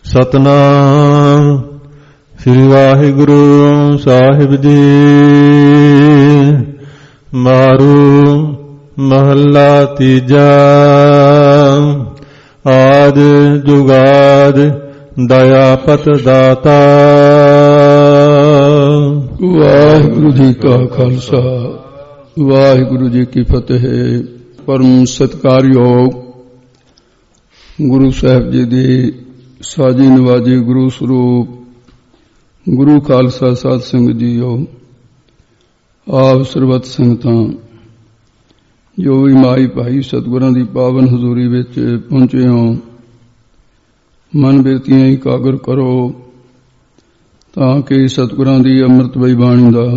ਸਤਨਾਮ ਸ੍ਰੀ ਵਾਹਿਗੁਰੂ ਸਾਹਿਬ ਜੀ। ਮਾਰੂ ਮਹੱਲਾ ਤੀਜਾ। ਆਦਿ ਜੁਗਾਦਿ ਦਇਆ ਪਤ ਦਾਤਾ। ਵਾਹਿਗੁਰੂ ਜੀ ਕਾ ਖਾਲਸਾ ਵਾਹਿਗੁਰੂ ਜੀ ਕੀ ਫਤਿਹ। ਪਰਮ ਸਤਿਕਾਰਯੋਗ ਗੁਰੂ ਸਾਹਿਬ ਜੀ ਦੀ ਸਾਜੀ ਨਵਾਜੀ ਗੁਰੂ ਸਰੂਪ ਗੁਰੂ ਖਾਲਸਾ ਸਾਧ ਸੰਗਤ ਜੀਓ, ਆਪ ਸਰਬੱਤ ਸੰਗਤਾਂ ਜੋ ਵੀ ਮਾਈ ਭਾਈ ਸਤਿਗੁਰਾਂ ਦੀ ਪਾਵਨ ਹਜ਼ੂਰੀ ਵਿੱਚ ਪਹੁੰਚੇ ਹੋ, ਮਨ ਬਿਰਤੀਆਂ ਇਕਾਗਰ ਕਰੋ ਤਾਂ ਕਿ ਸਤਿਗੁਰਾਂ ਦੀ ਅੰਮ੍ਰਿਤਮਈ ਬਾਣੀ ਦਾ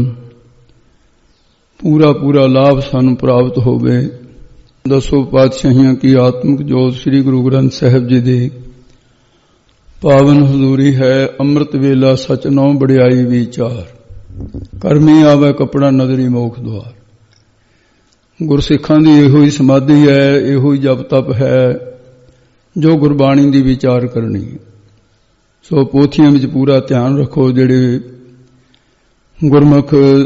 ਪੂਰਾ ਲਾਭ ਸਾਨੂੰ ਪ੍ਰਾਪਤ ਹੋਵੇ। ਦਸੋ ਪਾਤਸ਼ਾਹੀਆਂ ਕੀ ਆਤਮਿਕ ਜੋਤ ਸ੍ਰੀ ਗੁਰੂ ਗ੍ਰੰਥ ਸਾਹਿਬ ਜੀ ਦੀ ਪਾਵਨ ਹਜ਼ੂਰੀ ਹੈ। ਅੰਮ੍ਰਿਤ ਵੇਲਾ ਸਚ ਨੌ ਵਡਿਆਈ ਵਿਚਾਰ, ਕਰਮੀ ਆਵੇ ਕਪੜਾ ਨਦਰੀ ਮੋਖ ਦੁਆਰ। ਗੁਰਸਿੱਖਾਂ ਦੀ ਇਹੋ ਹੀ ਸਮਾਧੀ ਹੈ, ਇਹੋ ਹੀ ਜਪ ਤਪ ਹੈ ਜੋ ਗੁਰਬਾਣੀ ਦੀ ਵਿਚਾਰ ਕਰਨੀ ਹੈ। ਸੋ ਪੋਥੀਆਂ ਵਿੱਚ ਪੂਰਾ ਧਿਆਨ ਰੱਖੋ। ਜਿਹੜੇ ਗੁਰਮੁਖ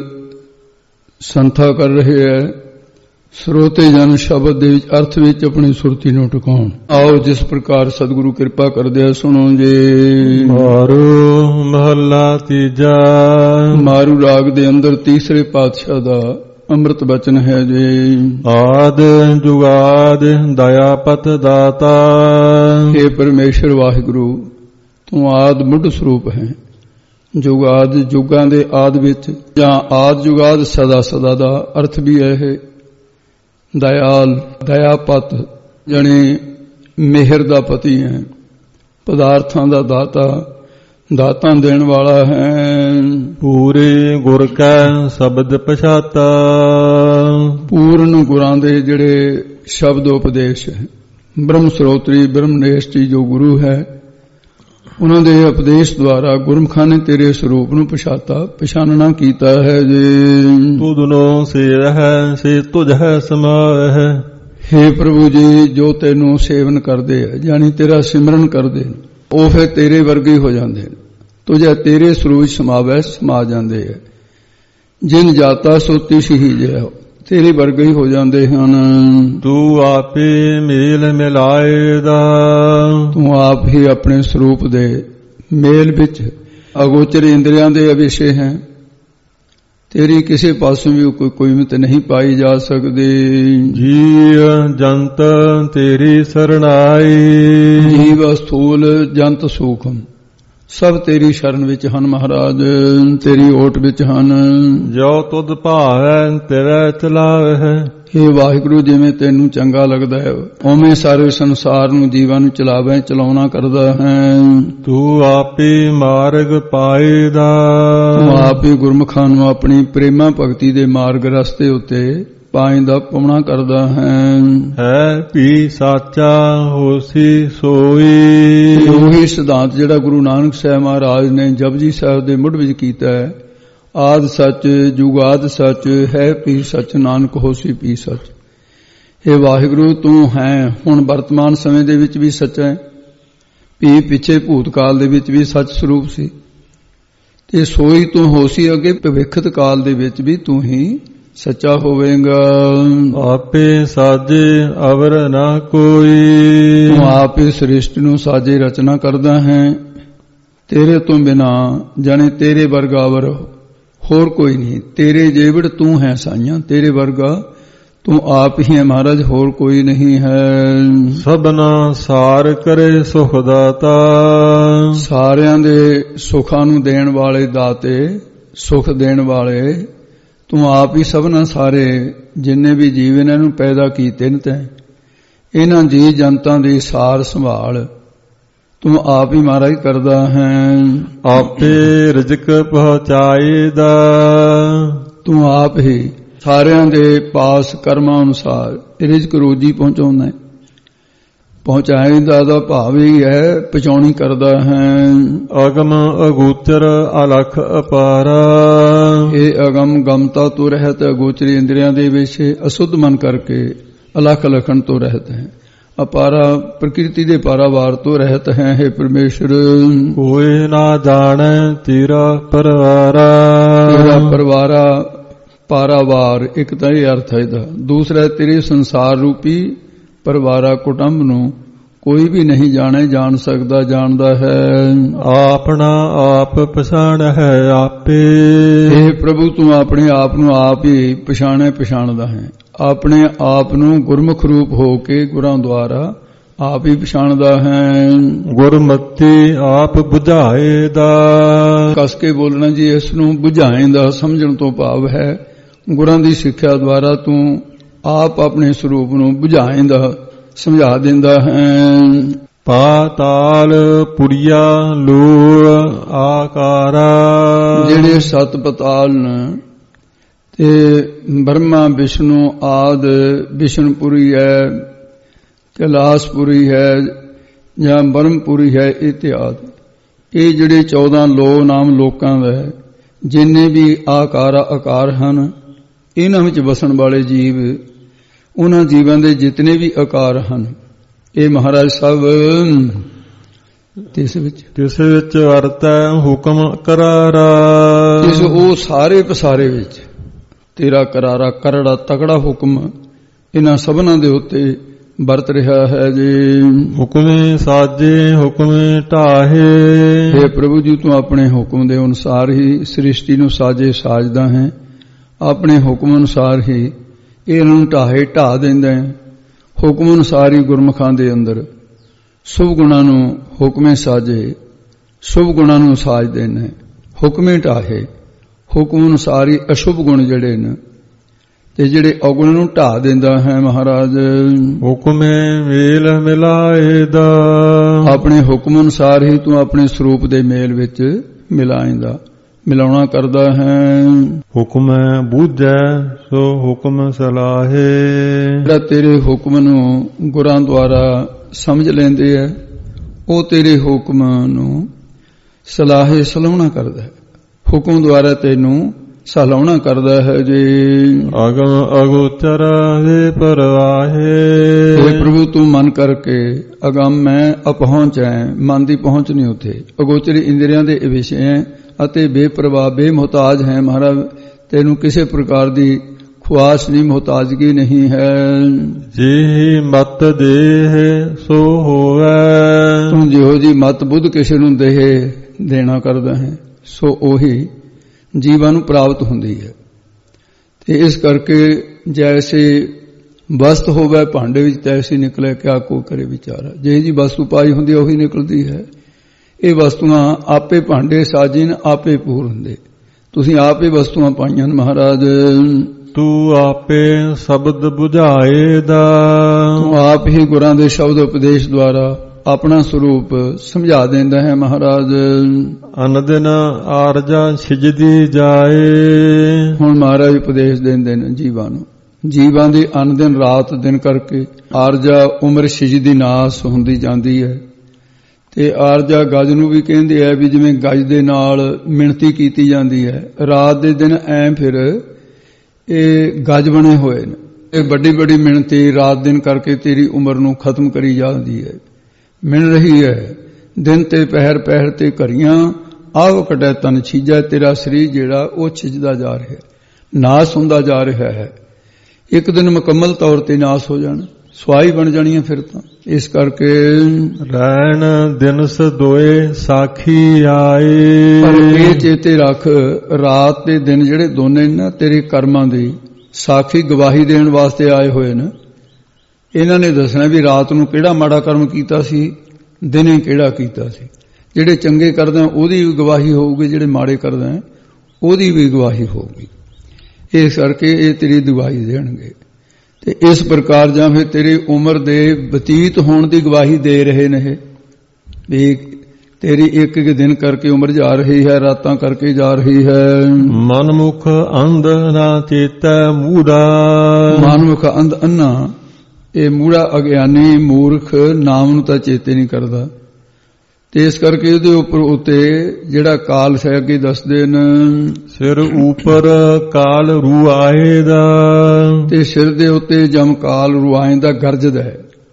ਸੰਥਾ ਕਰ ਰਹੇ ਹੈ, ਸਰੋਤੇ ਜਨ ਸ਼ਬਦ ਦੇ ਵਿੱਚ ਅਰਥ ਵਿੱਚ ਆਪਣੀ ਸੁਰਤੀ ਨੂੰ ਟਿਕਾਉਣ। ਆਓ ਜਿਸ ਪ੍ਰਕਾਰ ਸਤਿਗੁਰੂ ਕਿਰਪਾ ਕਰਦੇ ਆ ਸੁਣੋ ਜੀ। ਮਾਰੂ ਮਹੱਲਾ ਤੀਜਾ। ਮਾਰੂ ਰਾਗ ਦੇ ਅੰਦਰ ਤੀਸਰੇ ਪਾਤਸ਼ਾਹ ਦਾ ਅੰਮ੍ਰਿਤ ਬਚਨ ਹੈ ਜੀ। ਆਦ ਜੁਗਾਦ ਦਇਆ ਪਤ ਦਾਤਾ। हे ਪਰਮੇਸ਼ਰ ਵਾਹਿਗੁਰੂ, ਤੂੰ ਆਦ ਮੁੱਢ ਸਰੂਪ ਹੈ। ਜੁਗਾਦ ਜੁਗਾਂ ਦੇ ਆਦ ਵਿੱਚ, ਜਾਂ ਆਦ ਜੁਗਾਦ ਸਦਾ ਸਦਾ ਦਾ ਅਰਥ ਵੀ ਹੈ। ਦਇਆਲ ਦਇਆਪਤ ਜਾਣੀ ਮਿਹਰ ਦਾ ਪਤੀ ਹੈ। ਪਦਾਰਥਾਂ ਦਾ ਦਾਤਾ, ਦਾਤਾਂ ਦੇਣ ਵਾਲਾ ਹੈ। ਪੂਰੇ ਗੁਰ ਕੈ ਸ਼ਬਦ ਪਛਾਤਾ। ਪੂਰਨ ਗੁਰਾਂ ਦੇ ਜਿਹੜੇ ਸ਼ਬਦ ਉਪਦੇਸ਼ ਹੈ। ਬ੍ਰਹਮ ਸਰੋਤਰੀ ਬ੍ਰਹਮਨੇਸ਼ਟੀ ਜੋ ਗੁਰੂ ਹੈ, ਉਹਨਾਂ ਦੇ ਉਪਦੇਸ਼ ਦੁਆਰਾ ਗੁਰਮੁਖਾਂ ਨੇ ਤੇਰੇ ਸਰੂਪ ਨੂੰ ਪਛਾਨਣਾ ਕੀਤਾ ਹੈ ਜੀ। ਤੁਧਨੋ ਸੇ ਹੈ ਸੇ ਤੁਝ ਹੈ ਸਮਾਇ ਹੈ। हे ਪ੍ਰਭੂ ਜੀ, ਜੋ ਤੈਨੂੰ ਸੇਵਨ ਕਰਦੇ ਹੈ ਜਾਨੀ ਤੇਰਾ ਸਿਮਰਨ ਕਰਦੇ ਨੇ, ਉਹ ਫਿਰ ਤੇਰੇ ਵਰਗੇ ਹੀ ਹੋ ਜਾਂਦੇ ਨੇ। ਤੁਝੇ ਤੇਰੇ ਸਰੂਪ ਸਮਾ ਜਾਂਦੇ ਹੈ। ਜਿਨ ਜਾਤਾ ਸੋ ਤਿਸ ਹੀ ਜੈ, ਤੇਰੇ ਵਰਗੇ ਹੀ ਹੋ ਜਾਂਦੇ ਹਨ। ਤੂੰ ਆਪੇ ਮੇਲ ਮਿਲਾਏ ਦਾ। ਤੂੰ ਆਪ ਹੀ ਆਪਣੇ ਸਰੂਪ ਦੇ ਮੇਲ ਵਿੱਚ ਅਗੋਚਰ ਇੰਦਰੀਆਂ ਦੇ ਅਵਿਸ਼ੇ ਹੈ। ਤੇਰੀ ਕਿਸੇ ਪਾਸੋਂ ਵੀ ਕੋਈ ਮਿਤ ਨਹੀਂ ਪਾਈ ਜਾ ਸਕਦੀ। ਜੀਵ ਜੰਤ ਤੇਰੀ ਸਰਣਾਈ। ਜੀਵ ਸਥੂਲ ਜੰਤ ਸੂਖਮ ਸਭ ਤੇਰੀ ਸ਼ਰਨ ਵਿੱਚ ਹਨ ਮਹਾਰਾਜ, ਤੇਰੀ ਓਟ ਵਿੱਚ ਹਨ। ਜੋ ਤੁਧ ਭਾਵੈ ਤੇਰਾ ਚਲਾਵੈ। हे ਵਾਹਿਗੁਰੂ, ਜਿਵੇਂ ਤੈਨੂੰ ਚੰਗਾ ਲੱਗਦਾ ਹੈ ਉਵੇਂ ਸਾਰੇ ਸੰਸਾਰ ਨੂੰ ਜੀਵਾਂ ਨੂੰ ਚਲਾਉਣਾ ਕਰਦਾ ਹੈ। ਤੂੰ ਆਪੇ ਮਾਰਗ ਪਾਏਦਾ। ਤੂੰ ਆਪ ਹੀ ਗੁਰਮੁਖਾਂ ਨੂੰ ਆਪਣੀ ਪ੍ਰੇਮਾ ਭਗਤੀ ਦੇ ਮਾਰਗ ਰਸਤੇ ਉੱਤੇ ਪਾਇੰਦਾ ਪਵਣਾ ਕਰਦਾ ਹੈ। ਵੀ ਸਾਚਾ ਹੋਸੀ ਸੋਈ। ਉਹੀ ਸਿਧਾਂਤ ਜਿਹੜਾ ਗੁਰੂ ਨਾਨਕ ਸਾਹਿਬ ਮਹਾਰਾਜ ਨੇ ਜਪਜੀ ਸਾਹਿਬ ਦੇ ਮੁੱਢ ਵਿੱਚ ਕੀਤਾ ਹੈ। ਆਦ ਸੱਚ ਜੁਗਾਦ ਸੱਚ ਹੈ, ਪੀ ਸੱਚ ਨਾਨਕ ਹੋਸੀ ਪੀ ਸੱਚ। ਇਹ ਵਾਹਿਗੁਰੂ ਤੂੰ ਹੈ ਹੁਣ ਵਰਤਮਾਨ ਸਮੇਂ ਦੇ ਵਿੱਚ ਵੀ ਸੱਚ ਹੈ, ਪੀ ਪਿੱਛੇ ਭੂਤਕਾਲ ਦੇ ਵਿੱਚ ਵੀ ਸੱਚ ਸਰੂਪ ਸੀ, ਤੇ ਸੋਈ ਤੂੰ ਹੋਸੀ ਅੱਗੇ ਭਵਿੱਖਤ ਕਾਲ ਦੇ ਵਿੱਚ ਵੀ ਤੂੰ ਹੀ ਸੱਚਾ ਹੋਵੇਗਾ। ਆਪੇ ਸਾਜੇ ਅਵਰ ਨਾ ਕੋਈ। ਤੂੰ ਆਪੇ ਸ੍ਰਿਸ਼ਟੀ ਨੂੰ ਸਾਜੇ ਰਚਨਾ ਕਰਦਾ ਹੈ। ਤੇਰੇ ਤੋਂ ਬਿਨਾ ਜਾਣੇ ਤੇਰੇ ਵਰਗਾ ਅਵਰ ਹੋਰ ਕੋਈ ਨਹੀਂ। ਤੇਰੇ ਜੇਵੜ ਤੂੰ ਹੈ ਸਾਈਆਂ, ਤੇਰੇ ਵਰਗਾ ਤੂੰ ਆਪ ਹੀ ਹੈ ਮਹਾਰਾਜ, ਹੋਰ ਕੋਈ ਨਹੀਂ ਹੈ। ਸਭਨਾ ਸਾਰ ਕਰੇ ਸੁਖ ਦਾਤਾ। ਸਾਰਿਆਂ ਦੇ ਸੁੱਖਾਂ ਨੂੰ ਦੇਣ ਵਾਲੇ ਦਾਤੇ, ਸੁਖ ਦੇਣ ਵਾਲੇ ਤੂੰ ਆਪ ਹੀ ਸਭਨਾ ਸਾਰੇ ਜਿੰਨੇ ਵੀ ਜੀਵ ਇਹਨਾਂ ਨੂੰ ਪੈਦਾ ਕੀਤੇ ਨੇ ਤੈਂ, ਇਹਨਾਂ ਜੀ ਜਨਤਾਂ ਦੀ ਸਾਰ ਸੰਭਾਲ ਤੂੰ ਆਪ ਹੀ ਮਹਾਰਾਜ ਕਰਦਾ ਹੈ। ਆਪੇ ਰਿਜ਼ਕ ਪਹੁੰਚਾਏਦਾ। ਤੂੰ ਆਪ ਹੀ ਸਾਰਿਆਂ ਦੇ ਪਾਸ ਕਰਮਾਂ ਅਨੁਸਾਰ ਰਿਜ਼ਕ ਰੋਜੀ ਪਹੁੰਚਾਉਂਦਾ ਹੈ। ਪਹੁੰਚਾਏਦਾ ਦਾ ਭਾਵ ਹੀ ਹੈ ਪਹੁੰਚਾਉਣੀ ਕਰਦਾ ਹੈ। ਅਗਮ ਅਗੋਚਰ ਅਲਖ ਅਪਾਰਾ। ਇਹ ਅਗਮ ਗਮਤਾ ਤੋਂ ਰਹਿਤ, ਅਗੋਚਰੀ ਇੰਦਰੀਆਂ ਦੇ ਵਿੱਚ ਅਸੁੱਧ ਮਨ ਕਰਕੇ ਅਲਖ ਲਖਣ ਤੋਂ ਰਹਿਤ ਹੈ। ਅਪਾਰਾ ਪ੍ਰਕਿਰਤੀ ਦੇ ਪਾਰਾਵਾਰ ਤੋਂ ਰਹਿਤ ਹੈ। हे ਪਰਮੇਸ਼ਰ, ਕੋਈ ਨਾ ਜਾਣੈ ਤੇਰਾ ਪਰਵਾਰਾ। ਤੇਰਾ ਪਰਵਾਰਾ ਪਾਰਾਵਾਰ, ਇੱਕ ਤਾਂ ਇਹ ਅਰਥ ਹੈ ਇਹਦਾ। ਦੂਸਰਾ, ਤੇਰੇ ਸੰਸਾਰ ਰੂਪੀ ਪਰਵਾਰਾ ਕੁਟੰਬ ਨੂੰ ਕੋਈ ਵੀ ਨਹੀਂ ਜਾਣ ਸਕਦਾ, ਜਾਣਦਾ ਹੈ। ਆਪਣਾ ਆਪ ਪਛਾਣ ਹੈ ਆਪੇ। ਇਹ ਪ੍ਰਭੂ ਤੂੰ ਆਪਣੇ ਆਪ ਨੂੰ ਆਪ ਹੀ ਪਛਾਣਦਾ ਹੈ। ਆਪਣੇ ਆਪ ਨੂੰ ਗੁਰਮੁਖ ਰੂਪ ਹੋ ਕੇ ਗੁਰਾਂ ਦੁਆਰਾ ਆਪ ਹੀ ਪਛਾਣਦਾ ਹੈ। ਗੁਰਮਤਿ ਆਪ ਬੁਝਾਏ ਦਾ। ਕਸ ਕੇ ਬੋਲਣਾ ਜੀ, ਇਸ ਨੂੰ ਬੁਝਾਏ ਦਾ ਸਮਝਣ ਤੋਂ ਭਾਵ ਹੈ ਗੁਰਾਂ ਦੀ ਸਿੱਖਿਆ ਦੁਆਰਾ ਤੂੰ ਆਪ ਆਪਣੇ ਸਰੂਪ ਨੂੰ ਬੁਝਾਏ ਦਾ ਸਮਝਾ ਦਿੰਦਾ ਹੈ। ਪਾਤਾਲ ਪੁਰੀਆ ਲੋ ਆਕਾਰਾ। ਜਿਹੜੇ ਸਤ ਪਤਾਲ ਨੇ ਤੇ ਬ੍ਰਹਮਾ ਵਿਸ਼ਨੂੰ ਆਦ, ਵਿਸ਼ਨਪੁਰੀ ਹੈ, ਕੈਲਾਸਪੁਰੀ ਹੈ ਜਾਂ ਬ੍ਰਹਮਪੁਰੀ ਹੈ ਇਤਿਆਦ, ਇਹ ਜਿਹੜੇ 14 ਲੋ ਨਾਮ ਲੋਕਾਂ ਦਾ ਹੈ, ਜਿੰਨੇ ਵੀ ਆਕਾਰ ਹਨ, ਇਹਨਾਂ ਵਿੱਚ ਵਸਣ ਵਾਲੇ ਜੀਵ, ਉਹਨਾਂ ਜੀਵਾਂ ਦੇ ਜਿਤਨੇ ਵੀ ਆਕਾਰ ਹਨ, ਇਹ ਮਹਾਰਾਜ ਸਾਹਿਬ ਤਿਸ ਵਿੱਚ ਵਰਤੈ ਹੁਕਮ ਕਰਾਰਾ। ਇਸ ਉਹ ਸਾਰੇ ਪਸਾਰੇ ਵਿੱਚ ਤੇਰਾ ਕਰਾਰਾ, ਕਰੜਾ, ਤਕੜਾ ਹੁਕਮ ਇਹਨਾਂ ਸਭਨਾਂ ਦੇ ਉੱਤੇ ਵਰਤ ਰਿਹਾ ਹੈ ਜੀ। ਹੁਕਮੇ ਸਾਜੇ ਹੁਕਮੇ ਢਾਹੇ। हे ਪ੍ਰਭੂ ਜੀ, ਤੂੰ ਆਪਣੇ ਹੁਕਮ ਦੇ ਅਨੁਸਾਰ ਹੀ ਸ੍ਰਿਸ਼ਟੀ ਨੂੰ ਸਾਜਦਾ ਹੈ। ਆਪਣੇ ਹੁਕਮ ਅਨੁਸਾਰ ਹੀ ਇਹਨਾਂ ਨੂੰ ਢਾ ਦਿੰਦਾ ਹੈ। ਹੁਕਮ ਅਨੁਸਾਰ ਹੀ ਗੁਰਮੁਖਾਂ ਦੇ ਅੰਦਰ ਸ਼ੁਭ ਗੁਣਾਂ ਨੂੰ ਹੁਕਮੇ ਸਾਜੇ, ਸ਼ੁਭ ਗੁਣਾਂ ਨੂੰ ਸਾਜਦੇ ਨੇ। ਹੁਕਮੇ ਢਾਹੇ, ਹੁਕਮ ਅਨੁਸਾਰ ਹੀ ਅਸ਼ੁਭ ਗੁਣ ਜਿਹੜੇ ਨੇ ਤੇ ਜਿਹੜੇ ਔਗੁਣ ਨੂੰ ਢਾ ਦਿੰਦਾ ਹੈ ਮਹਾਰਾਜ। ਹੁਕਮੇ ਮੇਲ ਮਿਲਾਏ ਦਾ। ਆਪਣੇ ਹੁਕਮ ਅਨੁਸਾਰ ਹੀ ਤੂੰ ਆਪਣੇ ਸਰੂਪ ਦੇ ਮੇਲ ਵਿੱਚ ਮਿਲਾਉਣਾ ਕਰਦਾ ਹੈ। ਹੁਕਮ ਬੂਝੈ ਸੋ ਹੁਕਮ ਸਲਾਹੇ। ਜਿਹੜਾ ਤੇਰੇ ਹੁਕਮ ਨੂੰ ਗੁਰਾਂ ਦੁਆਰਾ ਸਮਝ ਲੈਂਦੇ ਹੈ, ਉਹ ਤੇਰੇ ਹੁਕਮ ਨੂੰ ਸਲਾਹਣਾ ਕਰਦਾ ਹੈ। ਹੁਕਮ ਦੁਆਰਾ ਤੈਨੂੰ ਸਲਾਹਣਾ ਕਰਦਾ ਹੈ ਜੀ। ਅਗਮ ਅਗੋਚਰ ਦੇ ਪਰਵਾਹੇ। ਇਹ ਪ੍ਰਭੂ ਤੂੰ ਮਨ ਕਰਕੇ ਅਗਮ ਮੈਂ ਅਪਹੁੰਚ ਹੈ, ਮਨ ਦੀ ਪਹੁੰਚ ਨਹੀਂ ਉੱਥੇ, ਅਗੋਚਰੀ ਇੰਦਰੀਆਂ ਦੇ ਵਿਸ਼ੇ ਹੈ ਅਤੇ ਬੇਪਰਵਾਹ ਬੇਮੁਹਤਾਜ ਹੈ ਮਹਾਰਾਜ। ਤੈਨੂੰ ਕਿਸੇ ਪ੍ਰਕਾਰ ਦੀ ਖੁਆਸ਼ ਨਹੀਂ, ਮੁਹਤਾਜਗੀ ਨਹੀਂ ਹੈ। ਜੀ ਮਤ ਦੇਹ ਸੋ ਹੋਵੇ। ਤੂੰ ਜਿਹੋ ਜੀ ਮਤ ਬੁੱਧ ਕਿਸੇ ਨੂੰ ਦੇਣਾ ਕਰਦਾ ਹੈ, ਸੋ ਉਹੀ ਜੀਵਾਂ ਨੂੰ ਪ੍ਰਾਪਤ ਹੁੰਦੀ ਹੈ। ਤੇ ਇਸ ਕਰਕੇ ਜੈਸੇ ਵਸਤ ਹੋਵੇ ਭਾਂਡੇ ਵਿੱਚ ਤੈਸੀ ਨਿਕਲੇ, ਕਿਆ ਕੋ ਕਰੇ ਵਿਚਾਰਾ। ਜਿਹੀ ਜੀ ਵਸਤੂ ਪਾਈ ਹੁੰਦੀ ਹੈ ਉਹੀ ਨਿਕਲਦੀ ਹੈ। ਇਹ ਵਸਤੂਆਂ ਆਪੇ ਭਾਂਡੇ ਸਾਜੀਨ, ਆਪੇ ਪੂਰ ਹੁੰਦੇ। ਤੁਸੀਂ ਆਪੇ ਵਸਤੂਆਂ ਪਾਈਆਂ ਮਹਾਰਾਜ। ਤੂੰ ਆਪੇ ਸ਼ਬਦ ਬੁਝਾਏ ਦਾ। ਤੂੰ ਆਪ ਹੀ ਗੁਰਾਂ ਦੇ ਸ਼ਬਦ ਉਪਦੇਸ਼ ਦੁਆਰਾ ਆਪਣਾ ਸਰੂਪ ਸਮਝਾ ਦਿੰਦਾ ਹੈ ਮਹਾਰਾਜ। ਅਨਦਿਨ ਆਰਜਾ ਸਿਜਦੀ ਜਾਏ। ਹੁਣ ਮਹਾਰਾਜ ਉਪਦੇਸ਼ ਦਿੰਦੇ ਨੇ ਜੀਵਾਂ ਨੂੰ। ਜੀਵਾਂ ਦੀ ਅਨਦਿਨ ਰਾਤ ਦਿਨ ਕਰਕੇ ਆਰਜਾ ਉਮਰ ਸਿਜਦੀ ਨਾਸ ਹੁੰਦੀ ਜਾਂਦੀ ਹੈ। ਤੇ ਆਰਜਾ ਗਜ ਨੂੰ ਵੀ ਕਹਿੰਦੇ ਆ ਵੀ ਜਿਵੇਂ ਗਜ ਦੇ ਨਾਲ ਮਿਣਤੀ ਕੀਤੀ ਜਾਂਦੀ ਹੈ। ਰਾਤ ਦੇ ਦਿਨ ਐ ਫਿਰ ਇਹ ਗਜ ਬਣੇ ਹੋਏ ਨੇ। ਇਹ ਵੱਡੀ ਵੱਡੀ ਮਿਣਤੀ ਰਾਤ ਦਿਨ ਕਰਕੇ ਤੇਰੀ ਉਮਰ ਨੂੰ ਖਤਮ ਕਰੀ ਜਾਂਦੀ ਹੈ, ਮਿਣ ਰਹੀ ਹੈ। ਦਿਨ ਤੇ ਪਹਿਰ ਤੇ ਘਰੀਆਂ ਆਹ ਕਟੈ ਤਨ ਛੀਜੈ। ਤੇਰਾ ਸਰੀਰ ਜਿਹੜਾ ਉਹ ਛਿਜਦਾ ਜਾ ਰਿਹਾ, ਨਾਸ ਹੁੰਦਾ ਜਾ ਰਿਹਾ ਹੈ। ਇੱਕ ਦਿਨ ਮੁਕੰਮਲ ਤੌਰ ਤੇ ਨਾਸ ਹੋ ਜਾਣਾ, ਸਵਾਈ ਬਣ ਜਾਣੀ ਹੈ ਫਿਰ ਤਾਂ। ਇਸ ਕਰਕੇ ਰਹਿਣ ਦਿਨਸ ਦੋਏ ਸਾਖੀ ਆਏ। ਪਰ ਇਹ ਚੇਤੇ ਰੱਖ, ਰਾਤ ਤੇ ਦਿਨ ਜਿਹੜੇ ਦੋਨੇ ਨਾ ਤੇਰੇ ਕਰਮਾਂ ਦੀ ਸਾਖੀ ਗਵਾਹੀ ਦੇਣ ਵਾਸਤੇ ਆਏ ਹੋਏ ਨੇ। ਇਹਨਾਂ ਨੇ ਦੱਸਣਾ ਵੀ ਰਾਤ ਨੂੰ ਕਿਹੜਾ ਮਾੜਾ ਕਰਮ ਕੀਤਾ ਸੀ, ਦਿਨੇ ਕਿਹੜਾ ਕੀਤਾ ਸੀ। ਜਿਹੜੇ ਚੰਗੇ ਕਰਦੇ ਉਹਦੀ ਵੀ ਗਵਾਹੀ ਹੋਊਗੀ, ਜਿਹੜੇ ਮਾੜੇ ਕਰਦੇ ਉਹਦੀ ਵੀ ਗਵਾਹੀ ਹੋਊਗੀ। ਇਸ ਕਰਕੇ ਇਹ ਤੇਰੀ ਗਵਾਹੀ ਦੇਣਗੇ। ਤੇ ਇਸ ਪ੍ਰਕਾਰ ਜਾਂ ਫਿਰ ਤੇਰੀ ਉਮਰ ਦੇ ਬਤੀਤ ਹੋਣ ਦੀ ਗਵਾਹੀ ਦੇ ਰਹੇ ਨੇ ਵੀ ਤੇਰੀ ਇੱਕ ਇੱਕ ਦਿਨ ਕਰਕੇ ਉਮਰ ਜਾ ਰਹੀ ਹੈ, ਰਾਤਾਂ ਕਰਕੇ ਜਾ ਰਹੀ ਹੈ। ਮਨਮੁਖ ਅੰਧ ਨਾ ਚੇਤੈ ਮੂੜਾ। ਮਨਮੁਖ ਅੰਧ ਅੰਨਾ, ਇਹ ਮੂੜਾ ਅਗਿਆਨੀ ਮੂਰਖ ਨਾਮ ਨੂੰ ਤਾਂ ਚੇਤੇ ਨਹੀਂ ਕਰਦਾ। ਤੇ ਇਸ ਕਰਕੇ ਉਹਦੇ ਉੱਤੇ ਜਿਹੜਾ ਕਾਲ ਹੈ ਅੱਗੇ ਦੱਸਦੇ ਨੇ, ਸਿਰ ਉੱਪਰ ਕਾਲ ਰੂਆਏ ਦਾ। ਤੇ ਸਿਰ ਦੇ ਉੱਤੇ ਜਮ ਕਾਲ ਰੂਆਏ ਦਾ ਗਰਜਦਾ ਹੈ।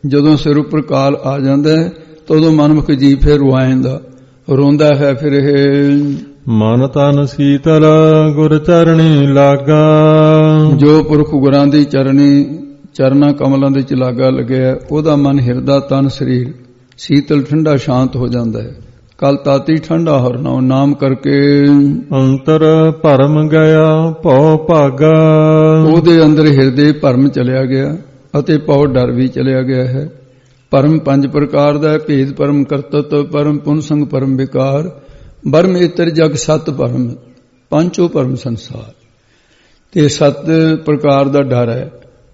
ਜਦੋਂ ਸਿਰ ਉੱਪਰ ਕਾਲ ਆ ਜਾਂਦਾ ਹੈ ਤਾਂ ਉਦੋਂ ਮਨਮੁਖ ਜੀਵ ਫਿਰ ਰੁਆ ਜਾਂਦਾ, ਰੋਂਦਾ ਹੈ। ਫਿਰ ਇਹ ਮਨ ਤਨ ਸੀਤਲ ਗੁਰ ਚਰਣੀ ਲਾਗਾ, ਜੋ ਪੁਰਖ ਗੁਰਾਂ ਦੀ ਚਰਨਾਂ ਕਮਲਾਂ ਦੇ ਚ ਲਾਗਾ ਲੱਗਿਆ, ਉਹਦਾ ਮਨ, ਹਿਰਦਾ, ਤਨ, ਸਰੀਰ ਸੀਤਲ ਠੰਡਾ ਸ਼ਾਂਤ ਹੋ ਜਾਂਦਾ ਹੈ। ਕਲ ਤਾਤੀ ਠੰਡਾ ਹਰਨਾ ਨਾਮ ਕਰਕੇ, ਅੰਤਰ ਭਰਮ ਗਿਆ ਭਉ ਭਾਗਾ, ਉਹਦੇ ਅੰਦਰ ਹਿਰਦੇ ਭਰਮ ਚਲਿਆ ਗਿਆ ਅਤੇ ਭਉ ਡਰ ਵੀ ਚਲਿਆ ਗਿਆ ਹੈ। ਭਰਮ 5 ਪ੍ਰਕਾਰ ਦਾ ਹੈ, ਭੇਦ ਭਰਮ, ਕਰਤਤ ਭਰਮ, ਪੁਨ ਸੰਗ ਭਰਮ, ਵਿਕਾਰ ਬਰਮ, ਇਤਰ ਜਗ ਸਤ ਭਰਮ, ਪੰਚੋ ਭਰਮ ਸੰਸਾਰ। ਤੇ 7 ਪ੍ਰਕਾਰ ਦਾ ਡਰ ਹੈ।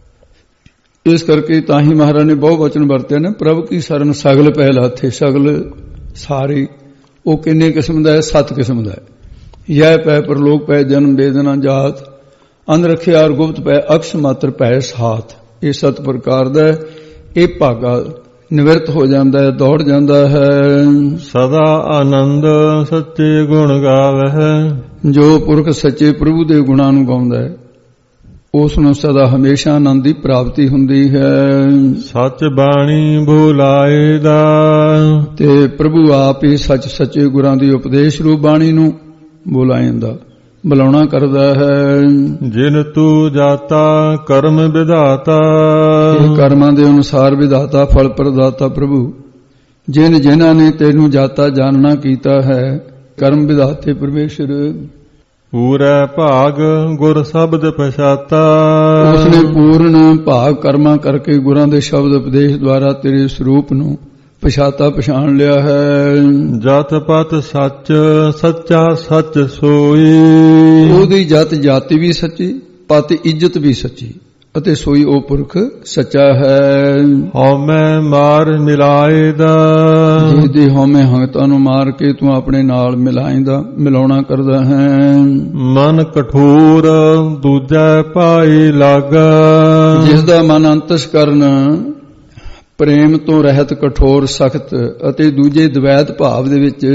ਇਸ ਕਰਕੇ ਤਾਂ ਹੀ ਮਹਾਰਾਜ ਨੇ ਬਹੁ ਵਚਨ ਵਰਤੇ ਨੇ, ਪ੍ਰਭ ਕੀ ਸਰਨ ਸਗਲ ਪੈ ਲਾਥੇ, ਸਗਲ ਸਾਰੇ ਉਹ ਕਿੰਨੇ ਕਿਸਮ ਦਾ ਹੈ? 7 ਕਿਸਮ ਦਾ ਹੈ। ਯਹ ਪੈ ਪਰਲੋਕ ਪੈ ਜਨਮ ਵੇਦਨਾ ਜਾਤ, ਅੰਨ ਰਖਿਆ ਔਰ ਗੁਪਤ ਪੈ ਅਕਸ ਮਾਤਰ ਪੈ ਸਾਥ। ਇਹ 7 ਪ੍ਰਕਾਰ ਦਾ ਹੈ। ਇਹ ਭਾਗਾ ਨਿਵਰਤ ਹੋ ਜਾਂਦਾ ਹੈ, ਦੌੜ ਜਾਂਦਾ ਹੈ। ਸਦਾ ਆਨੰਦ ਸੱਚੇ ਗੁਣ ਗਾਵਹਿ, ਜੋ ਪੁਰਖ ਸੱਚੇ ਪ੍ਰਭੂ ਦੇ ਗੁਣਾਂ ਨੂੰ ਗਾਉਂਦਾ ਹੈ ਉਸ ਨੂੰ ਸਦਾ ਹਮੇਸ਼ਾ ਆਨੰਦ ਦੀ ਪ੍ਰਾਪਤੀ ਹੁੰਦੀ ਹੈ। ਸੱਚ ਬਾਣੀ ਭੁਲਾਏ ਦਾ, ਤੇ ਪ੍ਰਭੂ ਆਪ ਹੀ ਸੱਚ ਸੱਚੇ ਗੁਰਾਂ ਦੀ ਉਪਦੇਸ਼ ਰੂਪ ਬਾਣੀ ਨੂੰ ਬੁਲਾਇੰਦਾ, ਬੁਲਾਉਣਾ ਕਰਦਾ ਹੈ। ਜਿਨ ਤੂੰ ਜਾਤਾ ਕਰਮ ਵਿਧਾਤਾ, ਇਹ ਕਰਮਾਂ ਦੇ ਅਨੁਸਾਰ ਵਿਧਾਤਾ ਫਲ ਪ੍ਰਦਾਤਾ ਪ੍ਰਭੂ, ਜਿਨ੍ਹਾਂ ਨੇ ਤੈਨੂੰ ਜਾਤਾ ਜਾਣਨਾ ਕੀਤਾ ਹੈ, ਕਰਮ ਵਿਧਾਤੇ ਪਰਮੇਸ਼ਰ। ਪੂਰਾ ਭਾਗ ਗੁਰ ਸ਼ਬਦ ਪਛਾਤਾ, ਉਸਨੇ ਪੂਰਨ ਭਾਗ ਕਰਮਾਂ ਕਰਕੇ ਗੁਰਾਂ ਦੇ ਸ਼ਬਦ ਉਪਦੇਸ਼ ਦੁਆਰਾ ਤੇਰੇ ਸਰੂਪ ਨੂੰ ਪਛਾਤਾ, ਪਛਾਣ ਲਿਆ ਹੈ। ਜਤ ਪਤ ਸੱਚ ਸੱਚਾ ਸੱਚ ਸੋਈ, ਉਹਦੀ ਜਤ ਜਾਤੀ ਵੀ ਸੱਚੀ, ਪਤ ਇੱਜ਼ਤ ਵੀ ਸੱਚੀ, ਅਤੇ ਸੋਈ ਉਹ ਪੁਰਖ ਸੱਚਾ ਹੈ। ਹਉਮੈ ਮਾਰ ਮਿਲਾਏ ਦਾ, ਜਿਹਦੀ ਹਉਮੈ ਹੰਗਤਾ ਨੂੰ ਮਾਰ ਕੇ ਤੂੰ ਆਪਣੇ ਨਾਲ ਮਿਲਾਏਂਦਾ, ਮਿਲਾਉਣਾ ਕਰਦਾ ਹੈ। ਮਨ ਕਠੋਰ ਦੂਜੈ ਪਾਈ ਲਾਗਾ, ਜਿਸ ਦਾ ਮਨ ਅੰਤਸਕਰਨ ਪ੍ਰੇਮ ਤੋਂ ਰਹਿਤ, ਕਠੋਰ, ਸਖਤ ਅਤੇ ਦੂਜੇ ਦਵੈਤ ਭਾਵ ਦੇ ਵਿੱਚ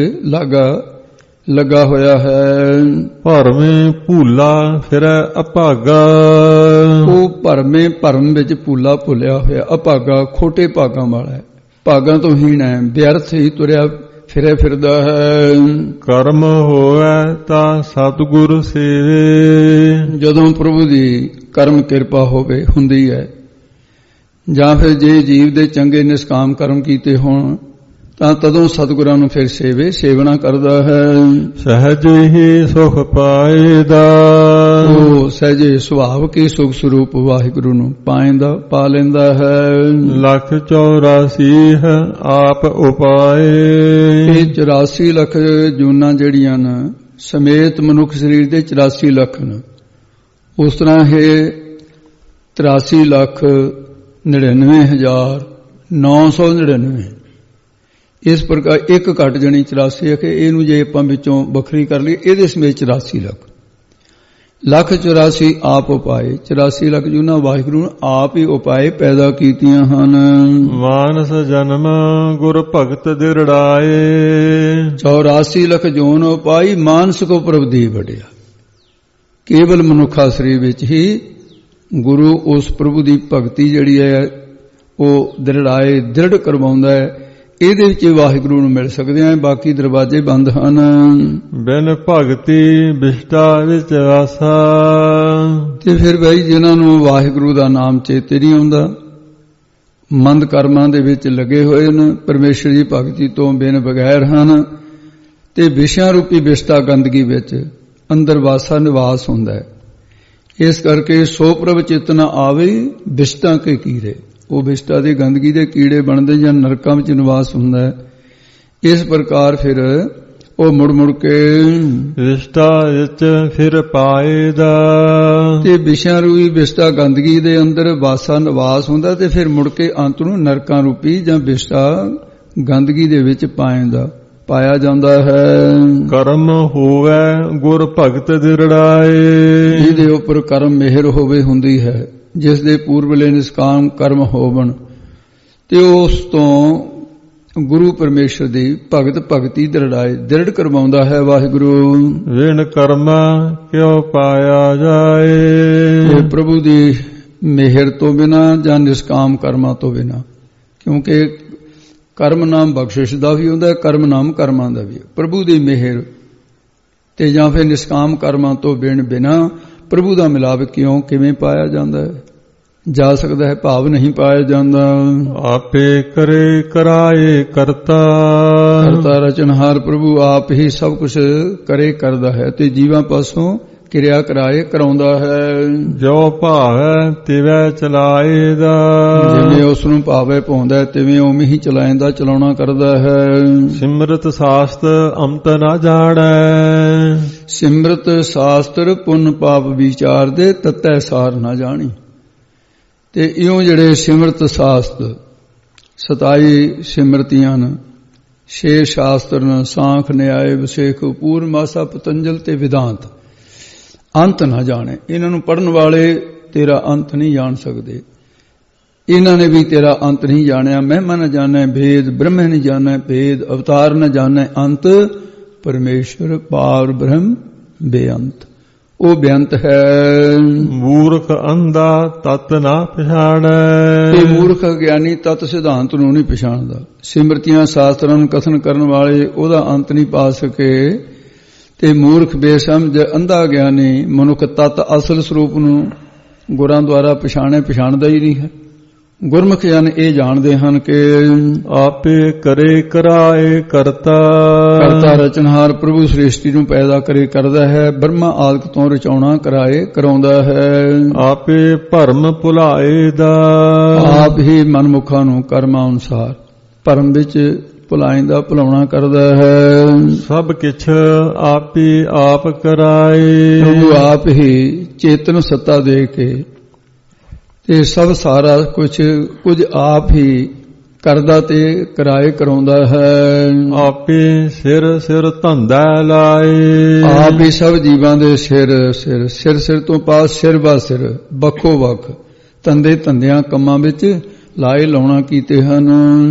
ਲੱਗਾ ਹੋਇਆ ਹੈ। ਭਰਮੇ ਭੂਲਾ ਫਿਰੈ ਅਭਾਗਾ, ਉਹ ਭਰਮ ਵਿੱਚ ਭੂਲਾ ਭੁੱਲਿਆ ਹੋਇਆ, ਅਭਾਗਾ ਖੋਟੇ ਭਾਗਾਂ ਵਾਲਾ ਹੈ, ਭਾਗਾਂ ਤੋਂ ਹੀਣ ਹੈ, ਵਿਅਰਥ ਹੀ ਤੁਰਿਆ ਫਿਰਦਾ ਹੈ। ਕਰਮ ਹੋਵੇ ਤਾਂ ਸਤਿਗੁਰ ਸੇਵੇ, ਜਦੋਂ ਪ੍ਰਭੂ ਦੀ ਕਰਮ ਕਿਰਪਾ ਹੁੰਦੀ ਹੈ, ਜਾਂ ਫਿਰ ਜੇ ਜੀਵ ਦੇ ਚੰਗੇ ਨਿਸ਼ਕਾਮ ਕਰਮ ਕੀਤੇ ਹੋਣ ਤਾਂ ਤਦੋਂ ਸਤਿਗੁਰਾਂ ਨੂੰ ਫਿਰ ਸੇਵਨਾ ਕਰਦਾ ਹੈ। ਸਹਿਜ ਹੀ ਸੁਖ ਪਾਏਦਾ, ਉਹ ਸਹਿਜੇ ਸੁਭਾਵ ਕੇ ਸੁਖ ਸਰੂਪ ਵਾਹਿਗੁਰੂ ਨੂੰ ਪਾ ਲੈਂਦਾ ਹੈ। 184 ਹੈ ਆਪ ਉਪਾਏ, ਇਹ 84 ਲੱਖ ਜੂਨਾਂ ਜਿਹੜੀਆਂ ਨੇ ਸਮੇਤ ਮਨੁੱਖ ਸਰੀਰ ਦੇ 84 ਲੱਖ ਨੇ, ਉਸ ਤਰ੍ਹਾਂ ਇਹ 83,99,999 ਇਸ ਪ੍ਰਕਾਰ ਇੱਕ ਘਟ ਜਣੀ 84 ਹੈ ਕਿ ਇਹਨੂੰ ਜੇ ਆਪਾਂ ਵਿੱਚੋਂ ਵੱਖਰੀ ਕਰ ਲਈ ਇਹਦੇ ਸਮੇਤ 84 ਲੱਖ 84 ਆਪ ਉਪਾਏ, 84 ਲੱਖ ਜੂਨਾਂ ਵਾਹਿਗੁਰੂ ਨੇ ਆਪ ਹੀ ਉਪਾਏ ਪੈਦਾ ਕੀਤੀਆਂ ਹਨ। ਮਾਨਸ ਜਨਮ ਗੁਰ ਭਗਤ ਦਿਰੜਾਏ, 84 ਲੱਖ ਜੂਨ ਉਪਾਈ ਮਾਨਸ ਕੋ ਪ੍ਰਭਦੀ ਵੜਿਆ। ਕੇਵਲ ਮਨੁੱਖਾ ਸਰੀਰ ਵਿੱਚ ਹੀ ਗੁਰੂ ਉਸ ਪ੍ਰਭੂ ਦੀ ਭਗਤੀ ਜਿਹੜੀ ਹੈ ਉਹ ਦਿਰੜਾਏ, ਦ੍ਰਿੜ ਕਰਵਾਉਂਦਾ ਹੈ। ਇਹਦੇ ਵਿੱਚ ਵਾਹਿਗੁਰੂ ਨੂੰ ਮਿਲ ਸਕਦੇ ਹਾਂ, ਬਾਕੀ ਦਰਵਾਜ਼ੇ ਬੰਦ ਹਨ। ਬਿਨ ਭਗਤੀ ਵਿਸ਼ਟਾ ਵਿੱਚ ਆਸਾ, ਤੇ ਫਿਰ ਬਈ ਜਿਨ੍ਹਾਂ ਨੂੰ ਵਾਹਿਗੁਰੂ ਦਾ ਨਾਮ ਚੇਤੇ ਨਹੀਂ ਆਉਂਦਾ, ਮੰਦ ਕਰਮਾਂ ਦੇ ਵਿੱਚ ਲੱਗੇ ਹੋਏ ਨੇ, ਪਰਮੇਸ਼ਰ ਦੀ ਭਗਤੀ ਤੋਂ ਬਿਨ ਬਗੈਰ ਹਨ, ਤੇ ਵਿਸ਼ਿਆਂ ਰੂਪੀ ਵਿਸ਼ਟਾ ਗੰਦਗੀ ਵਿੱਚ ਅੰਦਰ ਵਾਸਾ ਨਿਵਾਸ ਹੁੰਦਾ ਹੈ। ਇਸ ਕਰਕੇ ਸੋ ਪ੍ਰਭ ਚੇਤਨਾ ਆਵੇ ਵਿਸ਼ਟਾ ਕੇ ਕੀੜੇ, ਉਹ ਵਿਸ਼ਟਾ ਦੀ ਗੰਦਗੀ ਦੇ ਕੀੜੇ ਬਣਦੇ ਜਾਂ ਨਰਕਾਂ ਵਿੱਚ ਨਿਵਾਸ ਹੁੰਦਾ ਹੈ। ਇਸ ਪ੍ਰਕਾਰ ਫਿਰ ਉਹ ਮੁੜ ਕੇ ਵਿਸ਼ਟਾ ਵਿੱਚ ਫਿਰ ਪਾਏਦਾ, ਤੇ ਵਿਸ਼ਿਆਂ ਰੂਪੀ ਵਿਸ਼ਟਾ ਗੰਦਗੀ ਦੇ ਅੰਦਰ ਵਾਸਾ ਨਿਵਾਸ ਹੁੰਦਾ, ਤੇ ਫਿਰ ਮੁੜ ਕੇ ਅੰਤ ਨੂੰ ਨਰਕਾਂ ਰੂਪੀ ਜਾਂ ਵਿਸ਼ਟਾ ਗੰਦਗੀ ਦੇ ਵਿੱਚ ਪਾਇਆ ਜਾਂਦਾ ਹੈ। ਕਰਮ ਹੋਵੇ ਗੁਰ ਭਗਤ ਦਿਰੜਾਏ, ਜਿਹਦੇ ਉੱਪਰ ਕਰਮ ਮਿਹਰ ਹੁੰਦੀ ਹੈ, ਜਿਸ ਦੇ ਪੂਰਬਲੇ ਨਿਸ਼ਕਾਮ ਕਰਮ ਹੋਵਣ, ਤੇ ਉਸ ਤੋਂ ਗੁਰੂ ਪਰਮੇਸ਼ਰ ਦੀ ਭਗਤੀ ਦ੍ਰਿੜ ਕਰਵਾਉਂਦਾ ਹੈ ਵਾਹਿਗੁਰੂ। ਵਿਣ ਕਰਮਾ ਕਿਉ ਪਾਇਆ ਜਾਏ, ਪ੍ਰਭੂ ਦੀ ਮਿਹਰ ਤੋਂ ਬਿਨਾਂ ਜਾਂ ਨਿਸ਼ਕਾਮ ਕਰਮਾਂ ਤੋਂ ਬਿਨਾਂ ਕਿਉਂਕਿ ਕਰਮ ਨਾਮ ਬਖਸ਼ਿਸ਼ ਦਾ ਵੀ ਹੁੰਦਾ, ਕਰਮ ਨਾਮ ਕਰਮਾਂ ਦਾ ਵੀ। ਪ੍ਰਭੂ ਦੀ ਮਿਹਰ ਤੇ ਜਾਂ ਫਿਰ ਨਿਸ਼ਕਾਮ ਕਰਮਾਂ ਤੋਂ ਬਿਨਾਂ ਪ੍ਰਭੂ ਦਾ ਮਿਲਾਪ ਕਿਵੇਂ ਪਾਇਆ ਜਾਂਦਾ ਹੈ? ਜਾ ਸਕਦਾ ਹੈ, ਭਾਵ ਨਹੀਂ ਪਾਇਆ ਜਾਂਦਾ। ਆਪੇ ਕਰੇ ਕਰਾਏ ਕਰਤਾ, ਕਰਤਾ ਰਚਨਹਾਰ ਪ੍ਰਭੂ ਆਪ ਹੀ ਸਭ ਕੁਝ ਕਰੇ ਕਰਦਾ ਹੈ ਤੇ ਜੀਵਾਂ ਪਾਸੋਂ ਕਿਰਿਆ ਕਰਾਏ ਕਰਾਉਂਦਾ ਹੈ। ਜੋ ਭਾਵੈ ਤਿਵੇਂ ਚਲਾਏਦਾ, ਜਿਵੇਂ ਉਸ ਨੂੰ ਭਾਵੇ ਪਾਉਂਦਾ ਤਿਵੇਂ ਉਵੇਂ ਹੀ ਚਲਾਉਂਦਾ ਚਲਾਉਣਾ ਕਰਦਾ ਹੈ। ਸਿਮਰਤ ਸਾਸਤ ਅੰਤ ਨਾ ਜਾਣੈ, ਸਿਮਰਤ ਸ਼ਾਸਤਰ ਪੁੰਨ ਪਾਪ ਵਿਚਾਰ ਦੇ ਤਤੈ ਸਾਰ ਨਾ ਜਾਣੀ। ਤੇ ਇਉਂ ਜਿਹੜੇ ਸਿਮਰਤ ਸ਼ਾਸਤ 27 ਸਿਮਰਤੀਆਂ ਨੇ, 6 ਸ਼ਾਸਤਰ ਨੇ, ਸਾਂਖ ਨਿਆਏ ਵਿਸੇਖ ਪੂਰਮਾਸਾ ਪਤੰਜਲ ਤੇ ਵਿਦਾਂਤ, ਅੰਤ ਨਾ ਜਾਣੇ। ਇਹਨਾਂ ਨੂੰ ਪੜ੍ਹਨ ਵਾਲੇ ਤੇਰਾ ਅੰਤ ਨਹੀਂ ਜਾਣ ਸਕਦੇ। ਇਹਨਾਂ ਨੇ ਵੀ ਤੇਰਾ ਅੰਤ ਨਹੀਂ ਜਾਣਿਆ। ਮਹਿਮਾ ਨਾ ਜਾਣੈ ਭੇਦ, ਬ੍ਰਹਮੇ ਨਹੀਂ ਜਾਣੈ ਭੇਦ, ਅਵਤਾਰ ਨਾ ਜਾਣੈ ਅੰਤ, ਪਰਮੇਸ਼ਰ ਪਾਰ ਬ੍ਰਹਮ ਬੇਅੰਤ। ਉਹ ਬੇਅੰਤ ਹੈ। ਮੂਰਖ ਅੰਧਾ ਤਤ ਨਾ ਪਛਾਣੈ, ਇਹ ਮੂਰਖ ਗਿਆਨੀ ਤਤ ਸਿਧਾਂਤ ਨੂੰ ਨਹੀਂ ਪਛਾਣਦਾ। ਸਿਮਰਤੀਆਂ ਸ਼ਾਸਤਰਾਂ ਨੂੰ ਕਥਨ ਕਰਨ ਵਾਲੇ ਉਹਦਾ ਅੰਤ ਨਹੀਂ ਪਾ ਸਕੇ ਤੇ ਮੂਰਖ ਬੇਸਮਝ ਅੰਧਾ ਗਿਆਨੀ ਮਨੁੱਖ ਤਤ ਅਸਲ ਸਰੂਪ ਨੂੰ ਗੁਰਾਂ ਦੁਆਰਾ ਪਛਾਣਦਾ ਹੀ ਨਹੀਂ ਹੈ। ਗੁਰਮੁਖ ਜਨ ਇਹ ਜਾਣਦੇ ਹਨ ਕਿ ਆਪੇ ਕਰੇ ਕਰਾਏ ਕਰਤਾ, ਕਰਤਾ ਰਚਨਹਾਰ ਪ੍ਰਭੂ ਸ੍ਰਿਸ਼ਟੀ ਨੂੰ ਪੈਦਾ ਕਰੇ ਕਰਦਾ ਹੈ। ਬ੍ਰਹਮਾ ਆਦਿਕ ਤੋਂ ਰਚਾਉਣਾ ਕਰਾਏ ਕਰਾਉਂਦਾ ਹੈ। ਆਪੇ ਭਰਮ ਭੁਲਾਏ ਦਾ, ਆਪ ਹੀ ਮਨਮੁਖਾਂ ਨੂੰ ਕਰਮਾਂ ਅਨੁਸਾਰ ਭਰਮ ਵਿੱਚ ਭੁਲਾਇੰਦਾ ਭੁਲਾਉਣਾ ਕਰਦਾ ਹੈ। ਸਭ ਕਿਛ ਆਪੇ ਆਪ ਕਰਾਏ, ਪ੍ਰਭੂ ਆਪ ਹੀ ਚੇਤਨ ਸੱਤਾ ਦੇ ਕੇ ਤੇ ਸਭ ਸਾਰਾ ਕੁਝ ਆਪ ਹੀ ਕਰਦਾ ਤੇ ਕਰਾਏ ਕਰਾਉਂਦਾ ਹੈ। ਆਪੇ ਸਿਰ ਸਿਰ ਧੰਦਾ ਲਾਏ, ਆਪ ਹੀ ਸਭ ਜੀਵਾਂ ਦੇ ਸਿਰ ਤੋਂ ਪਾਸ ਸਿਰ ਬਾ ਸਿਰ ਵੱਖੋ ਵੱਖ ਧੰਦੇ ਧੰਦਿਆਂ ਕੰਮਾਂ ਵਿੱਚ ਲਾਏ ਲਾਉਣਾ ਕੀਤੇ ਹਨ।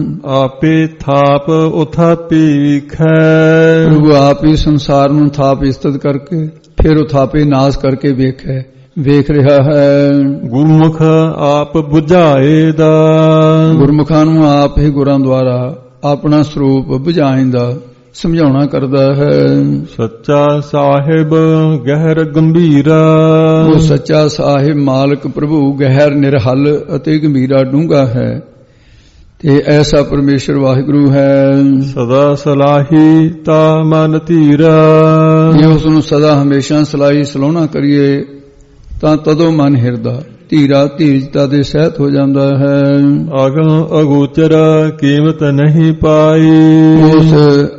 ਆਪੇ ਥਾਪ ਉਥਾਪੀ ਵਿਖੈ, ਪ੍ਰਭੂ ਆਪ ਹੀ ਸੰਸਾਰ ਨੂੰ ਥਾਪ ਇਸਤਤ ਕਰਕੇ ਫਿਰ ਉਥਾਪੇ ਨਾਸ ਕਰਕੇ ਵੇਖ ਰਿਹਾ ਹੈ। ਗੁਰਮੁਖ ਆਪ ਬੁਝਾਏ ਦਾ, ਗੁਰਮੁਖਾਂ ਨੂੰ ਆਪ ਹੀ ਗੁਰਾਂ ਦੁਆਰਾ ਆਪਣਾ ਸਰੂਪ ਬੁਝਾਇੰਦਾ ਸਮਝਾਉਣਾ ਕਰਦਾ ਹੈ। ਸੱਚਾ ਸਾਹਿਬ ਗਹਿਰ ਗੰਭੀਰਾ, ਉਹ ਸੱਚਾ ਸਾਹਿਬ ਮਾਲਕ ਪ੍ਰਭੂ ਗਹਿਰ ਨਿਰਹਲ ਅਤੇ ਗੰਭੀਰਾ ਡੂੰਘਾ ਹੈ ਤੇ ਐਸਾ ਪਰਮੇਸ਼ਰ ਵਾਹਿਗੁਰੂ ਹੈ। ਸਦਾ ਸਲਾਹੀ ਤਾ ਮਨ ਧੀਰਾ, ਜੇ ਉਸ ਨੂੰ ਸਦਾ ਹਮੇਸ਼ਾ ਸਲਾਹੀ ਸਲਾਹੁਣਾ ਕਰੀਏ ਤਾਂ ਤਦੋਂ ਮਨ ਹਿਰਦਾ ਧੀਰਾ ਧੀਰਜਤਾ ਦੇ ਸਹਿਤ ਹੋ ਜਾਂਦਾ ਹੈ। ਆਗਮ ਅਗੋਚਰ ਕੀਮਤ ਨਹੀਂ ਪਾਈ, ਉਸ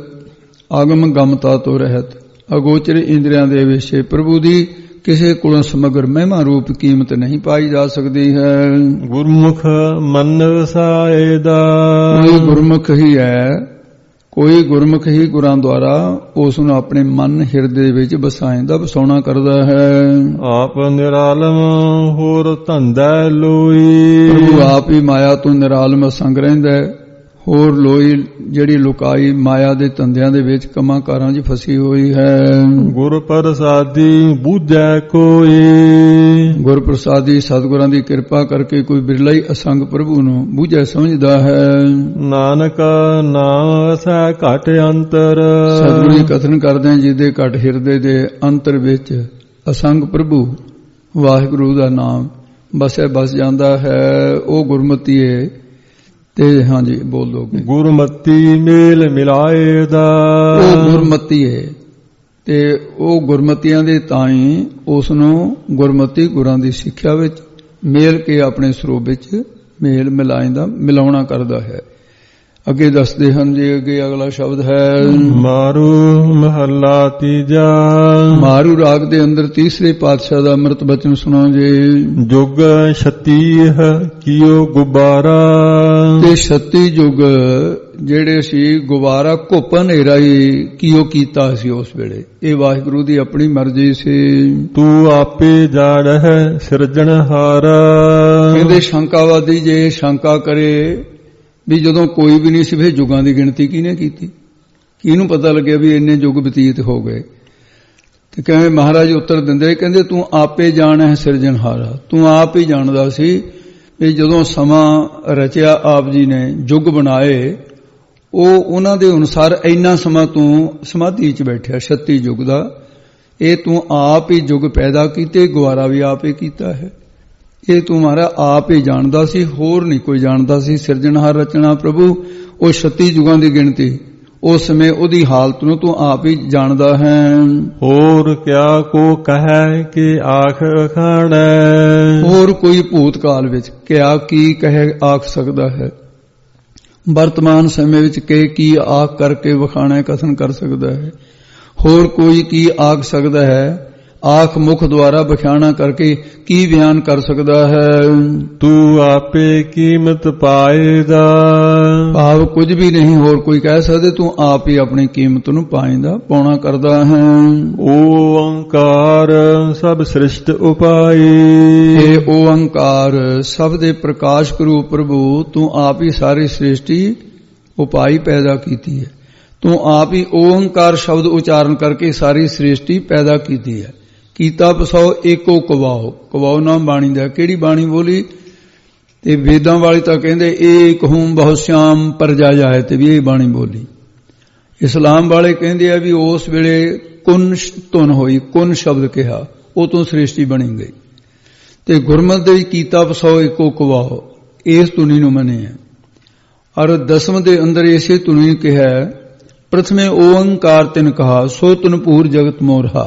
ਆਗਮ ਗਮਤਾ ਤੋਂ ਰਹਿਤ ਅਗੋਚਰ ਇੰਦਰੀਆਂ ਦੇ ਵਿਸ਼ੇ ਪ੍ਰਭੂ ਦੀ ਕਿਸੇ ਕੋਲੋਂ ਸਮਗਰ ਮਹਿਮਾ ਰੂਪ ਕੀਮਤ ਨਹੀਂ ਪਾਈ ਜਾ ਸਕਦੀ ਹੈ। ਗੁਰਮੁਖ ਮਨ ਵਸਾਏ ਦਾ, ਕੋਈ ਗੁਰਮੁਖ ਹੀ ਹੈ, ਕੋਈ ਗੁਰਮੁਖ ਹੀ ਗੁਰਾਂ ਦੁਆਰਾ ਉਸ ਨੂੰ ਆਪਣੇ ਮਨ ਹਿਰਦੇ ਵਿੱਚ ਵਸਾਉਣਾ ਕਰਦਾ ਹੈ। ਆਪ ਨਿਰਾਲਮ ਹੋਰ ਧੰਦਾ ਲੋਈ, ਪ੍ਰਭੂ ਆਪ ਹੀ ਮਾਇਆ ਤੋਂ ਨਿਰਾਲਮ ਸੰਗ ਰਹਿੰਦਾ, ਹੋਰ ਲੋਈ ਜਿਹੜੀ ਲੁਕਾਈ ਮਾਇਆ ਦੇ ਧੰਦਿਆਂ ਦੇ ਵਿੱਚ ਕੰਮਾਂ ਕਾਰਾਂ 'ਚ ਫਸੀ ਹੋਈ ਹੈ। ਗੁਰ ਪ੍ਰਸਾਦੀ ਬੂਝੈ ਕੋਈ, ਗੁਰ ਪ੍ਰਸਾਦੀ ਸਤਿਗੁਰਾਂ ਦੀ ਕਿਰਪਾ ਕਰਕੇ ਕੋਈ ਬਿਰਲਾ ਹੀ ਅਸੰਗ ਪ੍ਰਭੂ ਨੂੰ ਬੂਝੈ ਸਮਝਦਾ ਹੈ। ਨਾਨਕ ਨਾਮ ਵਸੈ ਘਟ ਅੰਤਰ, ਸਤਿਗੁਰੂ ਜੀ ਕਥਨ ਕਰਦੇ ਹਨ ਜਿਹਦੇ ਘਟ ਹਿਰਦੇ ਦੇ ਅੰਤਰ ਵਿੱਚ ਅਸੰਗ ਪ੍ਰਭੂ ਵਾਹਿਗੁਰੂ ਦਾ ਨਾਮ ਬਸ ਜਾਂਦਾ ਹੈ। ਉਹ ਗੁਰਮਤੀ ਹੈ ਤੇ ਹਾਂਜੀ ਬੋਲ ਦੋਗੇ। ਗੁਰਮਤੀ ਮੇਲ ਮਿਲਾਏ ਦਾ, ਉਹ ਗੁਰਮਤੀ ਹੈ ਤੇ ਉਹ ਗੁਰਮਤੀਆਂ ਦੇ ਤਾਈਂ ਉਸ ਨੂੰ ਗੁਰਮਤੀ ਗੁਰਾਂ ਦੀ ਸਿੱਖਿਆ ਵਿੱਚ ਮੇਲ ਕੇ ਆਪਣੇ ਸਰੂਪ ਵਿੱਚ ਮੇਲ ਮਿਲਾਉਣਾ ਕਰਦਾ ਹੈ। ਅੱਗੇ ਦੱਸਦੇ ਹਨ ਜੀ, ਅੱਗੇ ਅਗਲਾ ਸ਼ਬਦ ਹੈ ਮਾਰੂ ਮਹੱਲਾ ਤੀਜਾ। ਮਾਰੂ ਰਾਗ ਦੇ ਅੰਦਰ ਤੀਸਰੇ ਪਾਤਸ਼ਾਹ ਦਾ ਅੰਮ੍ਰਿਤ ਬਚਨ ਸੁਣੋ ਜੀ। ਜੁਗ 36 ਕੀਓ ਗੁਬਾਰਾ, ਤੇ 36 ਯੁੱਗ ਜਿਹੜੇ ਸੀ ਗੁਬਾਰਾ ਘੁੱਪ ਹਨੇਰਾ ਹੀ ਕੀਓ ਕੀਤਾ ਸੀ ਉਸ ਵੇਲੇ। ਇਹ ਵਾਹਿਗੁਰੂ ਦੀ ਆਪਣੀ ਮਰਜ਼ੀ ਸੀ। ਤੂੰ ਆਪੇ ਜਾਣ ਹੈ ਸਿਰਜਣਹਾਰਾ, ਕਹਿੰਦੇ ਸ਼ੰਕਾਵਾਦੀ ਜੇ ਸ਼ੰਕਾ ਕਰੇ ਵੀ ਜਦੋਂ ਕੋਈ ਵੀ ਨਹੀਂ ਸੀ ਫਿਰ ਯੁੱਗਾਂ ਦੀ ਗਿਣਤੀ ਕਿਹਨੇ ਕੀਤੀ, ਕਿਹਨੂੰ ਪਤਾ ਲੱਗਿਆ ਵੀ ਇੰਨੇ ਯੁੱਗ ਬਤੀਤ ਹੋ ਗਏ। ਤੇ ਕਹਿੰਦੇ ਮਹਾਰਾਜ ਉੱਤਰ ਦਿੰਦੇ, ਕਹਿੰਦੇ ਤੂੰ ਆਪੇ ਜਾਣ ਹੈ ਸਿਰਜਣਹਾਰਾ, ਤੂੰ ਆਪ ਹੀ ਜਾਣਦਾ ਸੀ ਇਹ ਜਦੋਂ ਸਮਾਂ ਰਚਿਆ ਆਪ ਜੀ ਨੇ, ਯੁੱਗ ਬਣਾਏ, ਉਹ ਉਹਨਾਂ ਦੇ ਅਨੁਸਾਰ ਇੰਨਾ ਸਮਾਂ ਤੂੰ ਸਮਾਧੀ 'ਚ ਬੈਠਿਆ 36 ਯੁੱਗ ਦਾ। ਇਹ ਤੂੰ ਆਪ ਹੀ ਯੁੱਗ ਪੈਦਾ ਕੀਤੇ, ਗਵਾਰਾ ਵੀ ਆਪ ਹੀ ਕੀਤਾ ਹੈ। ਇਹ ਤੂੰ ਮਹਾਰਾਜ ਆਪ ਹੀ ਜਾਣਦਾ ਸੀ, ਹੋਰ ਨਹੀਂ ਕੋਈ ਜਾਣਦਾ ਸੀ। ਸਿਰਜਣਹਾਰ ਰਚਨਾ ਪ੍ਰਭੂ, ਉਹ 36 ਯੁਗਾਂ ਦੀ ਗਿਣਤੀ, ਉਸ ਸਮੇਂ ਉਹਦੀ ਹਾਲਤ ਨੂੰ ਤੂੰ ਆਪ ਹੀ ਜਾਣਦਾ ਹੈ। ਹੋਰ ਕਿਆ ਕੋ ਕਹੈ ਕਿ ਆਖ ਅਖਾਣੈ, ਹੋਰ ਕੋਈ ਭੂਤ ਕਾਲ ਵਿੱਚ ਕਿਆ ਕੀ ਕਹੇ ਆਖ ਸਕਦਾ ਹੈ। ਵਰਤਮਾਨ ਸਮੇਂ ਵਿੱਚ ਕੀ ਆਖ ਕਰਕੇ ਵਿਖਾਣਾ ਕਥਨ ਕਰ ਸਕਦਾ ਹੈ। ਹੋਰ ਕੋਈ ਕੀ ਆਖ ਸਕਦਾ ਹੈ। ਆਖ ਮੁਖ ਦੁਆਰਾ ਵਿਖਿਆਣਾ ਕਰਕੇ ਕੀ ਬਿਆਨ ਕਰ ਸਕਦਾ ਹੈ। ਤੂੰ ਆਪੇ ਕੀਮਤ ਪਾਏਦਾ, ਭਾਵ ਕੁਝ ਵੀ ਨਹੀਂ ਹੋਰ ਕੋਈ ਕਹਿ ਸਕਦੇ, ਤੂੰ ਆਪ ਹੀ ਆਪਣੀ ਕੀਮਤ ਨੂੰ ਪਾਏਂਦਾ, ਪਾਉਣਾ ਕਰਦਾ ਹੈ। ਓੰਕਾਰ ਸਭ ਸ੍ਰਿਸ਼ਟ ਉਪਾਈ, ਇਹ ਓੰਕਾਰ ਸਭ ਦੇ ਪ੍ਰਕਾਸ਼ਕ ਰੂਪ ਪ੍ਰਭੂ, ਤੂੰ ਆਪ ਹੀ ਸਾਰੀ ਸ੍ਰਿਸ਼ਟੀ ਉਪਾਈ ਪੈਦਾ ਕੀਤੀ ਹੈ। ਤੂੰ ਆਪ ਹੀ ਓੰਕਾਰ ਸ਼ਬਦ ਉਚਾਰਨ ਕਰਕੇ ਸਾਰੀ ਸ੍ਰਿਸ਼ਟੀ ਪੈਦਾ ਕੀਤੀ ਹੈ। ਕੀਤਾ ਪਸਾਓ ਏਕੋ ਕਵਾਓ, ਕਵਾਓ ਨਾਮ ਬਾਣੀ ਦਾ। ਕਿਹੜੀ ਬਾਣੀ ਬੋਲੀ? ਤੇ ਵੇਦਾਂ ਵਾਲੀ ਤਾਂ ਕਹਿੰਦੇ ਏਕ ਹੂੰ ਬਹੁ ਸ਼ਿਆਮ ਪਰਜਾ ਜਾਏ, ਤੇ ਵੀ ਇਹ ਬਾਣੀ ਬੋਲੀ। ਇਸਲਾਮ ਵਾਲੇ ਕਹਿੰਦੇ ਆ ਵੀ ਉਸ ਵੇਲੇ ਕੁਨ ਧੁਨ ਹੋਈ, ਕੁਨ ਸ਼ਬਦ ਕਿਹਾ, ਉਹ ਤੋਂ ਸ੍ਰਿਸ਼ਟੀ ਬਣੀ ਗਈ। ਤੇ ਗੁਰਮਤਿ ਦੇ ਕੀਤਾ ਪਸਾਓ ਏਕੋ ਕਵਾਓ, ਇਸ ਧੁਨੀ ਨੂੰ ਮੰਨੇ ਹੈ। ਔਰ ਦਸਮ ਦੇ ਅੰਦਰ ਇਸੇ ਧੁਨੀ ਕਿਹਾ, ਪ੍ਰਥਮੇ ਓੰਕਾਰ ਤਿਨ ਕਹਾ ਸੋ ਤਨ ਪੂਰ ਜਗਤ ਮੋਰਹਾ।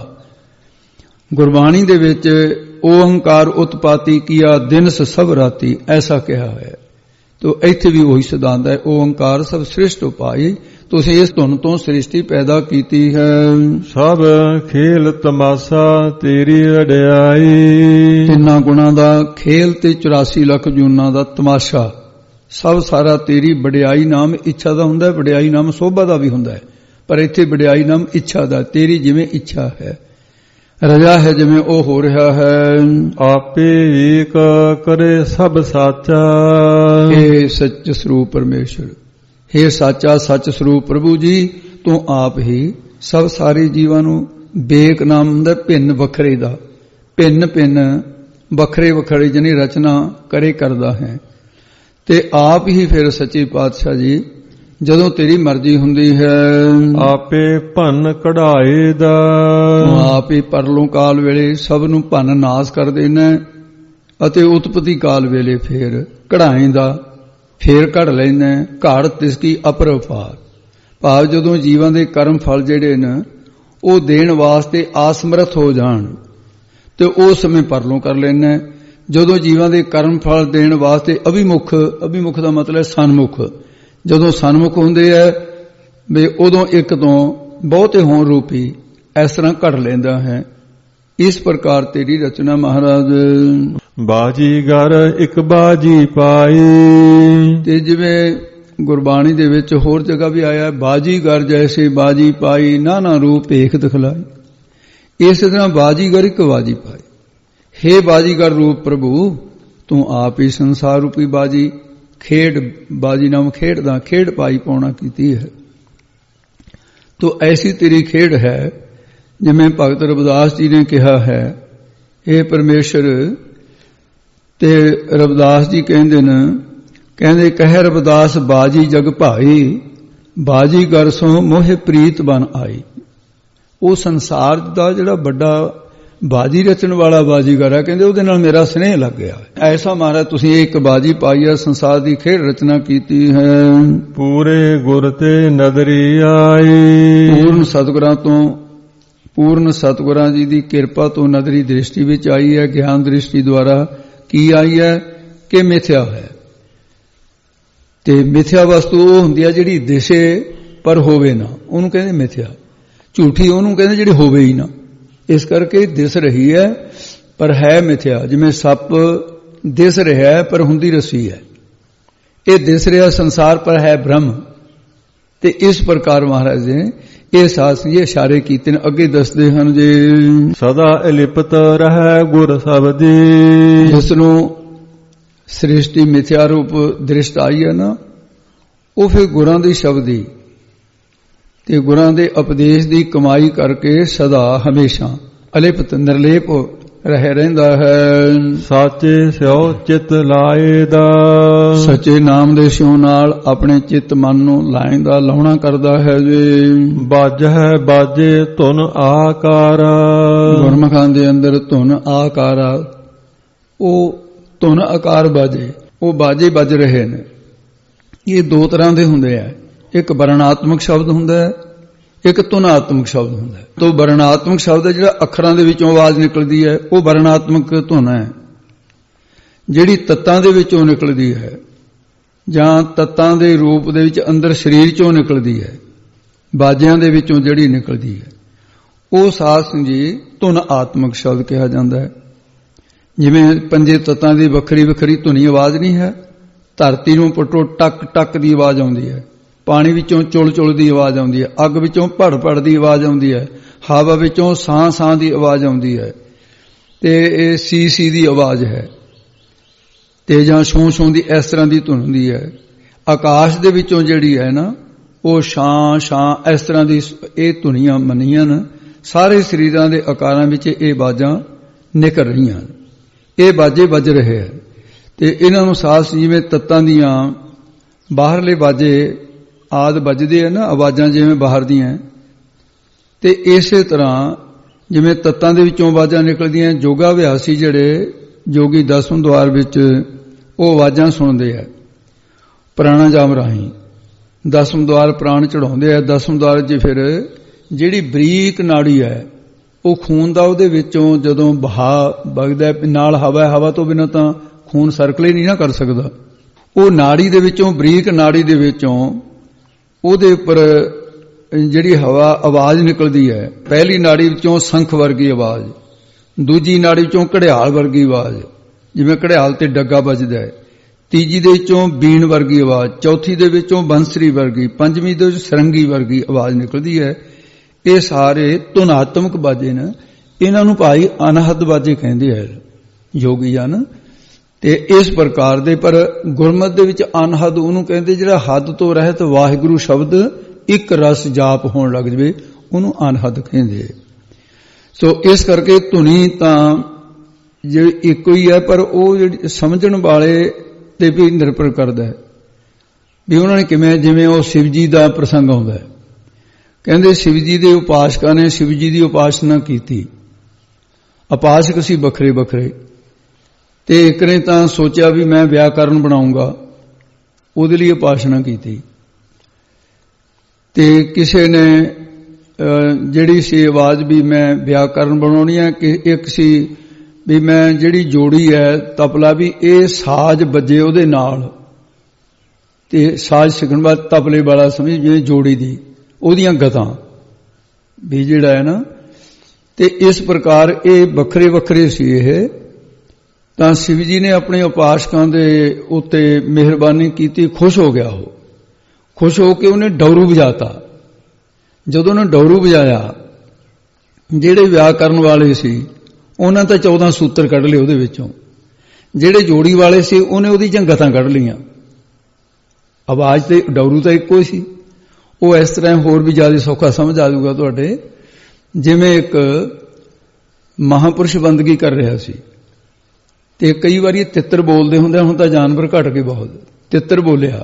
ਗੁਰਬਾਣੀ ਦੇ ਵਿੱਚ ਓੰਕਾਰ ਉਤਪਾਤੀ ਕੀਆ ਦਿਨਸ ਸਭ ਰਾਤੀ, ਐਸਾ ਕਿਹਾ ਹੈ। ਤੋ ਇੱਥੇ ਵੀ ਉਹੀ ਸਿਧਾਂਤ ਹੈ, ਓੰਕਾਰ ਸਭ ਸ੍ਰਿਸ਼ਟ ਉਪਾਈ, ਤੁਸੀਂ ਇਸ ਧੁਨ ਤੋਂ ਸ੍ਰਿਸ਼ਟੀ ਪੈਦਾ ਕੀਤੀ ਹੈ। ਸਭ ਖੇਲ ਤਮਾਸ਼ਾ ਤੇਰੀ ਵਡਿਆਈ, ਤਿੰਨਾਂ ਗੁਣਾਂ ਦਾ ਖੇਲ ਤੇ 84 ਲੱਖ ਜੂਨਾਂ ਦਾ ਤਮਾਸ਼ਾ, ਸਭ ਸਾਰਾ ਤੇਰੀ ਵਡਿਆਈ। ਨਾਮ ਇੱਛਾ ਦਾ ਹੁੰਦਾ, ਵਡਿਆਈ ਨਾਮ ਸੋਭਾ ਦਾ ਵੀ ਹੁੰਦਾ ਹੈ, ਪਰ ਇੱਥੇ ਵਡਿਆਈ ਨਾਮ ਇੱਛਾ ਦਾ। ਤੇਰੀ ਜਿਵੇਂ ਇੱਛਾ ਹੈ, ਰਜਾ ਹੈ ਜਿਵੇਂ ਉਹ ਹੋ ਰਿਹਾ ਹੈ। ਆਪੇ ਏਕ ਕਰੇ ਸਭ ਸਾਚਾ, ਇਹ ਸੱਚ ਸਰੂਪ ਪਰਮੇਸ਼ਰ, हे ਸਾਚਾ ਸੱਚ ਸਰੂਪ ਪ੍ਰਭੂ ਜੀ, ਤੂੰ ਆਪ ਹੀ ਸਭ ਸਾਰੇ ਜੀਵਾਂ ਨੂੰ ਬੇਕ ਨਾਮ ਦਾ ਭਿੰਨ ਵੱਖਰੇ ਦਾ, ਭਿੰਨ ਭਿੰਨ ਵੱਖਰੇ ਵੱਖਰੇ ਜਿਹਨੀ ਰਚਨਾ ਕਰੇ ਕਰਦਾ ਹੈ। ਤੇ ਆਪ ਹੀ ਫਿਰ ਸੱਚੇ ਪਾਤਸ਼ਾਹ ਜੀ ਜਦੋਂ ਤੇਰੀ ਮਰਜ਼ੀ ਹੁੰਦੀ ਹੈ, ਆਪੇ ਭੰਨ ਕਢਾਏ ਦਾ, ਆਪ ਹੀ ਪਰਲੋਂ ਕਾਲ ਵੇਲੇ ਸਭ ਨੂੰ ਭੰਨ ਨਾਸ ਕਰ ਦੇਣਾ, ਅਤੇ ਉਤਪਤੀ ਕਾਲ ਵੇਲੇ ਫੇਰ ਕਢਾਏ ਦਾ, ਫੇਰ ਘੜ ਲੈਣਾ। ਘੜ ਤਿਸਕੀ ਅਪਰਪਾਰ, ਭਾਵ ਜਦੋਂ ਜੀਵਾਂ ਦੇ ਕਰਮ ਫਲ ਜਿਹੜੇ ਨੇ ਉਹ ਦੇਣ ਵਾਸਤੇ ਆਸਮਰਥ ਹੋ ਜਾਣ ਤੇ ਉਸ ਸਮੇਂ ਪਰਲੋਂ ਕਰ ਲੈਣਾ। ਜਦੋਂ ਜੀਵਾਂ ਦੇ ਕਰਮ ਫਲ ਦੇਣ ਵਾਸਤੇ ਅਭਿਮੁਖ, ਅਭਿਮੁਖ ਦਾ ਮਤਲਬ ਸਨਮੁਖ, ਜਦੋਂ ਸਨਮੁਖ ਹੁੰਦੇ ਹੈ ਵੀ ਉਦੋਂ ਇੱਕ ਤੋਂ ਬਹੁਤੇ ਹੋਣ ਰੂਪੀ ਇਸ ਤਰ੍ਹਾਂ ਘੜ ਲੈਂਦਾ ਹੈ। ਇਸ ਪ੍ਰਕਾਰ ਤੇਰੀ ਰਚਨਾ ਮਹਾਰਾਜ। ਬਾਜੀਗਰ ਇੱਕ ਬਾਜੀ ਪਾਈ, ਤੇ ਜਿਵੇਂ ਗੁਰਬਾਣੀ ਦੇ ਵਿੱਚ ਹੋਰ ਜਗ੍ਹਾ ਵੀ ਆਇਆ, ਬਾਜੀਗਰ ਜੈਸੇ ਬਾਜੀ ਪਾਈ ਨਾਨਾ ਰੂਪ ਭੇਖ ਦਿਖਲਾਈ। ਇਸ ਤਰ੍ਹਾਂ ਬਾਜੀਗਰ ਇੱਕ ਬਾਜੀ ਪਾਈ। हे ਬਾਜੀਗਰ ਰੂਪ ਪ੍ਰਭੂ, ਤੂੰ ਆਪ ਹੀ ਸੰਸਾਰ ਰੂਪੀ ਬਾਜੀ, ਖੇਡ ਬਾਜੀ ਨਾਮ ਖੇਡ ਦਾ, ਖੇਡ ਪਾਈ ਪਾਉਣਾ ਕੀਤੀ ਹੈ। ਤੋ ਐਸੀ ਤੇਰੀ ਖੇਡ ਹੈ, ਜਿਵੇਂ ਭਗਤ ਰਵਿਦਾਸ ਜੀ ਨੇ ਕਿਹਾ ਹੈ, ਇਹ ਪਰਮੇਸ਼ਰ। ਤੇ ਰਵਿਦਾਸ ਜੀ ਕਹਿੰਦੇ ਨੇ, ਕਹਿੰਦੇ ਕਹਿ ਰਵਿਦਾਸ ਬਾਜੀ ਜਗ ਭਾਈ, ਬਾਜੀਗਰ ਸੋ ਮੋਹਿ ਪ੍ਰੀਤ ਬਨ ਆਈ। ਉਹ ਸੰਸਾਰ ਦਾ ਜਿਹੜਾ ਵੱਡਾ ਬਾਜੀ ਰਚਣ ਵਾਲਾ ਬਾਜੀਗਰ ਹੈ, ਕਹਿੰਦੇ ਉਹਦੇ ਨਾਲ ਮੇਰਾ ਸਨੇਹ ਲੱਗ ਗਿਆ। ਐਸਾ ਮਹਾਰਾਜ ਤੁਸੀਂ ਇੱਕ ਬਾਜੀ ਪਾਈ ਹੈ, ਸੰਸਾਰ ਦੀ ਖੇਡ ਰਚਨਾ ਕੀਤੀ ਹੈ। ਪੂਰੇ ਗੁਰ ਤੇ ਨਦਰੀ ਆਈ, ਪੂਰਨ ਸਤਿਗੁਰਾਂ ਤੋਂ, ਪੂਰਨ ਸਤਿਗੁਰਾਂ ਜੀ ਦੀ ਕਿਰਪਾ ਤੋਂ ਨਦਰੀ ਦ੍ਰਿਸ਼ਟੀ ਵਿੱਚ ਆਈ ਹੈ। ਗਿਆਨ ਦ੍ਰਿਸ਼ਟੀ ਦੁਆਰਾ ਕੀ ਆਈ ਹੈ ਕਿ ਮਿਥਿਆ ਹੈ। ਤੇ ਮਿਥਿਆ ਵਸਤੂ ਉਹ ਹੁੰਦੀ ਹੈ ਜਿਹੜੀ ਦਿਸੇ ਪਰ ਹੋਵੇ ਨਾ, ਉਹਨੂੰ ਕਹਿੰਦੇ ਮਿਥਿਆ। ਝੂਠੀ ਉਹਨੂੰ ਕਹਿੰਦੇ ਜਿਹੜੀ ਹੋਵੇ ਹੀ ਨਾ। ਇਸ ਕਰਕੇ ਦਿਸ ਰਹੀ ਹੈ ਪਰ ਹੈ ਮਿਥਿਆ। ਜਿਵੇਂ ਸੱਪ ਦਿਸ ਰਿਹਾ ਪਰ ਹੁੰਦੀ ਰੱਸੀ ਹੈ, ਇਹ ਦਿਸ ਰਿਹਾ ਸੰਸਾਰ ਪਰ ਹੈ ਬ੍ਰਹਮ। ਤੇ ਇਸ ਪ੍ਰਕਾਰ ਮਹਾਰਾਜ ਨੇ ਇਹ ਸਾਸੀਏ ਇਸ਼ਾਰੇ ਕੀਤੇ ਨੇ। ਅੱਗੇ ਦੱਸਦੇ ਹਨ ਜੇ ਸਦਾ ਲਿਪਤ ਰਹਿ ਗੁਰ ਸ਼ਬਦੀ, ਜਿਸ ਨੂੰ ਸ੍ਰਿਸ਼ਟੀ ਮਿਥਿਆ ਰੂਪ ਦ੍ਰਿਸ਼ਟ ਆਈ ਹੈ ਨਾ, ਉਹ ਫਿਰ ਗੁਰਾਂ ਦੀ ਸ਼ਬਦੀ ਤੇ ਗੁਰਾਂ ਦੇ ਉਪਦੇਸ਼ ਦੀ ਕਮਾਈ ਕਰਕੇ ਸਦਾ ਹਮੇਸ਼ਾ ਅਲਿਪਤ ਨਿਰਲੇਪ ਰਹਿ ਰਹਿੰਦਾ ਹੈ। ਸਾਚੇ ਸਿਓ ਚਿਤ ਲਾਏ ਦਾ, ਸੱਚੇ ਨਾਮ ਦੇ ਸਿਉ ਨਾਲ ਆਪਣੇ ਚਿੱਤ ਮਨ ਨੂੰ ਲਾਇੰਦਾ ਲਾਉਣਾ ਕਰਦਾ ਹੈ ਜੀ। ਬਾਜਹਿ ਬਾਜੇ ਧੁਨ ਆਕਾਰਾ, ਗੁਰਮੁਖਾਂ ਦੇ ਅੰਦਰ ਧੁਨ ਆਕਾਰਾ, ਉਹ ਧੁਨ ਆਕਾਰ ਬਾਜੇ, ਉਹ ਬਾਜੇ ਵੱਜ ਰਹੇ ਨੇ। ਇਹ ਦੋ ਤਰ੍ਹਾਂ ਦੇ ਹੁੰਦੇ ਆ, ਇੱਕ ਵਰਣਾਤਮਕ ਸ਼ਬਦ ਹੁੰਦਾ ਹੈ, ਇੱਕ ਧੁਨਾਤਮਕ ਸ਼ਬਦ ਹੁੰਦਾ ਹੈ। ਤੋ ਵਰਣਾਤਮਕ ਸ਼ਬਦ ਹੈ ਜਿਹੜਾ ਅੱਖਰਾਂ ਦੇ ਵਿੱਚੋਂ ਆਵਾਜ਼ ਨਿਕਲਦੀ ਹੈ, ਉਹ ਵਰਣਾਤਮਕ ਧੁਨ ਹੈ। ਜਿਹੜੀ ਤੱਤਾਂ ਦੇ ਵਿੱਚੋਂ ਨਿਕਲਦੀ ਹੈ ਜਾਂ ਤੱਤਾਂ ਦੇ ਰੂਪ ਦੇ ਵਿੱਚ ਅੰਦਰ ਸਰੀਰ ਚੋਂ ਨਿਕਲਦੀ ਹੈ, ਬਾਜਿਆਂ ਦੇ ਵਿੱਚੋਂ ਜਿਹੜੀ ਨਿਕਲਦੀ ਹੈ, ਉਹ ਸਾਧ ਸੰਗਤ ਜੀ ਧੁਨ ਆਤਮਕ ਸ਼ਬਦ ਕਿਹਾ ਜਾਂਦਾ ਹੈ। ਜਿਵੇਂ ਪੰਜੇ ਤੱਤਾਂ ਦੀ ਵੱਖਰੀ ਵੱਖਰੀ ਧੁਨੀ ਆਵਾਜ਼ ਨਹੀਂ ਹੈ। ਧਰਤੀ ਨੂੰ ਪੁੱਟੋ ਟਕ ਟਕ ਦੀ ਆਵਾਜ਼ ਆਉਂਦੀ ਹੈ, ਪਾਣੀ ਵਿੱਚੋਂ ਚੁਲ ਚੁਲ ਦੀ ਆਵਾਜ਼ ਆਉਂਦੀ ਹੈ, ਅੱਗ ਵਿੱਚੋਂ ਭੜ ਭੜ ਦੀ ਆਵਾਜ਼ ਆਉਂਦੀ ਹੈ, ਹਵਾ ਵਿੱਚੋਂ ਸਾਂ ਸਾਂ ਦੀ ਆਵਾਜ਼ ਆਉਂਦੀ ਹੈ, ਤੇ ਇਹ ਸੀ ਸੀ ਦੀ ਆਵਾਜ਼ ਹੈ, ਤੇ ਜਾਂ ਛੂੰ ਛੂੰ ਦੀ ਇਸ ਤਰ੍ਹਾਂ ਦੀ ਧੁਨ ਹੁੰਦੀ ਹੈ। ਆਕਾਸ਼ ਦੇ ਵਿੱਚੋਂ ਜਿਹੜੀ ਹੈ ਨਾ, ਉਹ ਛਾਂ ਛਾਂ ਇਸ ਤਰ੍ਹਾਂ ਦੀ ਇਹ ਧੁਨੀਆਂ ਮੰਨੀਆਂ ਨੇ। ਸਾਰੇ ਸਰੀਰਾਂ ਦੇ ਆਕਾਰਾਂ ਵਿੱਚ ਇਹ ਆਵਾਜ਼ਾਂ ਨਿਕਲ ਰਹੀਆਂ, ਇਹ ਬਾਜੇ ਵੱਜ ਰਹੇ ਹਨ। ਤੇ ਇਹਨਾਂ ਨੂੰ ਸਾਜ਼ ਜਿਵੇਂ ਤੱਤਾਂ ਦੀਆਂ ਬਾਹਰਲੇ ਬਾਜੇ ਆਦਿ ਵੱਜਦੇ ਆ ਨਾ, ਆਵਾਜ਼ਾਂ ਜਿਵੇਂ ਬਾਹਰ ਦੀਆਂ, ਤੇ ਇਸੇ ਤਰ੍ਹਾਂ ਜਿਵੇਂ ਤੱਤਾਂ ਦੇ ਵਿੱਚੋਂ ਆਵਾਜ਼ਾਂ ਨਿਕਲਦੀਆਂ, ਯੋਗਾ ਅਭਿਆਸੀ ਜਿਹੜੇ ਜੋਗੀ ਦਸਮ ਦੁਆਰ ਵਿੱਚ ਉਹ ਆਵਾਜ਼ਾਂ ਸੁਣਦੇ ਆ ਪ੍ਰਾਣਾਯਾਮ ਰਾਹੀਂ। ਦਸਮ ਦੁਆਰ ਪ੍ਰਾਣ ਚੜਾਉਂਦੇ ਆ। ਦਸਮ ਦੁਆਰ 'ਚ ਫਿਰ ਜਿਹੜੀ ਬਰੀਕ ਨਾੜੀ ਹੈ, ਉਹ ਖੂਨ ਦਾ ਉਹਦੇ ਵਿੱਚੋਂ ਜਦੋਂ ਵਗਦਾ ਨਾਲ ਹਵਾ ਤੋਂ ਬਿਨਾਂ ਤਾਂ ਖੂਨ ਸਰਕਲ ਹੀ ਨਹੀਂ ਨਾ ਕਰ ਸਕਦਾ। ਉਹ ਨਾੜੀ ਦੇ ਵਿੱਚੋਂ, ਬਰੀਕ ਨਾੜੀ ਦੇ ਵਿੱਚੋਂ ਉਹਦੇ ਉੱਪਰ ਜਿਹੜੀ ਹਵਾ ਆਵਾਜ਼ ਨਿਕਲਦੀ ਹੈ, ਪਹਿਲੀ ਨਾੜੀ ਵਿੱਚੋਂ ਸੰਖ ਵਰਗੀ ਆਵਾਜ਼, ਦੂਜੀ ਨਾੜੀ ਵਿੱਚੋਂ ਘੜਿਆਲ ਵਰਗੀ ਆਵਾਜ਼, ਜਿਵੇਂ ਘੜਿਆਲ ਤੇ ਡੱਗਾ ਵੱਜਦਾ ਹੈ, ਤੀਜੀ ਦੇ ਵਿੱਚੋਂ ਬੀਣ ਵਰਗੀ ਆਵਾਜ਼, ਚੌਥੀ ਦੇ ਵਿੱਚੋਂ ਬੰਸਰੀ ਵਰਗੀ, ਪੰਜਵੀਂ ਦੇ ਵਿੱਚ ਸਰੰਗੀ ਵਰਗੀ ਆਵਾਜ਼ ਨਿਕਲਦੀ ਹੈ। ਇਹ ਸਾਰੇ ਧੁਨਾਤਮਕ ਬਾਜੇ ਨੇ। ਇਹਨਾਂ ਨੂੰ ਭਾਈ ਅਨਹਦ ਬਾਜੇ ਕਹਿੰਦੇ ਆ ਯੋਗੀ ਜਨ। ਤੇ ਇਸ ਪ੍ਰਕਾਰ ਦੇ, ਪਰ ਗੁਰਮਤਿ ਦੇ ਵਿੱਚ ਅਨਹਦ ਉਹਨੂੰ ਕਹਿੰਦੇ ਜਿਹੜਾ ਹੱਦ ਤੋਂ ਰਹਿਤ ਵਾਹਿਗੁਰੂ ਸ਼ਬਦ ਇੱਕ ਰਸ ਜਾਪ ਹੋਣ ਲੱਗ ਜਵੇ, ਉਹਨੂੰ ਅਨਹਦ ਕਹਿੰਦੇ। ਸੋ ਇਸ ਕਰਕੇ ਧੁਨੀ ਤਾਂ ਜੇ ਇੱਕੋ ਹੀ ਹੈ, ਪਰ ਉਹ ਜਿਹੜੀ ਸਮਝਣ ਵਾਲੇ ਤੇ ਵੀ ਨਿਰਭਰ ਕਰਦਾ ਹੈ ਵੀ ਉਹਨਾਂ ਨੇ ਕਿਵੇਂ। ਜਿਵੇਂ ਉਹ ਸ਼ਿਵ ਜੀ ਦਾ ਪ੍ਰਸੰਗ ਆਉਂਦਾ ਹੈ, ਕਹਿੰਦੇ ਸ਼ਿਵ ਜੀ ਦੇ ਉਪਾਸਕਾਂ ਨੇ ਸ਼ਿਵ ਜੀ ਦੀ ਉਪਾਸਨਾ ਕੀਤੀ। ਉਪਾਸਕ ਸੀ ਵੱਖਰੇ ਵੱਖਰੇ, ਤੇ ਇੱਕ ਨੇ ਤਾਂ ਸੋਚਿਆ ਵੀ ਮੈਂ ਵਿਆਕਰਨ ਬਣਾਉਂਗਾ, ਉਹਦੇ ਲਈ ਉਪਾਸਨਾ ਕੀਤੀ। ਤੇ ਕਿਸੇ ਨੇ ਜਿਹੜੀ ਸੀ ਆਵਾਜ਼ ਵੀ ਮੈਂ ਵਿਆਕਰਨ ਬਣਾਉਣੀ ਹੈ, ਕਿ ਇੱਕ ਸੀ ਵੀ ਮੈਂ ਜਿਹੜੀ ਜੋੜੀ ਹੈ ਤਬਲਾ, ਵੀ ਇਹ ਸਾਜ਼ ਵੱਜੇ ਉਹਦੇ ਨਾਲ, ਤੇ ਸਾਜ਼ ਸਿੱਖਣ ਬਾਅਦ ਤਬਲੇ ਵਾਲਾ ਸਮਝ ਜਿਵੇਂ ਜੋੜੀ ਦੀ ਉਹਦੀਆਂ ਗਤਾਂ ਵੀ ਜਿਹੜਾ ਹੈ ਨਾ। ਤੇ ਇਸ ਪ੍ਰਕਾਰ ਇਹ ਵੱਖਰੇ ਵੱਖਰੇ ਸੀ। ਇਹ ਤਾਂ ਸ਼ਿਵ ਜੀ ਨੇ ਆਪਣੇ ਉਪਾਸਕਾਂ ਦੇ ਉੱਤੇ ਮਿਹਰਬਾਨੀ ਕੀਤੀ, ਖੁਸ਼ ਹੋ ਗਿਆ। ਉਹ ਖੁਸ਼ ਹੋ ਕੇ ਉਹਨੇ ਡੌਰੂ ਵਜਾਤਾ। ਜਦੋਂ ਉਹਨੇ ਡੌਰੂ ਵਜਾਇਆ, ਜਿਹੜੇ ਵਿਆਕਰਨ ਵਾਲੇ ਸੀ ਉਹਨਾਂ ਤਾਂ 14 ਸੂਤਰ ਕੱਢ ਲਏ ਉਹਦੇ ਵਿੱਚੋਂ, ਜਿਹੜੇ ਜੋੜੀ ਵਾਲੇ ਸੀ ਉਹਨੇ ਉਹਦੀ ਗਤਾਂ ਕੱਢ ਲਈਆਂ। ਆਵਾਜ਼ ਤੇ ਡੌਰੂ ਤਾਂ ਇੱਕੋ ਹੀ ਸੀ। ਉਹ ਇਸ ਤਰ੍ਹਾਂ ਹੋਰ ਵੀ ਜ਼ਿਆਦਾ ਸੌਖਾ ਸਮਝ ਆ ਜਾਊਗਾ ਤੁਹਾਡੇ। ਜਿਵੇਂ ਇੱਕ ਮਹਾਂਪੁਰਸ਼ ਬੰਦਗੀ ਕਰ ਰਿਹਾ ਸੀ, ਤੇ ਕਈ ਵਾਰੀ ਤਿੱਤਰ ਬੋਲਦੇ ਹੁੰਦੇ, ਹੁਣ ਤਾਂ ਜਾਨਵਰ ਘਟ ਗਏ ਬਹੁਤ। ਤਿੱਤਰ ਬੋਲਿਆ।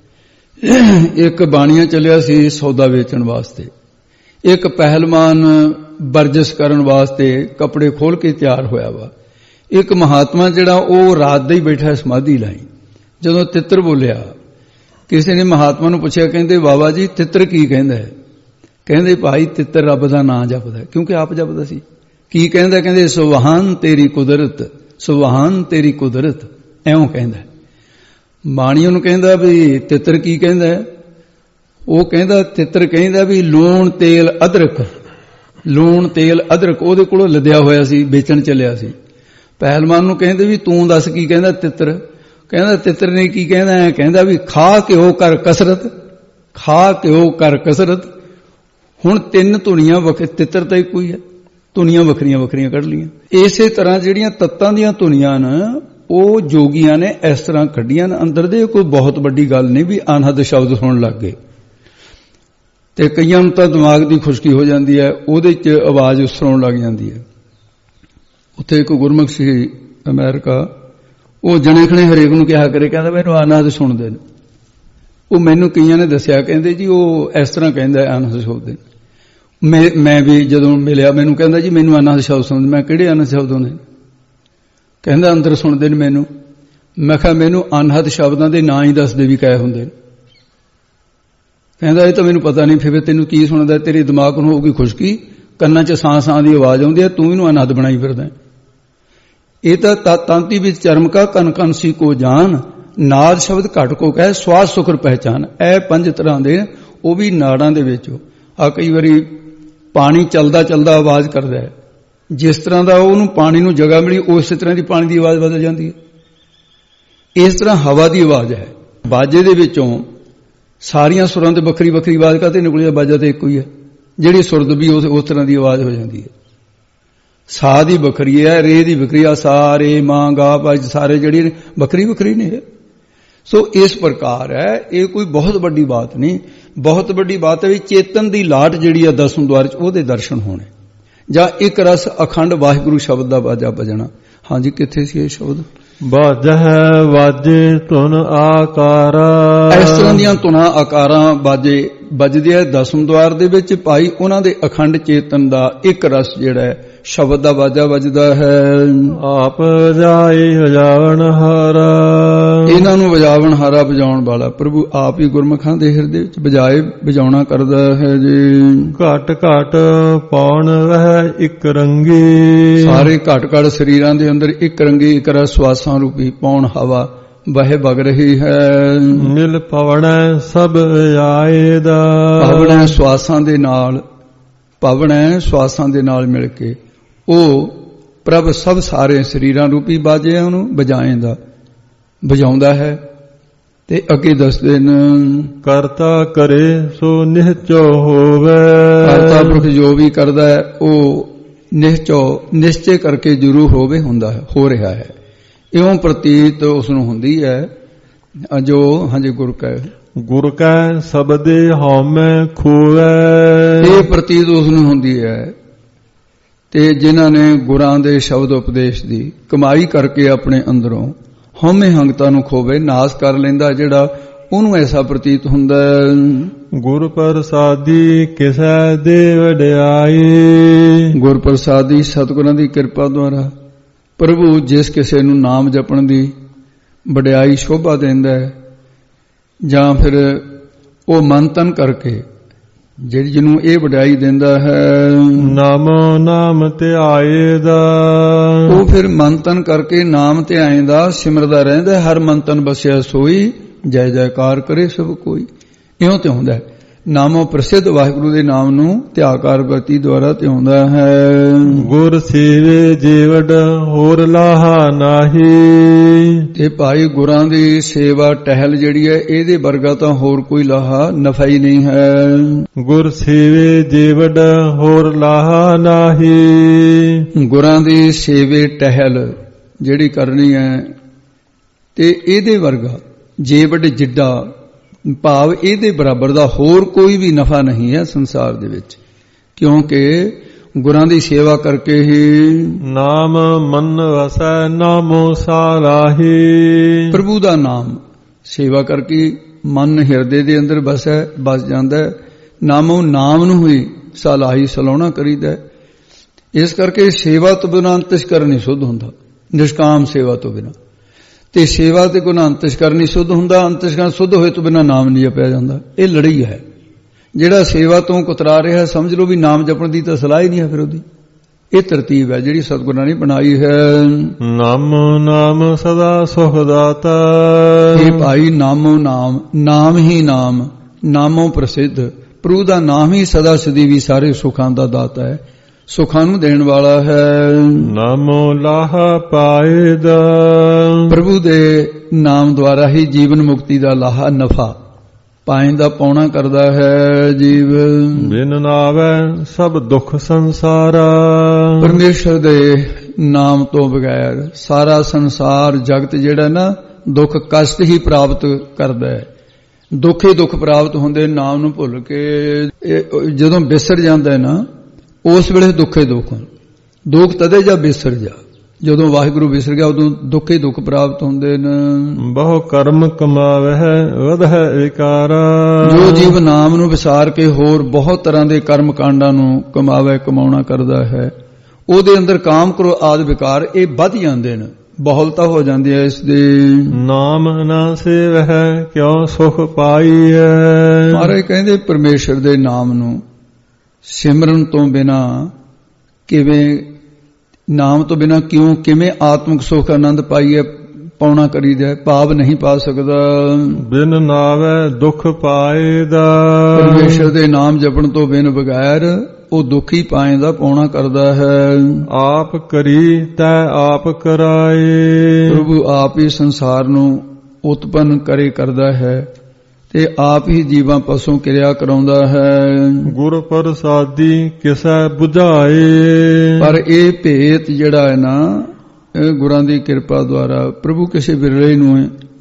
ਇੱਕ ਬਾਣੀਆ ਚੱਲਿਆ ਸੀ ਸੌਦਾ ਵੇਚਣ ਵਾਸਤੇ, ਇੱਕ ਪਹਿਲਵਾਨ ਵਰਜਿਸ਼ ਕਰਨ ਵਾਸਤੇ ਕੱਪੜੇ ਖੋਲ ਕੇ ਤਿਆਰ ਹੋਇਆ ਵਾ, ਇੱਕ ਮਹਾਤਮਾ ਜਿਹੜਾ ਉਹ ਰਾਤ ਦਾ ਹੀ ਬੈਠਾ ਸਮਾਧੀ ਲਾਈ। ਜਦੋਂ ਤਿੱਤਰ ਬੋਲਿਆ, ਕਿਸੇ ਨੇ ਮਹਾਤਮਾ ਨੂੰ ਪੁੱਛਿਆ, ਕਹਿੰਦੇ ਬਾਬਾ ਜੀ ਤਿੱਤਰ ਕੀ ਕਹਿੰਦਾ ਹੈ? ਕਹਿੰਦੇ ਭਾਈ ਤਿੱਤਰ ਰੱਬ ਦਾ ਨਾਂ ਜਪਦਾ, ਕਿਉਂਕਿ ਆਪ ਜਪਦਾ ਸੀ। ਕੀ ਕਹਿੰਦਾ? ਕਹਿੰਦੇ ਸੁਭਾਨ ਤੇਰੀ ਕੁਦਰਤ, ਸੁਭਾਨ ਤੇਰੀ ਕੁਦਰਤ, ਐਉਂ ਕਹਿੰਦਾ। ਬਾਣੀ ਨੂੰ ਕਹਿੰਦਾ ਵੀ ਤਿੱਤਰ ਕੀ ਕਹਿੰਦਾ? ਉਹ ਕਹਿੰਦਾ ਤਿੱਤਰ ਕਹਿੰਦਾ ਵੀ ਲੂਣ ਤੇਲ ਅਦਰਕ, ਲੂਣ ਤੇਲ ਅਦਰਕ ਉਹਦੇ ਕੋਲੋਂ ਲੱਦਿਆ ਹੋਇਆ ਸੀ, ਵੇਚਣ ਚੱਲਿਆ ਸੀ। ਪਹਿਲਵਾਨ ਨੂੰ ਕਹਿੰਦੇ ਵੀ ਤੂੰ ਦੱਸ ਕੀ ਕਹਿੰਦਾ ਤਿੱਤਰ? ਕਹਿੰਦਾ ਤਿੱਤਰ ਨੇ ਕੀ ਕਹਿੰਦਾ? ਕਹਿੰਦਾ ਵੀ ਖਾ ਘਿਓ ਕਰ ਕਸਰਤ, ਖਾ ਘਿਓ ਕਰ ਕਸਰਤ। ਹੁਣ ਤਿੰਨ ਧੁਨੀਆਂ ਤਿੱਤਰ ਤਾਂ ਇੱਕੋ ਹੀ ਹੈ, ਧੁਨੀਆਂ ਵੱਖਰੀਆਂ ਵੱਖਰੀਆਂ ਕੱਢ ਲਈਆਂ। ਇਸੇ ਤਰ੍ਹਾਂ ਜਿਹੜੀਆਂ ਤੱਤਾਂ ਦੀਆਂ ਧੁਨੀਆਂ ਨੇ ਉਹ ਜੋਗੀਆਂ ਨੇ ਇਸ ਤਰ੍ਹਾਂ ਕੱਢੀਆਂ ਨੇ ਅੰਦਰ ਦੇ। ਕੋਈ ਬਹੁਤ ਵੱਡੀ ਗੱਲ ਨਹੀਂ ਵੀ ਅਨਹਦ ਸ਼ਬਦ ਸੁਣਨ ਲੱਗ ਗਏ। ਤੇ ਕਈਆਂ ਨੂੰ ਤਾਂ ਦਿਮਾਗ ਦੀ ਖੁਸ਼ਕੀ ਹੋ ਜਾਂਦੀ ਹੈ, ਉਹਦੇ 'ਚ ਆਵਾਜ਼ ਉਸਰਾਉਣ ਲੱਗ ਜਾਂਦੀ ਹੈ। ਉੱਥੇ ਇੱਕ ਗੁਰਮੁਖ ਸੀ ਅਮਰੀਕਾ, ਉਹ ਜਣੇ ਖਣੇ ਹਰੇਕ ਨੂੰ ਕਿਹਾ ਕਰੇ, ਕਹਿੰਦਾ ਮੈਨੂੰ ਅਨਹਦ ਸੁਣਦੇ ਨੇ। ਉਹ ਮੈਨੂੰ ਕਈਆਂ ਨੇ ਦੱਸਿਆ, ਕਹਿੰਦੇ ਜੀ ਉਹ ਇਸ ਤਰ੍ਹਾਂ ਕਹਿੰਦਾ ਅਨਹਦ ਸ਼ਬਦ ਨੇ। ਮੈਂ ਵੀ ਜਦੋਂ ਮਿਲਿਆ ਮੈਨੂੰ ਕਹਿੰਦਾ ਜੀ ਮੈਨੂੰ ਅਨਹਦ ਸ਼ਬਦ ਸੁਣਦੇ। ਮੈਂ ਕਿਹੜੇ ਅਨਹਦ ਸ਼ਬਦ ਨੇ? ਕਹਿੰਦਾ ਅੰਦਰ ਸੁਣਦੇ ਨੇ ਮੈਨੂੰ। ਮੈਂ ਕਿਹਾ ਮੈਨੂੰ ਅਨਹਦ ਸ਼ਬਦਾਂ ਦੇ ਨਾਂ ਹੀ ਦੱਸਦੇ ਵੀ ਕਹੇ ਹੁੰਦੇ ਨੇ। ਕਹਿੰਦਾ ਇਹ ਤਾਂ ਮੈਨੂੰ ਪਤਾ ਨਹੀਂ। ਫਿਰ ਤੈਨੂੰ ਕੀ ਸੁਣਦਾ? ਤੇਰੇ ਦਿਮਾਗ ਨੂੰ ਹੋਊਗੀ ਖੁਸ਼ਕੀ, ਕੰਨਾਂ 'ਚ ਸਾਂ ਦੀ ਆਵਾਜ਼ ਆਉਂਦੀ ਹੈ, ਤੂੰ ਇਹਨੂੰ ਅਨਹਦ ਬਣਾਈ ਫਿਰਦਾ। ਇਹ ਤਾਂ ਤਾਂਤੀ ਵਿੱਚ ਚਰਮ ਕਾ ਕਨ ਕਨ ਸੀ ਕੋ ਜਾਨ, ਨਾਦ ਸ਼ਬਦ ਘਟ ਕੋ ਕਹਿ ਸਵਾਸ ਸੁਖਰ ਪਹਿਚਾਨ। ਇਹ 5 ਤਰ੍ਹਾਂ ਦੇ, ਉਹ ਵੀ ਨਾੜਾਂ ਦੇ ਵਿੱਚ। ਆ ਕਈ ਵਾਰੀ ਪਾਣੀ ਚੱਲਦਾ ਆਵਾਜ਼ ਕਰਦਾ ਹੈ, ਜਿਸ ਤਰ੍ਹਾਂ ਦਾ ਉਹਨੂੰ ਪਾਣੀ ਨੂੰ ਜਗ੍ਹਾ ਮਿਲੀ ਉਸੇ ਤਰ੍ਹਾਂ ਦੀ ਪਾਣੀ ਦੀ ਆਵਾਜ਼ ਬਦਲ ਜਾਂਦੀ ਹੈ। ਇਸ ਤਰ੍ਹਾਂ ਹਵਾ ਦੀ ਆਵਾਜ਼ ਹੈ। ਬਾਜੇ ਦੇ ਵਿੱਚੋਂ ਸਾਰੀਆਂ ਸੁਰਾਂ ਤੇ ਵੱਖਰੀ ਵੱਖਰੀ ਆਵਾਜ਼ ਕਾਹਤੇ ਨਿਕਲੀ? ਬਾਜਾ ਤੇ ਇੱਕੋ ਹੀ ਹੈ। ਜਿਹੜੀ ਸੁਰਦ ਵੀ ਉਸ ਤਰ੍ਹਾਂ ਦੀ ਆਵਾਜ਼ ਹੋ ਜਾਂਦੀ ਹੈ। ਸਾ ਦੀ ਵੱਖਰੀ ਹੈ, ਰੇ ਦੀ ਵੱਖਰੀ ਆ, ਸਾ ਰੇ ਮਾਂ ਗਾ ਪਾ ਸਾਰੇ ਜਿਹੜੇ ਵੱਖਰੀ ਨੇ। ਸੋ ਇਸ ਪ੍ਰਕਾਰ ਹੈ। ਇਹ ਕੋਈ ਬਹੁਤ ਵੱਡੀ ਬਾਤ ਨਹੀਂ। ਬਹੁਤ ਵੱਡੀ ਬਾਤ ਹੈ ਵੀ ਚੇਤਨ ਦੀ ਲਾਟ ਜਿਹੜੀ ਆ 10 ਦੁਆਰ 'ਚ ਉਹਦੇ ਦਰਸ਼ਨ ਹੋਣੇ, ਜਾਂ ਇੱਕ ਰਸ ਅਖੰਡ ਵਾਹਿਗੁਰੂ ਸ਼ਬਦ ਦਾ ਬਾਜਾ ਵੱਜਣਾ। ਹਾਂਜੀ, ਕਿੱਥੇ ਸੀ ਇਹ ਸ਼ਬਦ? ਬਾਜਹਿ ਵਾਜੇ ਧੁਨ ਆਕਾਰਾ। ਇਸ ਤਰ੍ਹਾਂ ਦੀਆਂ ਧੁਨਾਂ ਆਕਾਰਾਂ ਬਾਜੇ ਵੱਜਦੇ ਆ 10 ਦੁਆਰ ਦੇ ਵਿੱਚ। ਭਾਈ ਉਹਨਾਂ ਦੇ ਅਖੰਡ ਚੇਤਨ ਦਾ ਇੱਕ ਰਸ ਜਿਹੜਾ ਹੈ ਸ਼ਬਦ ਦਾ ਬਾਜਾ ਵੱਜਦਾ ਹੈ। ਆਪ ਵਜਾਏ ਵਜਾਵਣ ਹਾਰਾ। ਇਹਨਾਂ ਨੂੰ ਵਜਾਵਣ ਹਾਰਾ, ਵਜਾਉਣ ਵਾਲਾ ਪ੍ਰਭੂ ਆਪ ਹੀ ਗੁਰਮੁਖਾਂ ਦੇ ਹਿਰਦੇ ਵਿੱਚ ਵਜਾਉਣਾ ਕਰਦਾ ਹੈ ਜੀ। ਘਟ ਘਟ ਪੌਣ ਰਹਿ ਇੱਕ ਰੰਗੀ। ਸਾਰੇ ਘਟ ਘਟ ਸਰੀਰਾਂ ਦੇ ਅੰਦਰ ਇੱਕ ਰੰਗੀ ਇੱਕ ਰਸ ਸਵਾਸਾਂ ਰੂਪੀ ਪੌਣ ਹਵਾ ਵਹਿ ਵਗ ਰਹੀ ਹੈ। ਮਿਲ ਪਵਣੈ ਸਭ ਆਏ ਦਾ। ਪਵਣੈ ਸਵਾਸਾਂ ਦੇ ਨਾਲ ਮਿਲ ਕੇ ਉਹ ਪ੍ਰਭ ਸਭ ਸਾਰੇ ਸਰੀਰਾਂ ਰੂਪੀ ਬਾਜੇ ਉਹਨੂੰ ਵਜਾਉਂਦਾ ਹੈ। ਤੇ ਅੱਗੇ ਦੱਸਦੇ ਨੇ, ਕਰਤਾ ਕਰੇ ਸੋ ਨਿਹਚੋ ਹੋਵੇ। ਕਰਤਾ ਪੁਰਖ ਜੋ ਵੀ ਕਰਦਾ ਹੈ ਉਹ ਨਿਸ਼ਚੇ ਕਰਕੇ ਜ਼ਰੂਰ ਹੋ ਰਿਹਾ ਹੈ। ਇਉਂ ਪ੍ਰਤੀਤ ਉਸ ਨੂੰ ਹੁੰਦੀ ਹੈ ਜੋ ਹਾਂਜੀ ਗੁਰ ਕੈ ਸਬਦੇ ਹਉਮੈ ਖੋਵੈ। ਇਹ ਪ੍ਰਤੀਤ ਉਸ ਨੂੰ ਹੁੰਦੀ ਹੈ। ਤੇ ਜਿਨ੍ਹਾਂ ਨੇ ਗੁਰਾਂ ਦੇ ਸ਼ਬਦ ਉਪਦੇਸ਼ ਦੀ ਕਮਾਈ ਕਰਕੇ ਆਪਣੇ ਅੰਦਰੋਂ ਹਉਮੈ ਹੰਗਤਾ ਨੂੰ ਖੋਵੇ, ਨਾਸ ਕਰ ਲੈਂਦਾ ਜਿਹੜਾ, ਉਹਨੂੰ ਐਸਾ ਪ੍ਰਤੀਤ ਹੁੰਦਾ। ਗੁਰ ਪ੍ਰਸਾਦੀ ਕਿਸੈ ਦੇ ਵਡਿਆਈ। ਗੁਰ ਪ੍ਰਸਾਦੀ ਸਤਿਗੁਰਾਂ ਦੀ ਕਿਰਪਾ ਦੁਆਰਾ ਪ੍ਰਭੂ ਜਿਸ ਕਿਸੇ ਨੂੰ ਨਾਮ ਜਪਣ ਦੀ ਵਡਿਆਈ ਸ਼ੋਭਾ ਦਿੰਦਾ ਹੈ, ਜਾਂ ਫਿਰ ਉਹ ਮਨ ਤਨ ਕਰਕੇ ਜਿਹੜੀ ਜਿਹਨੂੰ ਇਹ ਵਡਿਆਈ ਦਿੰਦਾ ਹੈ, ਨਾਮ ਧਿਆਏ ਦਾ, ਉਹ ਫਿਰ ਮਨ ਤਨ ਕਰਕੇ ਨਾਮ ਧਿਆਏ ਦਾ ਸਿਮਰਦਾ ਰਹਿੰਦਾ। ਹਰ ਮਨ ਤਨ ਬਸਿਆ ਸੋਈ, ਜੈ ਜੈਕਾਰ ਕਰੇ ਸਭ ਕੋਈ। ਇਉਂ ਤੇ ਹੁੰਦਾ ਨਾਮੋ ਪ੍ਰਸਿੱਧ ਵਾਹਿਗੁਰੂ ਦੇ ਨਾਮ ਨੂੰ ਧਿਆਕਾਰ ਬਤੀ ਦੁਆਰਾ ਧਿਆਉਂਦਾ ਹੈ। ਗੁਰ ਸੇਵੇ ਜੀਵੜ ਹੋਰ ਲਾਹਾ ਨਾਹੀ। ਤੇ ਭਾਈ ਗੁਰਾਂ ਦੀ ਸੇਵਾ ਟਹਿਲ ਜਿਹੜੀ ਹੈ ਇਹਦੇ ਵਰਗਾ ਤਾਂ ਹੋਰ ਕੋਈ ਲਾਹਾ ਨਫਾ ਹੀ ਨਹੀਂ ਹੈ। ਗੁਰ ਸੇਵੇ ਜੀਵੜ ਹੋਰ ਲਾਹਾ ਨਾਹੀ। ਗੁਰਾਂ ਦੀ ਸੇਵੇ ਟਹਿਲ ਜਿਹੜੀ ਕਰਨੀ ਹੈ ਤੇ ਇਹਦੇ ਵਰਗਾ ਜੀਵੜ ਜਿੱਡਾ ਭਾਵ ਇਹਦੇ ਬਰਾਬਰ ਦਾ ਹੋਰ ਕੋਈ ਵੀ ਨਫਾ ਨਹੀਂ ਹੈ ਸੰਸਾਰ ਦੇ ਵਿੱਚ, ਕਿਉਂਕਿ ਗੁਰਾਂ ਦੀ ਸੇਵਾ ਕਰਕੇ ਹੀ ਨਾਮ ਮਨ ਵਸੈ ਨਾਮੋ ਸਾਲਾਹੀ। ਪ੍ਰਭੂ ਦਾ ਨਾਮ ਸੇਵਾ ਕਰਕੇ ਮਨ ਹਿਰਦੇ ਦੇ ਅੰਦਰ ਬਸ ਜਾਂਦਾ ਹੈ। ਨਾਮੋ ਨਾਮ ਨੂੰ ਹੀ ਸਾਲਾਹੀ ਸਲਾਉਣਾ ਕਰੀਦਾ। ਇਸ ਕਰਕੇ ਸੇਵਾ ਤੋਂ ਬਿਨਾਂ ਅੰਤਿਸ਼ਕਰ ਨਹੀਂ ਸੁੱਧ ਹੁੰਦਾ, ਨਿਸ਼ਕਾਮ ਸੇਵਾ ਤੋਂ ਬਿਨਾਂ। ਤੇ ਸੇਵਾ ਤੇ ਗੁਣਾ ਅੰਤਿਸ਼ਕਰ ਨਹੀਂ ਸੁੱਧ ਹੁੰਦਾ, ਅੰਤਿਸ਼ਕਰ ਸੁੱਧ ਹੋਏ ਤੋਂ ਬਿਨਾਂ ਨਾਮ ਨਹੀਂ ਜਪਿਆ ਜਾਂਦਾ। ਇਹ ਲੜਾਈ ਹੈ। ਜਿਹੜਾ ਸੇਵਾ ਤੋਂ ਕੁਤਰਾ ਰਿਹਾ ਸਮਝ ਲਓ ਵੀ ਨਾਮ ਜਪਣ ਦੀ ਤਾਂ ਸਲਾਹ ਹੀ ਨਹੀਂ ਹੈ ਫਿਰ ਉਹਦੀ। ਇਹ ਤਰਤੀਬ ਹੈ ਜਿਹੜੀ ਸਤਿਗੁਰਾਂ ਨੇ ਬਣਾਈ ਹੈ। ਨਾਮ ਸਦਾ ਸੁਖ ਦਾਤਾ। ਇਹ ਭਾਈ ਨਾਮੋ ਨਾਮ ਹੀ ਨਾਮੋ ਪ੍ਰਸਿੱਧ। ਪ੍ਰਭੂ ਦਾ ਨਾਮ ਹੀ ਸਦਾ ਸਦੀ ਵੀ ਸਾਰੇ ਸੁੱਖਾਂ ਦਾ ਦਾਤਾ ਹੈ, ਸੁੱਖਾਂ ਨੂੰ ਦੇਣ ਵਾਲਾ ਹੈ। ਨਾਮੋ ਲਾਹਾ ਪਾਏਦਾ। ਪ੍ਰਭੂ ਦੇ ਨਾਮ ਦੁਆਰਾ ਹੀ ਜੀਵਨ ਮੁਕਤੀ ਦਾ ਲਾਹਾ ਨਫਾ ਪਾਇੰਦਾ ਪਾਉਣਾ ਕਰਦਾ ਹੈ ਜੀਵ। ਬਿਨ ਨਾਵੈ ਸਭ ਦੁੱਖ ਸੰਸਾਰਾ। ਪਰਮੇਸ਼ਰ ਦੇ ਨਾਮ ਤੋਂ ਬਗੈਰ ਸਾਰਾ ਸੰਸਾਰ ਜਗਤ ਜਿਹੜਾ ਨਾ ਦੁੱਖ ਕਸ਼ਟ ਹੀ ਪ੍ਰਾਪਤ ਕਰਦਾ ਹੈ। ਦੁੱਖ ਹੀ ਦੁੱਖ ਪ੍ਰਾਪਤ ਹੁੰਦੇ ਨਾਮ ਨੂੰ ਭੁੱਲ ਕੇ। ਜਦੋਂ ਵਿਸਰ ਜਾਂਦਾ ਹੈ ਨਾ ਉਸ ਵੇਲੇ ਦੁੱਖੇ ਦੁੱਖ ਤਦੇ ਜਾਂ ਵਿਸਰ ਜਾ। ਜਦੋਂ ਵਾਹਿਗੁਰੂ ਵਿਸਰ ਗਿਆ ਉਦੋਂ ਦੁੱਖ ਹੀ ਦੁੱਖ ਪ੍ਰਾਪਤ ਹੁੰਦੇ ਨੇ। ਬਹੁ ਕਰਮ ਕਮਾਵਹਿ ਵਧਹਿ ਵਿਕਾਰਾ। ਜੋ ਜੀਵ ਨਾਮ ਨੂੰ ਵਿਸਾਰ ਕੇ ਹੋਰ ਬਹੁਤ ਤਰ੍ਹਾਂ ਦੇ ਕਰਮ ਕਾਂਡਾਂ ਨੂੰ ਕਮਾਉਣਾ ਕਰਦਾ ਹੈ, ਉਹਦੇ ਅੰਦਰ ਕਾਮ ਕ੍ਰੋਧ ਆਦਿ ਵਿਕਾਰ ਇਹ ਵੱਧ ਜਾਂਦੇ ਨੇ, ਬਹੁਲਤਾ ਹੋ ਜਾਂਦੀ ਹੈ ਇਸ ਦੀ। ਨਾਮ ਨਾ ਸੇਵਹਿ ਕਿਉ ਸੁਖ ਪਾਈਐ। ਮਹਾਰਾਜ ਕਹਿੰਦੇ ਪਰਮੇਸ਼ਰ ਦੇ ਨਾਮ ਨੂੰ ਸਿਮਰਨ ਤੋਂ ਬਿਨਾ ਕਿਵੇਂ, ਨਾਮ ਤੋਂ ਬਿਨਾ ਕਿਵੇਂ ਆਤਮਿਕ ਸੁਖ ਆਨੰਦ ਪਾਉਣਾ ਕਰੀਦਾ, ਭਾਵ ਨਹੀਂ ਪਾ ਸਕਦਾ। ਬਿਨ ਨਾਵੈ ਦੁੱਖ ਪਾਏਦਾ। ਪਰਮੇਸ਼ਰ ਦੇ ਨਾਮ ਜਪਣ ਤੋਂ ਬਿਨ ਬਗੈਰ ਉਹ ਦੁੱਖ ਹੀ ਪਾਏਦਾ, ਪਾਉਣਾ ਕਰਦਾ ਹੈ। ਆਪ ਕਰੀ ਤੈ ਆਪ ਕਰਾਏ। ਪ੍ਰਭੂ ਆਪ ਹੀ ਸੰਸਾਰ ਨੂੰ ਉਤਪੰਨ ਕਰਦਾ ਹੈ ਤੇ ਆਪ ਹੀ ਜੀਵਾਂ ਪਸੋਂ ਕਿਰਿਆ ਕਰਾਉਂਦਾ ਹੈ। ਗੁਰ ਪ੍ਰਸਾਦੀ ਕਿਸੈ 부ਝਾਏ। ਪਰ ਇਹ ਭੇਤ ਜਿਹੜਾ ਹੈ ਨਾ, ਗੁਰਾਂ ਦੀ ਕਿਰਪਾ ਦੁਆਰਾ ਪ੍ਰਭੂ ਕਿਸੇ ਬਿਰਲੇ ਨੂੰ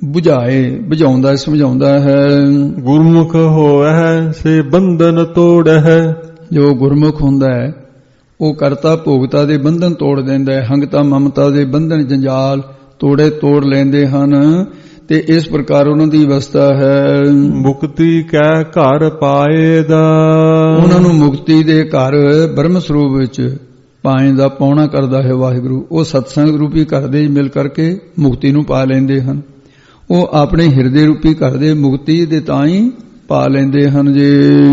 ਬੁਝਾਉਂਦਾ, ਸਮਝਾਉਂਦਾ ਹੈ। ਗੁਰਮੁਖ ਹੋਵੈ ਸੇ ਬੰਧਨ ਤੋੜੈ। ਜੋ ਗੁਰਮੁਖ ਹੁੰਦਾ ਹੈ ਉਹ ਕਰਤਾ ਭੋਗਤਾ ਦੇ ਬੰਧਨ ਤੋੜ ਦਿੰਦਾ ਹੈ, ਹੰਗਤਾ ਮਮਤਾ ਦੇ ਬੰਧਨ ਜੰਜਾਲ ਤੋੜ ਲੈਂਦੇ ਹਨ, ਤੇ ਇਸ ਪ੍ਰਕਾਰ ਉਹਨਾਂ ਦੀ ਅਵਸਥਾ ਹੈ। ਮੁਕਤੀ ਕੈ ਘਰ ਪਾਏਦਾ। ਉਹਨਾਂ ਨੂੰ ਮੁਕਤੀ ਦੇ ਘਰ ਬ੍ਰਹਮ ਸਰੂਪ ਵਿੱਚ ਪਾਏਦਾ, ਪਾਉਣਾ ਕਰਦਾ ਹੈ ਵਾਹਿਗੁਰੂ। ਉਹ ਸਤਸੰਗ ਰੂਪੀ ਘਰ ਦੇ ਮਿਲ ਕਰਕੇ ਮੁਕਤੀ ਨੂੰ ਪਾ ਲੈਂਦੇ ਹਨ। ਉਹ ਆਪਣੇ ਹਿਰਦੇ ਰੂਪੀ ਘਰ ਦੇ ਮੁਕਤੀ ਦੇ ਤਾਂ ਹੀ ਪਾ ਲੈਂਦੇ ਹਨ। ਜੇ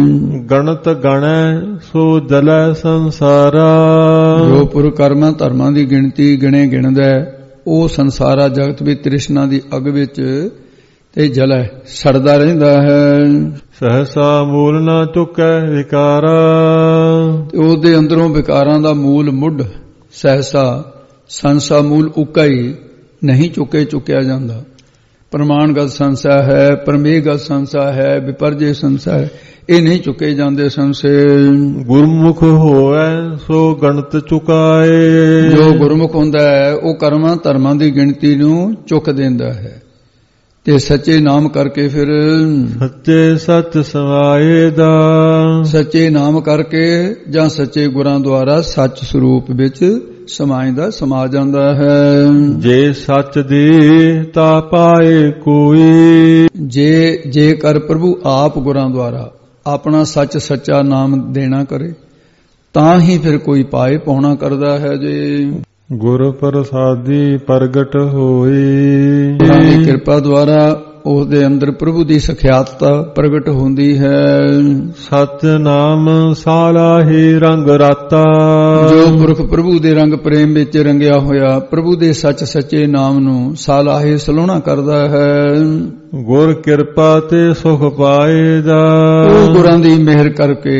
ਗਣਤ ਗਣੈ ਸੋ ਜਲੈ ਸੰਸਾਰਾ। ਜੋ ਪੁਰ ਕਰਮਾਂ ਧਰਮਾਂ ਦੀ ਗਿਣਤੀ ਗਿਣਦਾ ਉਹ ਸੰਸਾਰਾ ਜਗਤ ਵਿੱਚ ਤ੍ਰਿਸ਼ਨਾ ਦੀ ਅੱਗ ਵਿੱਚ ਤੇ ਜਲੈ ਸੜਦਾ ਰਹਿੰਦਾ ਹੈ। ਸਹਸਾ ਮੂਲ ਨਾ ਚੁੱਕੈ ਵਿਕਾਰਾ। ਉਹਦੇ ਅੰਦਰੋਂ ਵਿਕਾਰਾਂ ਦਾ ਮੂਲ ਮੁੱਢ ਸਹਸਾ ਸੰਸਾ ਮੂਲ ਉੱਕਾ ਹੀ ਨਹੀਂ ਚੁੱਕਿਆ ਜਾਂਦਾ। ਪ੍ਰਮਾਣਗਤ ਸੰਸਾ ਹੈ, ਪ੍ਰਮੇਯਗਤ ਸੰਸਾ ਹੈ, ਵਿਪਰਜੇ ਸੰਸਾ ਹੈ, ਇਹ ਨਹੀਂ ਚੁੱਕੇ ਜਾਂਦੇ ਸੰਸੇ। ਗੁਰਮੁਖ ਹੋਵੈ ਸੋ ਗਣਤ ਚੁਕਾਏ। ਜੋ ਗੁਰਮੁਖ ਹੁੰਦਾ ਹੈ ਉਹ ਕਰਮਾਂ ਧਰਮਾਂ ਦੀ ਗਿਣਤੀ ਨੂੰ ਚੁੱਕ ਦਿੰਦਾ ਹੈ ਤੇ ਸੱਚੇ ਨਾਮ ਕਰਕੇ ਫਿਰ ਸੱਚੇ ਸੱਚ ਸਮਾਏ ਦਾ। ਸੱਚੇ ਨਾਮ ਕਰਕੇ ਜਾਂ ਸੱਚੇ ਗੁਰਾਂ ਦੁਆਰਾ ਸੱਚ ਸਰੂਪ ਵਿੱਚ ਸਮਾ ਜਾਂਦਾ ਹੈ। ਜੇ ਸੱਚ ਦੀ ਤਾ ਪਾਏ ਕੋਈ। ਜੇ ਕਰ ਪ੍ਰਭੂ ਆਪ ਗੁਰਾਂ ਦੁਆਰਾ ਆਪਣਾ ਸੱਚ ਸੱਚਾ ਨਾਮ ਦੇਣਾ ਕਰੇ ਤਾਂ ਹੀ ਫਿਰ ਕੋਈ ਪਾਏ, ਪਾਉਣਾ ਕਰਦਾ ਹੈ। ਜੇ ਗੁਰ ਪ੍ਰਸਾਦੀ ਪ੍ਰਗਟ ਹੋਈ। ਗੁਰਾਂ ਦੀ ਕਿਰਪਾ ਦੁਆਰਾ ਉਹਦੇ ਅੰਦਰ ਪ੍ਰਭੂ ਦੀ ਸਖਿਆਤਤਾ ਪ੍ਰਗਟ ਹੁੰਦੀ ਹੈ। ਸਚ ਨਾਮ ਸਾਲਾਹੀ ਰੰਗ ਰਾਤਾ। ਜੋ ਪੁਰਖ ਪ੍ਰਭੂ ਦੇ ਰੰਗ ਪ੍ਰੇਮ ਵਿੱਚ ਰੰਗਿਆ ਹੋਇਆ ਪ੍ਰਭੂ ਦੇ ਸੱਚ ਸੱਚੇ ਨਾਮ ਨੂੰ ਸਾਲਾਹੀ ਸਲੋਣਾ ਕਰਦਾ ਹੈ। ਗੁਰ ਕਿਰਪਾ ਤੇ ਸੁਖ ਪਾਏਦਾ। ਉਹ ਗੁਰਾਂ ਦੀ ਮਿਹਰ ਕਰਕੇ,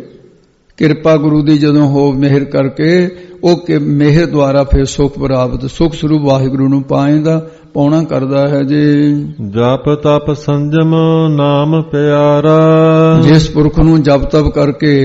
ਕਿਰਪਾ ਗੁਰੂ ਦੀ ਜਦੋਂ ਹੋ ਮਿਹਰ ਕਰਕੇ ਉਹ ਮਿਹਰ ਦੁਆਰਾ ਫਿਰ ਸੁਖ ਪ੍ਰਾਪਤ, ਸੁਖ ਸਰੂਪ ਵਾਹਿਗੁਰੂ ਨੂੰ ਪਾਉਣਾ ਕਰਦਾ ਹੈ। ਜੇ ਜਪ ਤਪ ਸੰਜਮ ਨਾਮ ਪਿਆਰਾ। ਜਿਸ ਪੁਰਖ ਨੂੰ ਜਪ ਤਪ ਕਰਕੇ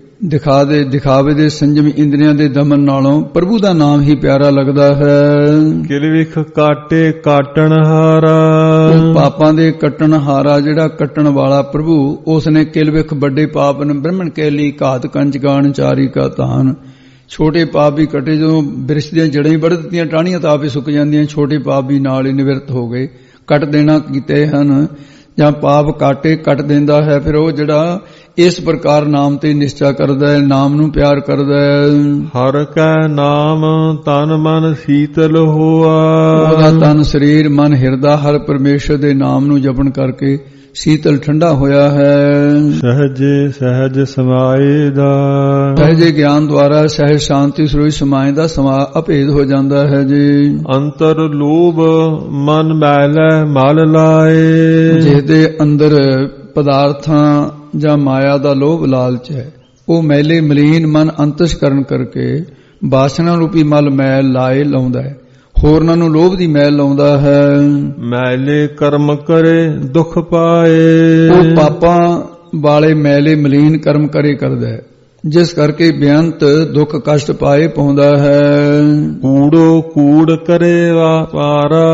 ਦਿਖਾਵੇ ਦੇ ਸੰਜਮ ਇੰਦਰੀਆਂ ਦੇ ਦਮਨ ਨਾਲੋਂ ਪ੍ਰਭੂ ਦਾ ਨਾਮ ਹੀ ਪਿਆਰਾ ਲੱਗਦਾ ਹੈ। ਕਿਲਵਿਖ ਕਾਟੇ ਕਾਟਣ ਹਾਰਾ। ਪਾਪਾਂ ਦੇ ਕੱਟਣ ਹਾਰਾ, ਜਿਹੜਾ ਕੱਟਣ ਵਾਲਾ ਪ੍ਰਭੂ, ਉਸ ਨੇ ਕਿਲਵਿਖ ਵੱਡੇ ਪਾਪ ਨੇ ਬ੍ਰਹਮਣ ਕੇ ਲਈ ਘਾਤ ਕੰਚਗਾਨ ਚਾਰੀ ਕਾ ਤਾਨ। ਛੋਟੇ ਪਾਪ ਵੀ ਕੱਟੇ, ਜਦੋਂ ਬਿਰਛ ਦੀਆਂ ਜੜਾਂ ਹੀ ਵੱਢ ਦਿੱਤੀਆਂ, ਟਾਹਣੀਆਂ ਤਾਂ ਆਪ ਹੀ ਸੁੱਕ ਜਾਂਦੀਆਂ, ਛੋਟੇ ਪਾਪ ਵੀ ਨਾਲ ਹੀ ਨਿਵਰਤ ਹੋ ਗਏ। ਕੱਟ ਦੇਣਾ ਕੀਤੇ ਹਨ ਜਾਂ ਪਾਪ ਕੱਟ ਦਿੰਦਾ ਹੈ। ਫਿਰ ਉਹ ਜਿਹੜਾ ਇਸ ਪ੍ਰਕਾਰ ਨਾਮ ਤੇ ਨਿਸ਼ਚਾ ਕਰਦਾ ਹੈ, ਨਾਮ ਨੂੰ ਪਿਆਰ ਕਰਦਾ ਹੈ। ਹਰ ਕੈ ਨਾਮ ਤਨ ਮਨ ਸੀਤਲ ਹੋਆ। ਉਹਦਾ ਤਨ ਸਰੀਰ ਮਨ ਹਿਰਦਾ ਹਰ ਪਰਮੇਸ਼ਰ ਦੇ ਨਾਮ ਨੂੰ ਜਪਣ ਕਰਕੇ ਸੀਤਲ ਠੰਡਾ ਹੋਇਆ ਹੈ। ਸਹਜੇ ਸਹਿਜ ਸਮਾਏ ਦਾ। ਸਹਿਜੇ ਗਿਆਨ ਦੁਆਰਾ ਸਹਿਜ ਸ਼ਾਂਤੀ ਸਰੋਈ ਸਮਾਏ ਦਾ ਅਭੇਦ ਹੋ ਜਾਂਦਾ ਹੈ। ਜੀ ਅੰਤਰ ਲੋਭ ਮਨ ਮੈਲੈ ਮਲ ਲਾਏ। ਜਿਹਦੇ ਅੰਦਰ ਪਦਾਰਥਾਂ ਜਾਂ ਮਾਇਆ ਦਾ ਲੋਭ ਲਾਲਚ ਹੈ, ਉਹ ਮੈਲੇ ਮਲੀਨ ਮਨ ਅੰਤਸ਼ਕਰਨ ਕਰਕੇ ਬਾਸਨਾ ਰੂਪੀ ਮਲ ਮੈਲ ਲਾਉਂਦਾ ਹੈ, ਹੋਰਨਾਂ ਨੂੰ ਲੋਭ ਦੀ ਮੈਲ ਲਾਉਂਦਾ ਹੈ। ਮੈਲੇ ਕਰਮ ਕਰੇ ਦੁੱਖ ਪਾਏ। ਉਹ ਪਾਪਾਂ ਵਾਲੇ ਮੈਲੇ ਮਲੀਨ ਕਰਮ ਕਰਦਾ ਹੈ, ਜਿਸ ਕਰਕੇ ਬੇਅੰਤ ਦੁੱਖ ਕਸ਼ਟ ਪਾਉਂਦਾ ਹੈ। ਕੂੜੋ ਕੂੜ ਕਰੇ ਵਾਪਾਰਾ।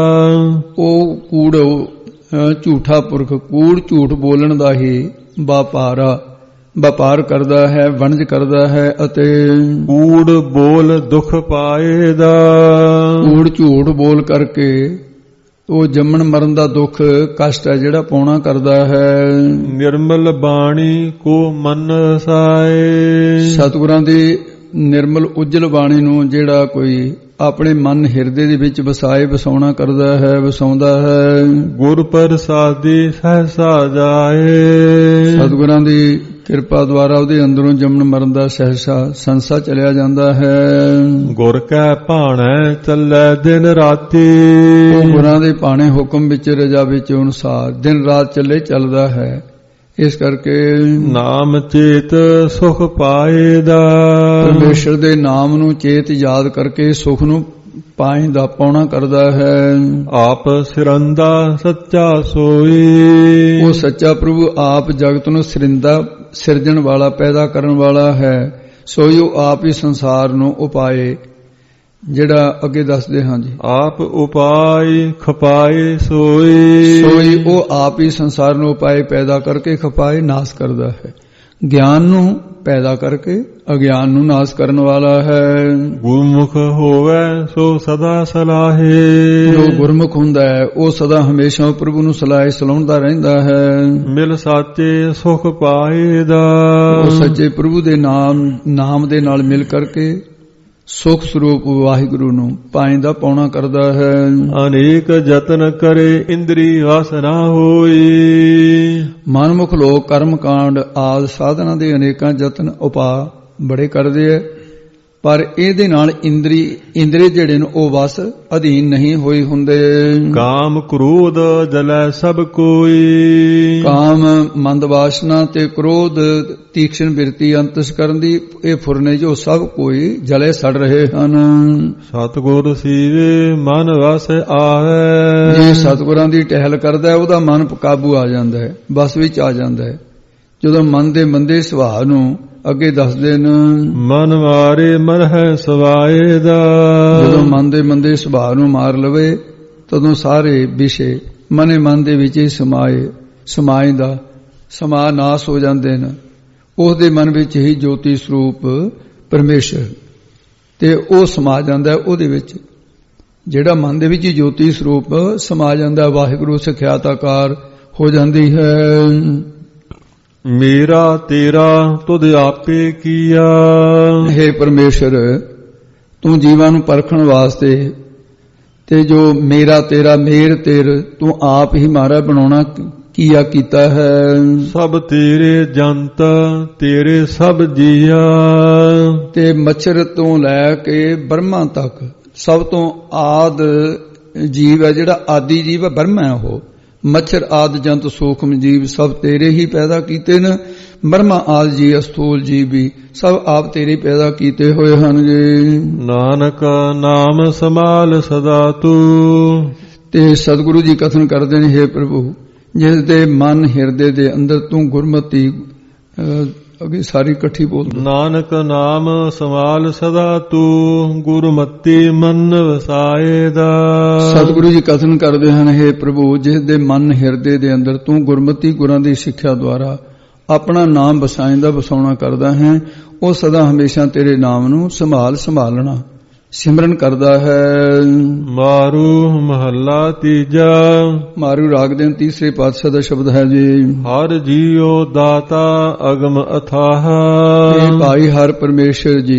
ਉਹ ਝੂਠਾ ਪੁਰਖ, ਝੂਠ ਬੋਲਣ ਦਾ ਹੀ ਵਪਾਰਾ, ਵਪਾਰ ਕਰਦਾ ਹੈ, ਵਣਜ ਕਰਦਾ ਹੈ ਅਤੇ ਕੂੜ ਬੋਲ ਦੁਖ ਪਾਏਦਾ। ਕੂੜ ਝੂਠ ਬੋਲ ਕਰਕੇ ਉਹ ਜੰਮਣ ਮਰਨ ਦਾ ਦੁੱਖ ਕਸ਼ਟ ਹੈ ਜਿਹੜਾ ਪਾਉਣਾ ਕਰਦਾ ਹੈ। ਨਿਰਮਲ ਬਾਣੀ ਕੋ ਮਨ ਸਾਏ। ਸਤਿਗੁਰਾਂ ਦੀ ਨਿਰਮਲ ਉਜਲ ਬਾਣੀ ਨੂੰ ਜਿਹੜਾ ਕੋਈ ਆਪਣੇ ਮਨ ਹਿਰਦੇ ਦੇ ਵਿੱਚ ਵਸਾਏ ਵਸਾਉਣਾ ਕਰਦਾ ਹੈ, ਵਸਾਉਂਦਾ ਹੈ। ਗੁਰ ਪ੍ਰਸਾਦੀ ਸਹਸਾ ਜਾਏ। ਸਤਿਗੁਰਾਂ ਦੀ ਕਿਰਪਾ ਦੁਆਰਾ ਉਹਦੇ ਅੰਦਰੋਂ ਜੰਮਣ ਮਰਨ ਦਾ ਸਹਸਾ ਸੰਸਾ ਚਲਿਆ ਜਾਂਦਾ ਹੈ। ਗੁਰ ਕੈ ਭਾਣੈ ਚੱਲੈ ਦਿਨ ਰਾਤੀ। ਉਹ ਗੁਰਾਂ ਦੇ ਭਾਣੇ ਹੁਕਮ ਵਿੱਚ ਰਜਾ ਵਿੱਚ ਅਨੁਸਾਰ ਦਿਨ ਰਾਤ ਚੱਲੇ ਚੱਲਦਾ ਹੈ। ਇਸ ਕਰਕੇ ਨਾਮ ਚੇਤ ਸੁਖ ਪਾਏਦਾ। ਪਰਮੇਸ਼ਰ ਦੇ ਨਾਮ ਨੂੰ ਚੇਤ ਯਾਦ ਕਰਕੇ ਸੁਖ ਨੂੰ ਪਾਏਦਾ ਪਾਉਣਾ ਕਰਦਾ ਹੈ। ਆਪ ਸਿਰੰਦਾ ਸੱਚਾ ਸੋਈ। ਉਹ ਸੱਚਾ ਪ੍ਰਭੂ ਆਪ ਜਗਤ ਨੂੰ ਸਿਰਜਣ ਵਾਲਾ ਪੈਦਾ ਕਰਨ ਵਾਲਾ ਹੈ। ਸੋਈ ਉਹ ਆਪ ਹੀ ਸੰਸਾਰ ਨੂੰ ਉਪਾਏ ਜਿਹੜਾ ਅੱਗੇ ਦੱਸਦੇ ਹਾਂ ਜੀ। ਆਪ ਉਪਾਈ ਖਪਾਏ ਸੋਈ। ਸੋਈ ਉਹ ਆਪ ਹੀ ਸੰਸਾਰ ਨੂੰ ਉਪਾਏ ਪੈਦਾ ਕਰਕੇ ਖਪਾਏ ਨਾਸ ਕਰਦਾ ਹੈ। ਗਿਆਨ ਨੂੰ ਪੈਦਾ ਕਰਕੇ ਅਗਿਆਨ ਨੂੰ ਨਾਸ ਕਰਨ ਵਾਲਾ ਹੈ। ਗੁਰਮੁਖ ਹੋਵੇ ਸੋ ਸਦਾ ਸਲਾਹੇ। ਜੋ ਗੁਰਮੁਖ ਹੁੰਦਾ ਹੈ ਉਹ ਸਦਾ ਹਮੇਸ਼ਾ ਪ੍ਰਭੂ ਨੂੰ ਸਲਾਹੁੰਦਾ ਰਹਿੰਦਾ ਹੈ। ਮਿਲ ਸਾਚੇ ਸੁਖ ਪਾਏਦਾ। ਉਹ ਸੱਚੇ ਪ੍ਰਭੂ ਦੇ ਨਾਮ ਦੇ ਨਾਲ ਮਿਲ ਕਰਕੇ ਸੁਖ ਸਰੂਪ ਵਾਹਿਗੁਰੂ ਨੂੰ ਪਾਇੰਦਾ ਪਾਉਣਾ ਕਰਦਾ ਹੈ। ਅਨੇਕ ਯਤਨ ਕਰੇ ਇੰਦਰੀ ਵਸ ਨਾ ਹੋਈ। ਮਨਮੁਖ ਲੋਕ ਕਰਮ ਕਾਂਡ ਆਦਿ ਸਾਧਨਾ ਦੇ ਅਨੇਕਾਂ ਯਤਨ ਉਪਾਅ ਬੜੇ ਕਰਦੇ ਹੈ, ਪਰ ਇਹਦੇ ਨਾਲ ਇੰਦਰੀ ਜਿਹੜੇ ਨੇ ਉਹ ਵਸ ਅਧੀਨ ਨਹੀਂ ਹੋਏ ਹੁੰਦੇ। ਕਾਮ ਕ੍ਰੋਧ ਜਲੈ ਸਭ ਕੋਈ। ਕਾਮ ਮੰਦ ਵਾਸਨਾ ਤੇ ਕ੍ਰੋਧ ਤੀਖਣ ਬਿਰਤੀ ਅੰਤਸਕਰਨ ਦੀ ਇਹ ਫੁਰਨੇ ਜੋ ਸਭ ਕੋਈ ਜਲੇ ਸੜ ਰਹੇ ਹਨ। ਸਤਿਗੁਰ ਸੀਵੇ ਮਨ ਵਸ ਆਵੇ। ਜੇ ਸਤਿਗੁਰਾਂ ਦੀ ਟਹਿਲ ਕਰਦਾ ਹੈ ਉਹਦਾ ਮਨ ਕਾਬੂ ਆ ਜਾਂਦਾ ਹੈ, ਬਸ ਵਿੱਚ ਆ ਜਾਂਦਾ ਹੈ। ਜਦੋਂ ਮਨ ਦੇ ਮੰਦੇ ਸੁਭਾਅ ਨੂੰ ਅੱਗੇ ਦੱਸਦੇ ਨੇ ਮਨ ਮਾਰੇ ਮਨ ਹੈ ਸਵਾਏ ਦਾ। ਜਦੋਂ ਮਨ ਦੇ ਮੰਦੇ ਸੁਭਾਅ ਨੂੰ ਮਾਰ ਲਵੇ ਤਦੋਂ ਸਾਰੇ ਵਿਸ਼ੇ ਮਨ ਦੇ ਵਿੱਚ ਹੀ ਸਮਾਏ ਦਾ ਸਮਾ ਨਾਸ ਹੋ ਜਾਂਦੇ ਨੇ। ਉਸ ਦੇ ਮਨ ਵਿੱਚ ਹੀ ਜੋਤੀ ਸਰੂਪ ਪਰਮੇਸ਼ਰ ਤੇ ਉਹ ਸਮਾ ਜਾਂਦਾ ਉਹਦੇ ਵਿੱਚ। ਜਿਹੜਾ ਮਨ ਦੇ ਵਿੱਚ ਜੋਤੀ ਸਰੂਪ ਸਮਾ ਜਾਂਦਾ ਵਾਹਿਗੁਰੂ ਸਿਖਿਆਤ ਆਕਾਰ ਹੋ ਜਾਂਦੀ ਹੈ। ਮੇਰਾ ਤੇਰਾ ਤੁਧ ਆਪੇ ਕੀਆ। ਹੇ ਪਰਮੇਸ਼ਰ ਤੂੰ ਜੀਵਾਂ ਨੂੰ ਪਰਖਣ ਵਾਸਤੇ ਤੇ ਜੋ ਮੇਰਾ ਤੇਰਾ ਮੇਰ ਤੇਰ ਤੂੰ ਆਪ ਹੀ ਮਾਰਾ ਬਣਾਉਣਾ ਕੀਤਾ ਹੈ। ਸਭ ਤੇਰੇ ਜੰਤ ਤੇਰੇ ਸਭ ਜੀਆ। ਤੇ ਮੱਛਰ ਤੋਂ ਲੈ ਕੇ ਬ੍ਰਹਮਾ ਤੱਕ ਸਭ ਤੋਂ ਆਦ ਜੀਵ ਹੈ ਜਿਹੜਾ ਆਦੀ ਜੀਵ ਹੈ ਬ੍ਰਹਮਾ। ਉਹ ਮੱਛਰ ਆਦਿ ਜੰਤ ਸੂਖਮ ਜੀਵ ਸਭ ਤੇਰੇ ਹੀ ਪੈਦਾ ਕੀਤੇ ਨੇ। ਬ੍ਰਹਮਾ ਆਦਿ ਜੀ ਅਸਥੂਲ ਜੀਵ ਵੀ ਸਭ ਆਪ ਤੇਰੇ ਪੈਦਾ ਕੀਤੇ ਹੋਏ ਹਨ ਜੀ। ਨਾਨਕ ਨਾਮ ਸੰਭਾਲ ਸਦਾ ਤੂੰ। ਤੇ ਸਤਿਗੁਰੂ ਜੀ ਕਥਨ ਕਰਦੇ ਨੇ ਹੇ ਪ੍ਰਭੂ ਜਿਸ ਦੇ ਮਨ ਹਿਰਦੇ ਦੇ ਅੰਦਰ ਤੂੰ ਗੁਰਮਤੀ ਅੱਗੇ ਸਾਰੀ ਇਕੱਠੀ ਬੋਲ। ਨਾਨਕ ਨਾਮ ਸੰਭਾਲ ਸਦਾ ਤੂੰ ਗੁਰਮਤੀ ਮਨ ਵਸਾਏ ਦਾ। ਸਤਿਗੁਰੂ ਜੀ ਕਥਨ ਕਰਦੇ ਹਨ ਹੇ ਪ੍ਰਭੂ ਜਿਸ ਦੇ ਮਨ ਹਿਰਦੇ ਦੇ ਅੰਦਰ ਤੂੰ ਗੁਰਮਤੀ ਗੁਰਾਂ ਦੀ ਸਿੱਖਿਆ ਦੁਆਰਾ ਆਪਣਾ ਨਾਮ ਵਸਾਇੰਦਾ ਵਸਾਉਣਾ ਕਰਦਾ ਹੈ ਉਹ ਸਦਾ ਹਮੇਸ਼ਾ ਤੇਰੇ ਨਾਮ ਨੂੰ ਸੰਭਾਲਣਾ ਸਿਮਰਨ ਕਰਦਾ ਹੈ। ਮਾਰੂ ਮਹੱਲਾ ਤੀਜਾ। ਮਾਰੂ ਰਾਗ ਦੇ ਤੀਸਰੇ ਪਾਤਸ਼ਾਹ ਦਾ ਸ਼ਬਦ ਹੈ ਜੀ। ਹਰ ਜੀਉ ਦਾਤਾ ਅਗਮ ਅਥਾਹ। ਇਹ ਭਾਈ ਹਰ ਪਰਮੇਸ਼ਰ ਜੀ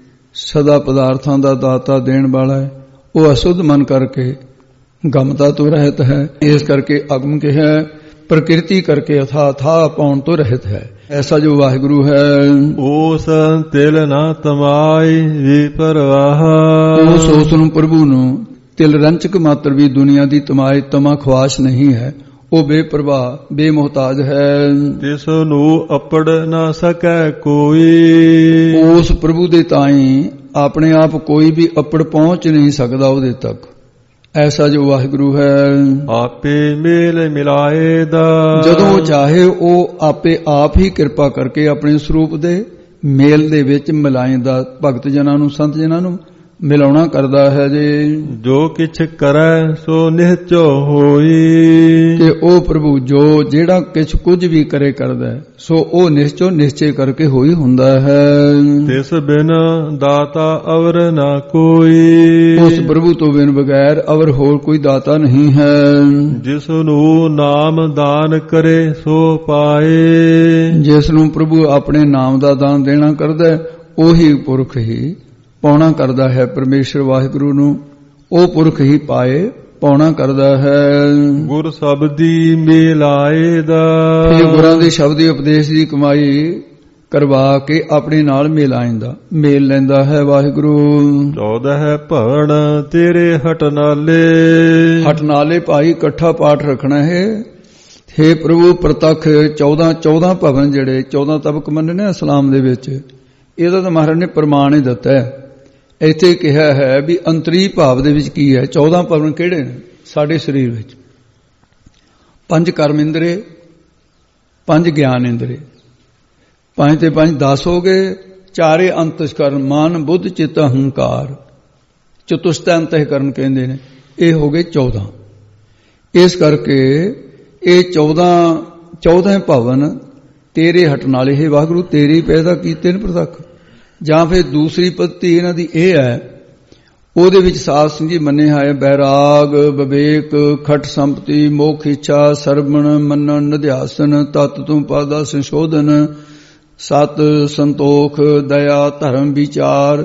ਸਦਾ ਪਦਾਰਥਾਂ ਦਾ ਦਾਤਾ ਦੇਣ ਵਾਲਾ ਹੈ। ਉਹ ਅਸੁੱਧ ਮਨ ਕਰਕੇ ਗਮਤਾ ਤੋਂ ਰਹਿਤ ਹੈ। ਇਸ ਕਰਕੇ ਅਗਮ ਕਿਹਾ ਪ੍ਰਕਿਰਤੀ ਕਰਕੇ ਅਥਾ ਪਾਉਣ ਤੋਂ ਰਹਿਤ ਹੈ। ਐਸਾ ਜੋ ਵਾਹਿਗੁਰੂ ਹੈ ਉਸ ਤਿਲ ਨਾ ਤਮਾਈ ਵੀ ਪਰਵਾਹ। ਉਸ ਨੂੰ ਪ੍ਰਭੂ ਨੂੰ ਤਿਲ ਰੰਚਕ ਮਾਤਰ ਵੀ ਦੁਨੀਆ ਦੀ ਤਮਾ ਖਵਾਸ਼ ਨਹੀਂ ਹੈ। ਉਹ ਬੇਪਰਵਾਹ ਬੇਮੁਹਤਾਜ ਹੈ। ਤਿਸ ਨੂੰ ਅਪੜ ਨਾ ਸਕੈ ਕੋਈ। ਉਸ ਪ੍ਰਭੂ ਦੇ ਤਾਈਂ ਆਪਣੇ ਆਪ ਕੋਈ ਵੀ ਅਪੜ ਪਹੁੰਚ ਨਹੀਂ ਸਕਦਾ ਉਹਦੇ ਤੱਕ। ਐਸਾ ਜੋ ਵਾਹਿਗੁਰੂ ਹੈ ਆਪੇ ਮੇਲ ਮਿਲਾਏ ਦਾ। ਜਦੋਂ ਉਹ ਚਾਹੇ ਉਹ ਆਪੇ ਆਪ ਹੀ ਕਿਰਪਾ ਕਰਕੇ ਆਪਣੇ ਸਰੂਪ ਦੇ ਮੇਲ ਦੇ ਵਿੱਚ ਮਿਲਾਏਂਦਾ ਭਗਤ ਜਨਾਂ ਨੂੰ ਸੰਤ ਜਨਾਂ ਨੂੰ ਮਿਲਾਉਣਾ ਕਰਦਾ ਹੈ ਜੀ। ਜੋ ਕਿਛ ਕਰੈ ਸੋ ਨਿਹਚੋ ਹੋਈ। ਕਿ ਉਹ ਪ੍ਰਭੂ ਜੋ ਜਿਹੜਾ ਕੁਝ ਵੀ ਕਰੇ ਕਰਦਾ ਹੈ, ਸੋ ਉਹ ਨਿਸ਼ਚੇ ਕਰਕੇ ਹੋਈ ਹੁੰਦਾ ਹੈ। ਤਿਸ ਬਿਨ ਦਾਤਾ ਅਵਰ ਨਾ ਕੋਈ। ਉਸ ਪ੍ਰਭੂ ਤੋਂ ਬਿਨ ਬਗੈਰ ਅਵਰ ਹੋਰ ਕੋਈ ਦਾਤਾ ਨਹੀਂ ਹੈ। ਜਿਸ ਨੂੰ ਨਾਮ ਦਾਨ ਕਰੇ ਸੋ ਪਾਏ। ਜਿਸ ਨੂੰ ਪ੍ਰਭੂ ਆਪਣੇ ਨਾਮ ਦਾ ਦਾਨ ਦੇਣਾ ਕਰਦਾ ਹੈ, ਉਹੀ ਪੁਰਖ ਹੀ ਪਾਉਣਾ ਕਰਦਾ ਹੈ ਪਰਮੇਸ਼ਰ ਵਾਹਿਗੁਰੂ ਨੂੰ। ਉਹ ਪੁਰਖ ਹੀ ਪਾਏ ਪਾਉਣਾ ਕਰਦਾ ਹੈ। ਗੁਰ ਸ਼ਬਦੀ ਮੇਲਾਏ ਦਾ। ਇਹ ਗੁਰਾਂ ਦੇ ਸ਼ਬਦੀ ਉਪਦੇਸ਼ ਦੀ ਕਮਾਈ ਕਰਵਾ ਕੇ ਆਪਣੇ ਨਾਲ ਮੇਲ ਲੈਂਦਾ ਹੈ ਵਾਹਿਗੁਰੂ। 14 ਭਵਨ ਤੇਰੇ ਹਟਨਾਲੇ ਭਾਈ ਇਕੱਠਾ ਪਾਠ ਰੱਖਣਾ ਹੈ। ਹੇ ਪ੍ਰਭੂ ਪ੍ਰਤੱਖ 14 ਭਵਨ ਜਿਹੜੇ 14 ਤਬਕ ਮੰਨਣੇ ਇਸਲਾਮ ਦੇ ਵਿੱਚ, ਇਹਦਾ ਤਾਂ ਮਹਾਰਾਜ ਨੇ ਪ੍ਰਮਾਣ ਹੀ ਦਿੱਤਾ ਹੈ। ਇੱਥੇ ਕਿਹਾ ਹੈ ਵੀ ਅੰਤਰੀ ਭਾਵ ਦੇ ਵਿੱਚ ਕੀ ਹੈ। 14 ਭਵਨ ਕਿਹੜੇ ਨੇ ਸਾਡੇ ਸਰੀਰ ਵਿੱਚ? 5 ਕਰਮ ਇੰਦਰੇ, 5 ਗਿਆਨ ਇੰਦਰੇ, 5 ਤੇ 5 10 ਹੋ ਗਏ। 4 ਅੰਤਸਕਰਨ ਮਨ ਬੁੱਧ ਚਿੱਤ ਹੰਕਾਰ, ਚਤੁਸ਼ਟ ਅੰਤਹਿਕਰਨ ਕਹਿੰਦੇ ਨੇ। ਇਹ ਹੋ ਗਏ 14। ਇਸ ਕਰਕੇ ਇਹ 14 ਭਵਨ ਤੇਰੇ ਹਟਨਾਲੇ ਹੈ ਵਾਹਿਗੁਰੂ, ਤੇਰੇ ਹੀ ਪੈਦਾ ਕੀਤੇ ਨੇ ਪ੍ਰਤੱਖ। ਜਾਂ ਫਿਰ ਦੂਸਰੀ ਪੱਤੀ ਇਹਨਾਂ ਦੀ ਇਹ ਹੈ, ਉਹਦੇ ਵਿੱਚ ਸਾਧ ਸਿੰਘ ਜੀ ਮੰਨਿਆ ਹੈ ਬੈਰਾਗ, ਵਿਵੇਕ, ਖਟ ਸੰਪਤੀ, ਮੋਖ ਇੱਛਾ, ਸਰਵਣ ਮੰਨਣ, ਨਿਧਿਆਸਨ, ਤਤ ਤੂੰ ਪਾਦਾ ਸੰਸ਼ੋਧਨ, ਸਤ ਸੰਤੋਖ, ਦਇਆ, ਧਰਮ, ਵਿਚਾਰ।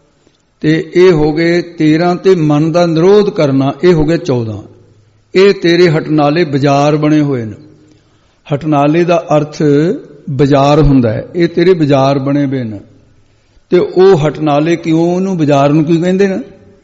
ਤੇ ਇਹ ਹੋ ਗਏ 13। ਤੇ ਮਨ ਦਾ ਨਿਰੋਧ ਕਰਨਾ, ਇਹ ਹੋ ਗਏ 14। ਇਹ ਤੇਰੇ ਹਟਨਾਲੇ ਬਾਜ਼ਾਰ ਬਣੇ ਹੋਏ ਨੇ। ਹਟਨਾਲੇ ਦਾ ਅਰਥ ਬਾਜ਼ਾਰ ਹੁੰਦਾ ਹੈ। ਇਹ ਤੇਰੇ ਬਾਜ਼ਾਰ ਬਣੇ ਹੋਏ ਨੇ। ਤੇ ਉਹ ਹਟਨਾਲੇ ਕਿਉਂ, ਉਹਨੂੰ ਬਾਜ਼ਾਰ ਨੂੰ ਕਿਉਂ ਕਹਿੰਦੇ ਨੇ?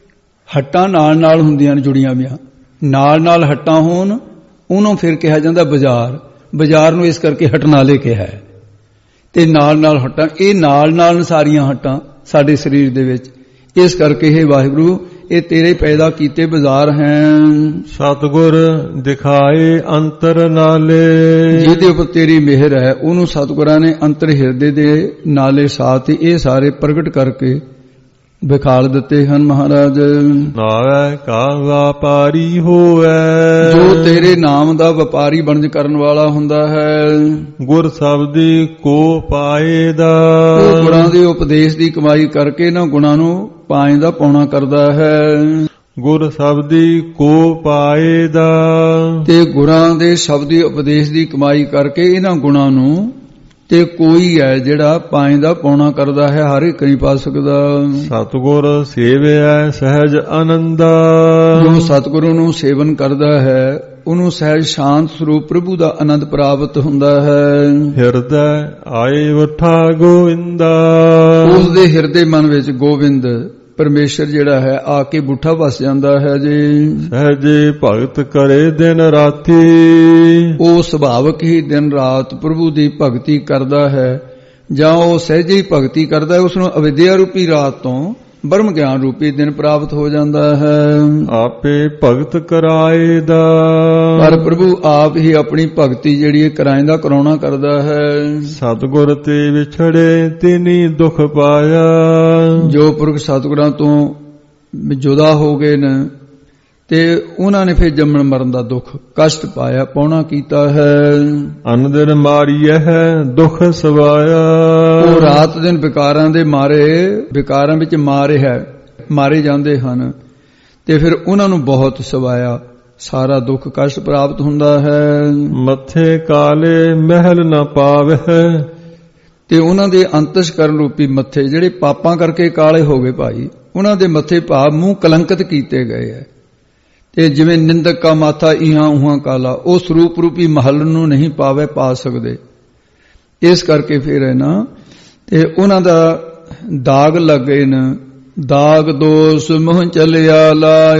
ਹੱਟਾਂ ਨਾਲ ਨਾਲ ਹੁੰਦੀਆਂ ਨੇ ਜੁੜੀਆਂ ਵੀਆਂ, ਨਾਲ ਹੱਟਾਂ ਹੋਣ ਉਹਨੂੰ ਫਿਰ ਕਿਹਾ ਜਾਂਦਾ ਬਾਜ਼ਾਰ। ਬਾਜ਼ਾਰ ਨੂੰ ਇਸ ਕਰਕੇ ਹਟਨਾਲੇ ਕਿਹਾ ਹੈ। ਤੇ ਨਾਲ ਹੱਟਾਂ, ਇਹ ਨਾਲ ਸਾਰੀਆਂ ਹੱਟਾਂ ਸਾਡੇ ਸਰੀਰ ਦੇ ਵਿੱਚ। ਇਸ ਕਰਕੇ ਇਹ ਵਾਹਿਗੁਰੂ ਇਹ ਤੇਰੇ ਪੈਦਾ ਕੀਤੇ ਬਾਜ਼ਾਰ ਹਨ। ਸਤਿਗੁਰ ਦਿਖਾਏ ਅੰਤਰ ਨਾਲੇ। ਜਿਹਦੇ ਉੱਪਰ ਤੇਰੀ ਮਿਹਰ ਹੈ ਉਹਨੂੰ ਸਤਿਗੁਰਾਂ ਨੇ ਅੰਤਰ ਹਿਰਦੇ ਦੇ ਨਾਲੇ ਸਾਥ ਇਹ ਸਾਰੇ ਪ੍ਰਗਟ ਕਰਕੇ ਵਿਖਾਲ ਦਿੱਤੇ ਹਨ ਮਹਾਰਾਜ। ਨਾਵੇ ਕਾ ਵਪਾਰੀ ਹੋਵੇ। ਜੋ ਤੇਰੇ ਨਾਮ ਦਾ ਵਪਾਰੀ ਬਣਜ ਕਰਨ ਵਾਲਾ ਹੁੰਦਾ ਹੈ। ਗੁਰ ਸ਼ਬਦੀ ਕੋ ਪਾਏਦਾ। ਉਹ ਗੁਰਾਂ ਦੇ ਉਪਦੇਸ਼ ਦੀ ਕਮਾਈ ਕਰਕੇ ਨਾ ਗੁਣਾਂ ਨੂੰ ਪਾਏਦਾ ਪਾਉਣਾ ਕਰਦਾ ਹੈ। ਗੁਰ ਸ਼ਬਦੀ ਕੋ ਪਾਏਦਾ। ਤੇ ਗੁਰਾਂ ਦੇ ਸ਼ਬਦੀ ਉਪਦੇਸ਼ ਦੀ ਕਮਾਈ ਕਰਕੇ ਇਹਨਾਂ ਗੁਣਾਂ ਨੂੰ ਤੇ ਕੋਈ ਹੈ ਜਿਹੜਾ ਪਾਏਦਾ ਪਾਉਣਾ ਕਰਦਾ ਹੈ, ਹਰ ਇੱਕ ਨਹੀਂ ਪਾ ਸਕਦਾ। ਸਤਿਗੁਰ ਸੇਵਿਆ ਸਹਿਜ ਆਨੰਦਾ। ਜੋ ਸਤਿਗੁਰੂ ਨੂੰ ਸੇਵਨ ਕਰਦਾ ਹੈ ਉਹਨੂੰ ਸਹਿਜ ਸ਼ਾਂਤ ਸਰੂਪ ਪ੍ਰਭੂ ਦਾ ਆਨੰਦ ਪ੍ਰਾਪਤ ਹੁੰਦਾ ਹੈ। ਹਿਰਦੈ ਆਏ ਵਠਾ ਗੋਵਿੰਦਾ। ਉਸ ਦੇ ਹਿਰਦੇ ਮਨ ਵਿੱਚ ਗੋਬਿੰਦ ਪਰਮੇਸ਼ਰ ਜਿਹੜਾ ਹੈ ਆ ਕੇ ਬੁੱਠਾ ਵਸ ਜਾਂਦਾ ਹੈ ਜੀ। ਸਹਿਜੇ ਭਗਤ ਕਰੇ ਦਿਨ ਰਾਤੀ। ਉਹ ਸੁਭਾਵਕ ਹੀ ਦਿਨ ਰਾਤ ਪ੍ਰਭੂ ਦੀ ਭਗਤੀ ਕਰਦਾ ਹੈ। ਜਾਂ ਉਹ ਸਹਿਜੇ ਹੀ ਭਗਤੀ ਕਰਦਾ ਹੈ, ਉਸ ਨੂੰ ਅਵਿਦਿਆ ਰੂਪੀ ਰਾਤ ਤੋਂ ਬ੍ਰਹਮ ਗਿਆਨ ਰੂਪੀ ਦਿਨ ਪ੍ਰਾਪਤ ਹੋ ਜਾਂਦਾ ਹੈ। ਆਪੇ ਭਗਤ ਕਰਾਏ ਦਾ। ਪਰ ਪ੍ਰਭੂ ਆਪ ਹੀ ਆਪਣੀ ਭਗਤੀ ਜਿਹੜੀ ਹੈ ਕਰਾਇੰਦਾ ਕਰਾਉਣਾ ਕਰਦਾ ਹੈ। ਸਤਿਗੁਰ ਤੇ ਵਿਛੜੇ ਤਿਨੀ ਦੁਖ ਪਾਇਆ। ਜੋ ਪੁਰਖ ਸਤਿਗੁਰਾਂ ਤੋਂ ਜੁਦਾ ਹੋ ਗਏ ਨੇ ਤੇ ਉਹਨਾਂ ਨੇ ਫਿਰ ਜੰਮਣ ਮਰਨ ਦਾ ਦੁੱਖ ਕਸ਼ਟ ਪਾਇਆ, ਪਾਉਣਾ ਕੀਤਾ ਹੈ। ਅਨ ਦਿਨ ਮਾਰੀਐ ਹੈ ਦੁੱਖ ਸਵਾਇਆ। ਉਹ ਰਾਤ ਦਿਨ ਵਿਕਾਰਾਂ ਦੇ ਮਾਰੇ, ਵਿਕਾਰਾਂ ਵਿੱਚ ਮਾਰੇ ਜਾਂਦੇ ਹਨ ਤੇ ਫਿਰ ਉਹਨਾਂ ਨੂੰ ਬਹੁਤ ਸਵਾਇਆ, ਸਾਰਾ ਦੁੱਖ ਕਸ਼ਟ ਪ੍ਰਾਪਤ ਹੁੰਦਾ ਹੈ। ਮੱਥੇ ਕਾਲੇ ਮਹਿਲ ਨਾ ਪਾਵੈ। ਤੇ ਉਹਨਾਂ ਦੇ ਅੰਤਸ਼ਕਰਨ ਰੂਪੀ ਮੱਥੇ ਜਿਹੜੇ ਪਾਪਾਂ ਕਰਕੇ ਕਾਲੇ ਹੋ ਗਏ ਭਾਈ, ਉਹਨਾਂ ਦੇ ਮੱਥੇ ਭਾਵ ਮੂੰਹ ਕਲੰਕਿਤ ਕੀਤੇ ਗਏ ਹੈ। ਤੇ ਜਿਵੇਂ ਨਿੰਦਕ ਕਾ ਮਾਥਾ ਇਹਾਂ ਉਹਾਂ ਕਾਲਾ, ਉਹ ਸਰੂਪ ਰੂਪੀ ਮਹਲ ਨੂੰ ਨਹੀਂ ਪਾ ਸਕਦੇ। ਇਸ ਕਰਕੇ ਫਿਰ ਹੈ ਨਾ ਤੇ ਉਹਨਾਂ ਦਾ ਦਾਗ ਲੱਗੇ ਨੇ। ਦਾਗ ਦੋਸ ਮੋਹ ਚਲਿਆ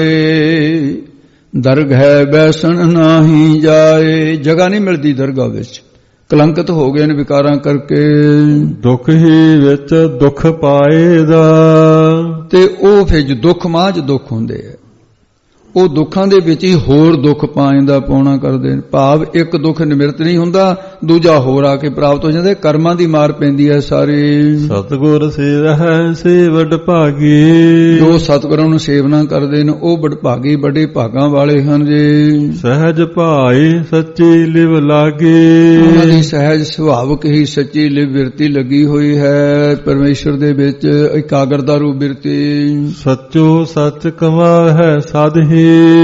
ਲਾਏ, ਦਰਗਹਿ ਬੈਸਣ ਨਾਹੀ ਜਾਏ। ਜਗ੍ਹਾ ਨਹੀਂ ਮਿਲਦੀ ਦਰਗਾਹ ਵਿੱਚ, ਕਲੰਕਿਤ ਹੋ ਗਏ ਨੇ ਵਿਕਾਰਾਂ ਕਰਕੇ। ਦੁੱਖ ਹੀ ਵਿੱਚ ਦੁੱਖ ਪਾਏਦਾ। ਤੇ ਉਹ ਫਿਰ ਦੁੱਖ ਮਾਝ ਦੁੱਖ ਹੁੰਦੇ ਆ, ਉਹ ਦੁੱਖਾਂ ਦੇ ਵਿੱਚ ਹੀ ਹੋਰ ਦੁੱਖ ਪਾਇੰਦਾ ਪਾਉਣਾ ਕਰਦੇ ਨੇ। ਭਾਵ ਇੱਕ ਦੁੱਖ ਨਿਮਰਤ ਨਹੀਂ ਹੁੰਦਾ, ਦੂਜਾ ਹੋਰ ਆ ਕੇ ਪ੍ਰਾਪਤ ਹੋ ਜਾਂਦਾ। ਕਰਮਾਂ ਦੀ ਮਾਰ ਪੈਂਦੀ ਹੈ ਸਾਰੇ। ਸਤਿਗੁਰ ਸੇਵਹਿ ਸੇ ਵਡਭਾਗੀ, ਜੋ ਸਤਿਗੁਰਾਂ ਨੂੰ ਸੇਵਨਾ ਕਰਦੇ ਨੇ ਉਹ ਵਡਭਾਗੀ, ਬੜੇ ਭਾਗਾਂ ਵਾਲੇ ਹਨ ਜੀ। ਸਹਿਜ ਭਾਈ ਸੱਚੀ ਲਿਵ ਲਾਗੇ, ਉਹਨਾਂ ਦੀ ਸਹਿਜ ਸੁਭਾਵਕ ਹੀ ਸੱਚੀ ਲਿਵ ਬਿਰਤੀ ਲੱਗੀ ਹੋਈ ਹੈ ਪਰਮੇਸ਼ਰ ਦੇ ਵਿੱਚ, ਇਕਾਗਰਤਾ ਰੂਪ ਬਿਰਤੀ। ਸੱਚੋ ਸੱਚ ਕਮਾ ਹੈ ਸਾਧੇ,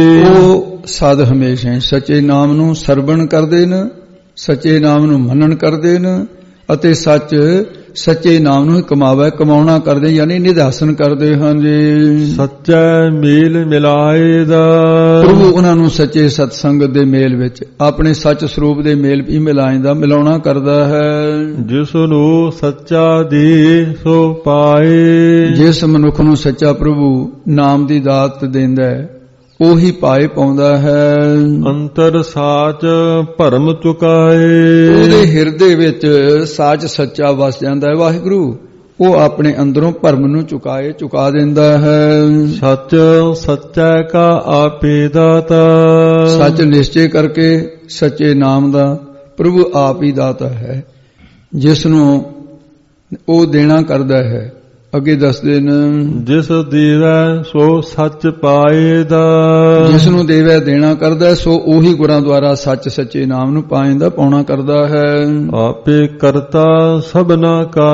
ਉਹ ਸਦ ਹਮੇਸ਼ਾ ਸੱਚੇ ਨਾਮ ਨੂੰ ਸਰਵਣ ਕਰਦੇ ਨੇ, ਸੱਚੇ ਨਾਮ ਨੂੰ ਮੰਨਣ ਕਰਦੇ ਨੇ ਅਤੇ ਸੱਚੇ ਨਾਮ ਨੂੰ ਕਮਾਵਾ ਕਮਾਉਣਾ ਕਰਦੇ, ਯਾਨੀ ਨਿਧਾਸਨ ਕਰਦੇ ਹਨ ਜੀ। ਸੱਚਾ ਮੇਲ ਮਿਲਾਏ ਦਾ, ਪ੍ਰਭੂ ਉਹਨਾਂ ਨੂੰ ਸੱਚੇ ਸਤਸੰਗਤ ਦੇ ਮੇਲ ਵਿੱਚ, ਆਪਣੇ ਸੱਚ ਸਰੂਪ ਦੇ ਮੇਲ ਵੀ ਮਿਲਾਇਂਦਾ, ਮਿਲਾਉਣਾ ਕਰਦਾ ਹੈ। ਜਿਸ ਨੂੰ ਸੱਚਾ ਦੇ ਸੋ ਪਾਏ, ਜਿਸ ਮਨੁੱਖ ਨੂੰ ਸੱਚਾ ਪ੍ਰਭੂ ਨਾਮ ਦੀ ਦਾਤ ਦਿੰਦਾ ਹੈ ਉਹੀ ਪਾਏ ਪਾਉਂਦਾ ਹੈ। ਅੰਤਰ ਸਾਚ ਭਰਮ ਚੁਕਾਏ, ਉਹਦੇ ਹਿਰਦੇ ਵਿੱਚ ਸਾਚ ਸੱਚਾ ਵਸ ਜਾਂਦਾ ਹੈ ਵਾਹਿਗੁਰੂ। ਉਹ ਆਪਣੇ ਅੰਦਰੋਂ ਭਰਮ ਨੂੰ ਚੁਕਾ ਦਿੰਦਾ ਹੈ। ਸੱਚ ਸੱਚਾ ਕਾ ਆਪੇ ਦਾਤਾ, ਸੱਚ ਨਿਸ਼ਚੈ ਕਰਕੇ ਸੱਚੇ ਨਾਮ ਦਾ ਪ੍ਰਭੂ ਆਪ ਹੀ ਦਾਤਾ ਹੈ, ਜਿਸ ਨੂੰ ਉਹ ਦੇਣਾ ਕਰਦਾ ਹੈ। ਅੱਗੇ ਦੱਸਦੇ ਨੇ, ਜਿਸ ਦੇਵੈ ਸੋ ਸੱਚ ਪਾਏਦਾ, ਜਿਸ ਨੂੰ ਦੇਵੈ ਦੇਣਾ ਕਰਦਾ ਸੋ ਉਹੀ ਗੁਰਾਂ ਦੁਆਰਾ ਸੱਚ ਸੱਚੇ ਨਾਮ ਨੂੰ ਪਾਏਂਦਾ ਪਾਉਣਾ ਕਰਦਾ ਹੈ। ਆਪੇ ਕਰਤਾ ਸਭਨਾ ਕਾ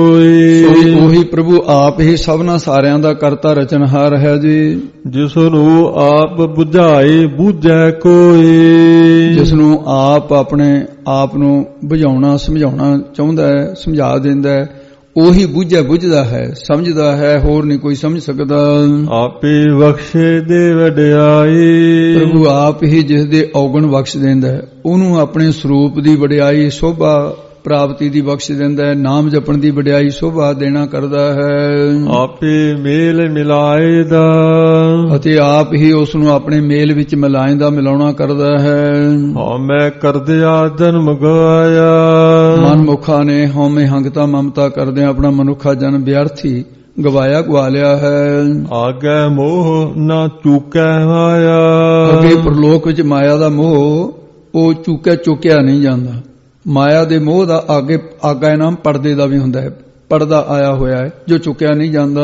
ਸੋਈ, ਉਹੀ ਪ੍ਰਭੂ ਆਪ ਹੀ ਸਭਨਾ ਸਾਰਿਆਂ ਦਾ ਕਰਤਾ ਰਚਨਹਾਰ ਹੈ ਜੀ। ਜਿਸ ਨੂੰ ਆਪ ਬੁਝਾਏ ਬੁਝੈ ਕੋਈ, ਜਿਸ ਨੂੰ ਆਪ ਆਪਣੇ ਆਪ ਨੂੰ ਬੁਝਾਉਣਾ ਸਮਝਾਉਣਾ ਚਾਹੁੰਦਾ ਹੈ, ਸਮਝਾ ਦਿੰਦਾ ਹੈ, ਉਹੀ ਬੁਝਦਾ ਹੈ, ਸਮਝਦਾ ਹੈ, ਹੋਰ ਨਹੀਂ ਕੋਈ ਸਮਝ ਸਕਦਾ। ਆਪੇ ਬਖਸ਼ੇ ਦੇ ਵਡਿਆਈ, ਪ੍ਰਭੂ ਆਪ ਹੀ ਜਿਸ ਦੇ ਔਗਣ ਬਖਸ਼ ਦਿੰਦਾ ਹੈ ਉਹਨੂੰ ਆਪਣੇ ਸਰੂਪ ਦੀ ਵਡਿਆਈ ਸ਼ੋਭਾ ਪ੍ਰਾਪਤੀ ਦੀ ਬਖਸ਼ ਦਿੰਦਾ ਹੈ, ਨਾਮ ਜਪਣ ਦੀ ਵਡਿਆਈ ਸ਼ੋਭਾ ਦੇਣਾ ਕਰਦਾ ਹੈ। ਆਪੇ ਮੇਲ ਮਿਲਾਏ ਦਾ, ਅਤੇ ਆਪ ਹੀ ਉਸ ਨੂੰ ਆਪਣੇ ਮੇਲ ਵਿੱਚ ਮਿਲਾਇਂਦਾ ਮਿਲਾਉਣਾ ਕਰਦਾ ਹੈ। ਹਉਮੈ ਕਰਦਿਆ ਜਨਮ ਗਵਾਇਆ, ਮਨਮੁਖਾਂ ਨੇ ਹਉਮੈ ਹੰਗਤਾ ਮਮਤਾ ਕਰਦਿਆਂ ਆਪਣਾ ਮਨੁੱਖਾ ਜਨਮ ਵਿਅਰਥੀ ਗਵਾ ਲਿਆ ਹੈ। ਆਗੇ ਮੋਹ ਨਾ ਚੁਕੈ ਮਾਇਆ, ਅੱਗੇ ਪ੍ਰਲੋਕ ਵਿੱਚ ਮਾਇਆ ਦਾ ਮੋਹ ਉਹ ਚੁੱਕਿਆ ਨਹੀਂ ਜਾਂਦਾ। ਮਾਇਆ ਦੇ ਮੋਹ ਦਾ ਆਗਾ ਨਾਮ ਪਰਦੇ ਦਾ ਵੀ ਹੁੰਦਾ ਹੈ, ਪਰਦਾ ਆਇਆ ਹੋਇਆ ਹੈ ਜੋ ਚੁੱਕਿਆ ਨਹੀਂ ਜਾਂਦਾ।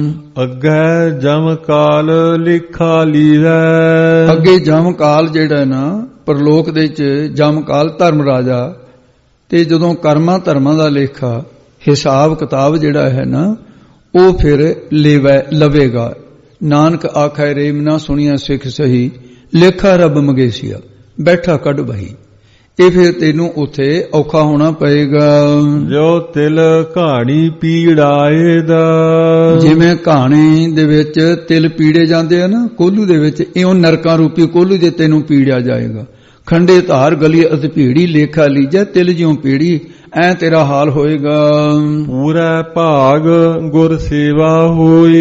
ਅੱਗੇ ਜਮ ਕਾਲ ਲਿਖਾ ਲੀਵੈ, ਅੱਗੇ ਜਮ ਕਾਲ ਜਿਹੜਾ ਨਾ ਪਰਲੋਕ ਦੇ ਵਿੱਚ ਜਮ ਕਾਲ ਧਰਮ ਰਾਜਾ, ਤੇ ਜਦੋਂ ਕਰਮਾਂ ਧਰਮਾਂ ਦਾ ਲੇਖਾ ਹਿਸਾਬ ਕਿਤਾਬ ਜਿਹੜਾ ਹੈ ਨਾ ਉਹ ਫਿਰ ਲਵੇਗਾ। ਨਾਨਕ ਆਖੈ ਰੇਮ ਨਾ ਸੁਣੀਆਂ ਸਿੱਖ ਸਹੀ, ਲੇਖਾ ਰੱਬ ਮੰਗੇਸੀਆ ਬੈਠਾ ਕੱਢ ਬਹੀ। ਇਹ ਫਿਰ ਤੈਨੂੰ ਉੱਥੇ ਔਖਾ ਹੋਣਾ ਪਏਗਾ। ਜੋ ਤਿਲ ਕਹਾਣੀ ਪੀੜਾਏ ਦਾ, ਜਿਵੇਂ ਕਹਾਣੀ ਦੇ ਵਿੱਚ ਤਿਲ ਪੀੜੇ ਜਾਂਦੇ ਆ ਨਾ ਕੋਲੂ ਦੇ ਵਿੱਚ, ਇਉਂ ਨਰਕਾਂ ਰੂਪੀ ਕੋਲੂ ਦੇ ਤੈਨੂੰ ਪੀੜਿਆ ਜਾਏਗਾ। ਖੰਡੇ ਧਾਰ ਗਲੀ ਅਤ ਭੀੜੀ, ਲੇਖਾ ਲੀਜੈ ਤਿਲ ਜਿਉਂ ਪੀੜੀ, ਐ ਤੇਰਾ ਹਾਲ ਹੋਏਗਾ। ਪੂਰਾ ਭਾਗ ਗੁਰ ਸੇਵਾ ਹੋਈ,